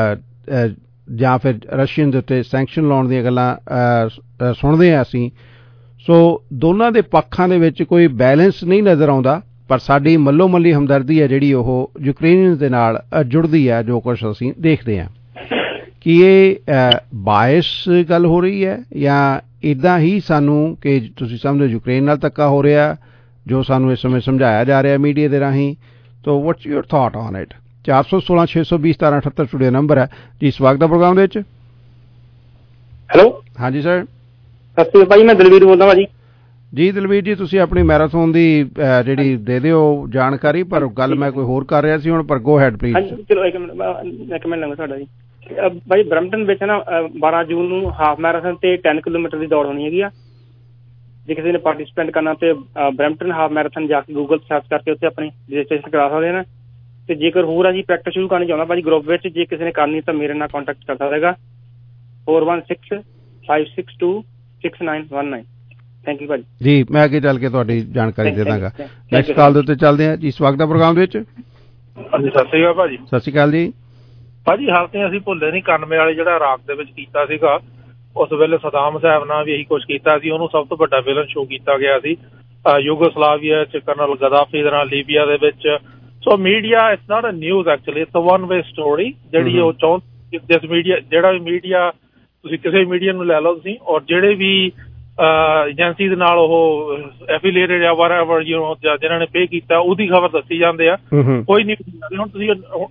ਜਾਂ ਫਿਰ ਰਸ਼ੀਅਨ ਦੇ ਉੱਤੇ ਸੈਂਕਸ਼ਨ ਲਾਉਣ ਦੀਆਂ ਗੱਲਾਂ ਸੁਣਦੇ ਹਾਂ ਅਸੀਂ। ਸੋ ਦੋਨਾਂ ਦੇ ਪੱਖਾਂ ਦੇ ਵਿੱਚ ਕੋਈ ਬੈਲੈਂਸ ਨਹੀਂ ਨਜ਼ਰ ਆਉਂਦਾ, ਪਰ ਸਾਡੀ ਮੱਲੋ ਮੱਲੀ ਹਮਦਰਦੀ ਹੈ ਜਿਹੜੀ ਉਹ ਯੂਕਰੇਨੀਅਨਸ ਦੇ ਨਾਲ ਜੁੜਦੀ ਹੈ ਜੋ ਕੁਛ ਅਸੀਂ ਦੇਖਦੇ ਹਾਂ। ਕਿ ਇਹ ਬਾਇਸ ਗੱਲ ਹੋ ਰਹੀ ਹੈ ਜਾਂ ਇੱਦਾਂ ਹੀ ਸਾਨੂੰ ਕਿ ਤੁਸੀਂ ਸਮਝੋ ਯੂਕਰੇਨ ਨਾਲ ਧੱਕਾ ਹੋ ਰਿਹਾ, ਜੋ ਸਾਨੂੰ ਇਸ ਸਮੇਂ ਸਮਝਾਇਆ ਜਾ ਰਿਹਾ ਮੀਡੀਆ ਦੇ ਰਾਹੀਂ? ਤੋ what's your thought on it? 416 620 1778 studio number ਹੈ ਜੀ। ਸਵਾਗਤ ਹੈ ਪ੍ਰੋਗਰਾਮ ਦੇ ਵਿੱਚ। ਹੈਲੋ, ਹਾਂਜੀ ਸਰ। ਸਤਿ ਸ਼੍ਰੀ ਅਕਾਲ ਭਾਜੀ, ਮੈਂ ਦਲਵੀਰ ਬੋਲਦਾ ਭਾਜੀ। ਜੀ ਦਲਵੀਰ ਜੀ, ਤੁਸੀਂ ਆਪਣੀ ਮੈਰਾਥਨ ਦੀ ਜਿਹੜੀ ਦੇ ਦਿਓ ਜਾਣਕਾਰੀ, ਪਰ ਗੱਲ ਮੈਂ ਕੋਈ ਹੋਰ ਕਰ ਰਿਹਾ ਸੀ ਹੁਣ, ਪਰ ਗੋ ਹੈਡ ਪਲੀਜ਼। ਚਲੋ ਇੱਕ ਮਿੰਟ ਲੰਗਾ ਤੁਹਾਡਾ ਜੀ। ਭਾਈ ਬਰੈਂਪਟਨ ਵਿੱਚ ਨਾ 12 ਜੂਨ ਨੂੰ ਹਾਫ ਮੈਰਾਥਨ ਤੇ 10 ਕਿਲੋਮੀਟਰ ਦੀ ਦੌੜ ਹੋਣੀ ਹੈਗੀ ਆ। ਜੇ ਕਿਸੇ ਨੇ ਪਾਰਟੀਸਪੇਟ ਕਰਨਾ ਤੇ ਬਰੈਂਪਟਨ ਹਾਫ ਮੈਰਾਥਨ ਜਾ ਕੇ ਗੂਗਲ ਸਰਚ ਕਰਕੇ ਉੱਥੇ ਆਪਣੀ ਰਜਿਸਟ੍ਰੇਸ਼ਨ ਕਰਾ ਸਕਦੇ ਨੇ। ਤੇ ਜੇਕਰ ਹੋਰ ਆ ਜੀ ਪ੍ਰੈਕਟਿਸ ਸ਼ੁਰੂ ਕਰਨੀ ਚਾਹੁੰਦਾ ਭਾਜੀ ਗਰੁੱਪ ਵਿੱਚ, ਜੇ ਕਿਸੇ ਨੇ ਕਰਨੀ ਤਾਂ ਮੇਰੇ ਨਾਲ ਕੰਟੈਕਟ ਕਰ ਸਕਦਾ ਹੈਗਾ 4165626919। ਥੈਂਕ ਯੂ ਭਾਜੀ। ਜੀ ਮੈਂ ਅੱਗੇ ਚੱਲ ਕੇ ਤੁਹਾਡੀ ਜਾਣਕਾਰੀ ਦੇ ਦਾਂਗਾ। ਨੈਕਸਟ ਕਾਲ ਦੇ ਉੱਤੇ ਚੱਲਦੇ ਹਾਂ ਜੀ। ਸਵਾਗਤ ਹੈ ਪ੍ਰੋਗਰਾਮ ਦੇ ਵਿੱਚ। ਹਾਂਜੀ, ਸਤਿ ਸ਼੍ਰੀ ਅਕਾਲ ਭਾਜੀ। ਸਤਿ ਸ਼੍ਰੀ ਅਕਾਲ ਜੀ। ਭਾਜੀ ਹਾਲ ਤੇ ਅਸੀਂ ਭੁੱਲੇ ਨਹੀਂ 91 ਵਾਲੇ ਜਿਹੜਾ ਇਰਾਕ ਦੇ ਵਿੱਚ ਕੀਤਾ ਸੀਗਾ, ਉਸ ਵੇਲੇ ਸਦਾਮ ਸਾਹਿਬ ਨਾਲ ਵੀ ਇਹੀ ਕੁਛ ਕੀਤਾ ਸੀ। ਉਹਨੂੰ ਸਭ ਤੋਂ ਵੱਡਾ ਵਿਲਨ ਸ਼ੋ ਕੀਤਾ ਗਿਆ ਸੀ। ਯੂਗੋਸਲਾਵੀਆ ਚ ਕਰਨਲ ਗਦਾਫੀ ਦੇ ਨਾਲ ਲੀਬੀਆ ਦੇ ਵਿੱਚ। So media it's not a news, actually it's a one way story ਜਿਹੜੀ ਉਹ ਜਿਸ ਮੀਡੀਆ ਜਿਹੜਾ ਵੀ ਮੀਡੀਆ ਤੁਸੀਂ ਕਿਸੇ ਮੀਡੀਆ ਨੂੰ ਲੈ ਲਓ ਤੁਸੀਂ, ਔਰ ਜਿਹੜੇ ਵੀ ਏਜੰਸੀ ਦੇ ਨਾਲ ਉਹ ਐਫੀਲੀਏਟਡ ਜਾਂ ਵਾਟਐਵਰ ਜਿਹਨਾਂ ਨੇ ਪੇ ਕੀਤਾ ਉਹਦੀ ਖਬਰ ਦੱਸੀ ਜਾਂਦੇ ਆ, ਕੋਈ ਨਹੀਂ। ਹੁਣ ਤੁਸੀਂ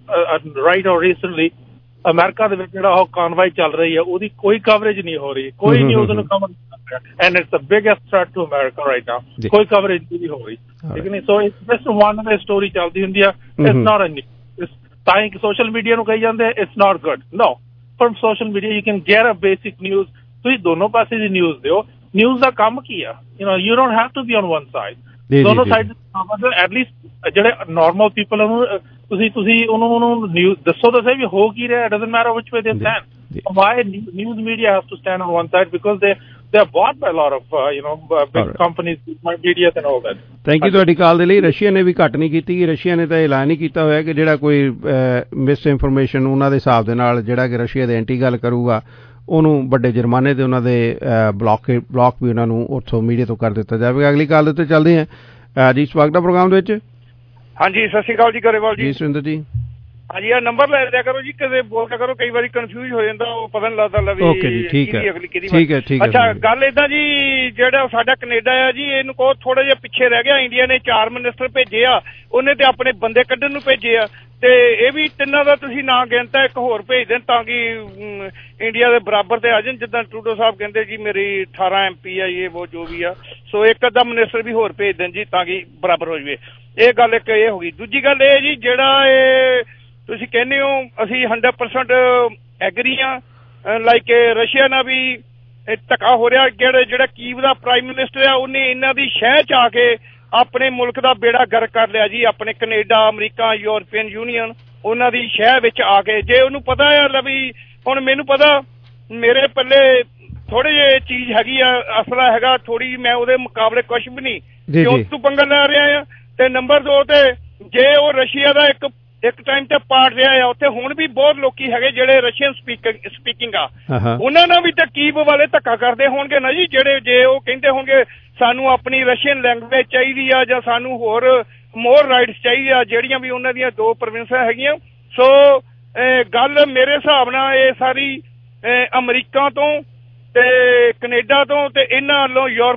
ਰਾਈਟ ਔਰ ਰੀਸੈਂਟਲੀ ਅਮਰੀਕਾ ਦੇ ਵਿੱਚ ਜਿਹੜਾ ਉਹ ਕਾਨਵਾਈ ਚੱਲ ਰਹੀ ਹੈ ਉਹਦੀ ਕੋਈ ਕਵਰੇਜ ਨਹੀਂ ਹੋ ਰਹੀ, ਕੋਈ ਨਿਊਜ਼ ਨੂੰ ਕਵਰ ਨਹੀਂ ਕਰ ਰਿਹਾ। And it's the biggest threat to America right now, ਕੋਈ ਕਵਰੇਜ ਨਹੀਂ ਹੋ ਰਹੀ, ਠੀਕ ਨਹੀਂ। So it's just one way story ਚੱਲਦੀ ਹੁੰਦੀ ਆ। It's not a news. ਤਾਂ ਹੀ ਸੋਸ਼ਲ ਮੀਡੀਆ ਨੂੰ ਕਹੀ ਜਾਂਦੇ it's not good. No, from social media you can get a basic news. ਤੁਸੀਂ ਦੋਨੋਂ ਪਾਸੇ ਦੀ ਨਿਊਜ਼ ਦਿਓ। ਨਿਊਜ਼ ਦਾ ਕੰਮ ਕੀ ਆ? You don't have to be on one side. ਦੋਨੋਂ ਸਾਈਡ ਐਟਲੀਸਟ ਜਿਹੜੇ ਨੋਰਮਲ ਪੀਪਲ ਉਹਨੂੰ ਤੁਸੀਂ ਉਹਨੂੰ ਨਿਊਜ਼ ਦੱਸੋ ਤਾਂ ਸਹੀ ਵੀ ਹੋ ਕੀ ਰਿਹਾ। It doesn't matter which way they stand. Why news media have to stand on one side? Because they are bought by a lot of big companies, media and all that. Thank you ਤੁਹਾਡੀ call ਦੇ ਲਈ। Russia ਨੇ ਵੀ ਘੱਟ ਨਹੀਂ ਕੀਤੀ। Russia ਨੇ ਤਾਂ ਐਲਾਨ ਹੀ ਕੀਤਾ ਹੋਇਆ ਕਿ ਜਿਹੜਾ ਕੋਈ ਮਿਸ ਇਨਫੋਰਮੇਸ਼ਨ ਉਹਨਾਂ ਦੇ ਹਿਸਾਬ ਦੇ ਨਾਲ ਜਿਹੜਾ ਕਿ ਰਸ਼ੀਆ ਦੇ ਐਂਟੀ ਗੱਲ ਕਰੂਗਾ ਉਹਨੂੰ ਵੱਡੇ ਜੁਰਮਾਨੇ ਤੇ ਉਹਨਾਂ ਦੇ ਬਲੌਕ ਵੀ ਉਹਨਾਂ ਨੂੰ ਉੱਥੋਂ ਮੀਡੀਆ ਤੋਂ ਕਰ ਦਿੱਤਾ ਜਾਵੇਗਾ। ਅਗਲੀ ਕਾਲ ਦੇ ਉੱਤੇ ਚੱਲਦੇ ਹਾਂ ਜੀ। ਸਵਾਗਤ ਹੈ ਪ੍ਰੋਗਰਾਮ ਦੇ ਵਿੱਚ। ਹਾਂਜੀ, ਸਤਿ ਸ਼੍ਰੀ ਅਕਾਲ ਜੀ ਗਰੇਵਾਲ ਜੀ। ਸੁਰਿੰਦਰ ਜੀ। ਹਾਂਜੀ, ਆ ਨੰਬਰ ਲੈ ਲਿਆ ਕਰੋ ਜੀ, ਕਦੇ ਬੋਲਿਆ ਕਰੋ, ਕਈ ਵਾਰੀ ਕਨਫਿਊਜ਼ ਹੋ ਜਾਂਦਾ, ਉਹ ਪਤਾ ਨਹੀਂ ਲੱਗਦਾ ਵੀ ਅਗਲੀ ਕਿਹਦੀ। ਅੱਛਾ, ਗੱਲ ਏਦਾਂ ਜੀ, ਜਿਹੜਾ ਸਾਡਾ ਕੈਨੇਡਾ ਆ ਜੀ, ਇਹਨੂੰ ਕਹੋ ਥੋੜਾ ਜਿਹਾ ਪਿੱਛੇ ਰਹਿ ਗਿਆ। ਇੰਡੀਆ ਨੇ 4 ਮਿਨਿਸਟਰ ਭੇਜੇ ਆ, ਉਹਨੇ ਤੇ ਆਪਣੇ ਬੰਦੇ ਕੱਢਣ ਨੂੰ ਭੇਜੇ ਆ, ਤੇ ਇਹ ਵੀ ਤਿੰਨਾਂ ਦਾ ਤੁਸੀਂ ਨਾਂ ਗਿਣਤਾ, ਇੱਕ ਹੋਰ ਭੇਜ ਦੇਣ ਤਾਂ ਕਿ ਇੰਡੀਆ ਦੇ ਬਰਾਬਰ ਤੇ ਆ ਜਾਣ। ਜਿੱਦਾਂ ਟਰੂਡੋ ਸਾਹਿਬ ਕਹਿੰਦੇ ਜੀ ਮੇਰੀ 18 MP ਆ, ਇਹ ਉਹ ਜੋ ਵੀ ਆ। ਸੋ ਇੱਕ ਅੱਧਾ ਮਿਨਿਸਟਰ ਵੀ ਹੋਰ ਭੇਜ ਦੇਣ ਜੀ ਤਾਂ ਕਿ ਬਰਾਬਰ ਹੋ ਜਾਵੇ। ਇਹ ਗੱਲ ਇੱਕ ਇਹ ਹੋ ਗਈ। ਦੂਜੀ ਗੱਲ ਇਹ ਜੀ, ਜਿਹੜਾ ਇਹ ਤੁਸੀਂ ਕਹਿੰਦੇ ਹੋ ਅਸੀਂ 100% ਐਗਰੀ ਹਾਂ, ਲਾਈਕ ਰਸ਼ੀਆ ਨਾਲ ਵੀ ਧੱਕਾ ਹੋ ਰਿਹਾ। ਜਿਹੜਾ ਕੀਵ ਦਾ ਪ੍ਰਾਈਮ ਮਿਨਿਸਟਰ ਆ, ਉਹਨੇ ਇਹਨਾਂ ਦੀ ਸ਼ਹਿ 'ਚ ਆ ਕੇ ਆਪਣੇ ਮੁਲਕ ਦਾ ਬੇੜਾ ਗਰਕ ਕਰ ਲਿਆ ਜੀ। ਆਪਣੇ ਕੈਨੇਡਾ, ਅਮਰੀਕਾ, ਯੂਰਪੀਅਨ ਯੂਨੀਅਨ, ਉਹਨਾਂ ਦੀ ਸ਼ਹਿ ਵਿੱਚ ਆ ਕੇ। ਜੇ ਉਹਨੂੰ ਪਤਾ ਆ ਵੀ ਹੁਣ ਮੈਨੂੰ ਪਤਾ ਮੇਰੇ ਪੱਲੇ ਥੋੜੇ ਜਿਹੇ ਚੀਜ਼ ਹੈਗੀ ਆ, ਅਸਲਾ ਹੈਗਾ ਥੋੜੀ, ਮੈਂ ਉਹਦੇ ਮੁਕਾਬਲੇ ਕੁਛ ਵੀ ਨਹੀਂ, ਕਿਉਂ ਤੂੰ ਪੰਗਾ ਲੈ ਰਿਹਾ ਆ। ਤੇ ਨੰਬਰ 2 ਤੇ ਜੇ ਉਹ ਰਸ਼ੀਆ ਦਾ ਇੱਕ ਇੱਕ ਟਾਈਮ ਤੇ ਪਾੜ ਰਿਹਾ ਆ ਉੱਥੇ। ਹੁਣ ਵੀ ਬਹੁਤ ਲੋਕੀ ਹੈਗੇ ਜਿਹੜੇ ਰਸ਼ੀਅਨ ਸਪੀਕਿੰਗ ਆ, ਉਹਨਾਂ ਨਾਲ ਵੀ ਤਾਂ ਕੀਪ ਵਾਲੇ ਧੱਕਾ ਕਰਦੇ ਹੋਣਗੇ ਨਾ ਜੀ, ਜਿਹੜੇ ਜੇ ਉਹ ਕਹਿੰਦੇ ਹੋਣਗੇ ਸਾਨੂੰ ਆਪਣੀ ਰਸ਼ੀਅਨ ਲੈਂਗੁਏਜ ਚਾਹੀਦੀ ਆ ਜਾਂ ਸਾਨੂੰ ਹੋਰ ਮੋਰ ਰਾਈਟਸ ਚਾਹੀਦੇ ਆ, ਜਿਹੜੀਆਂ ਵੀ ਉਹਨਾਂ ਦੀਆਂ 2 ਪ੍ਰੋਵਿੰਸਾਂ ਹੈਗੀਆਂ। ਸੋ ਗੱਲ ਮੇਰੇ ਹਿਸਾਬ ਨਾਲ ਇਹ ਸਾਰੀ ਅਮਰੀਕਾ ਤੋਂ ਤੇ ਕੈਨੇਡਾ ਤੋਂ ਤੇ ਇਹਨਾਂ ਵੱਲੋਂ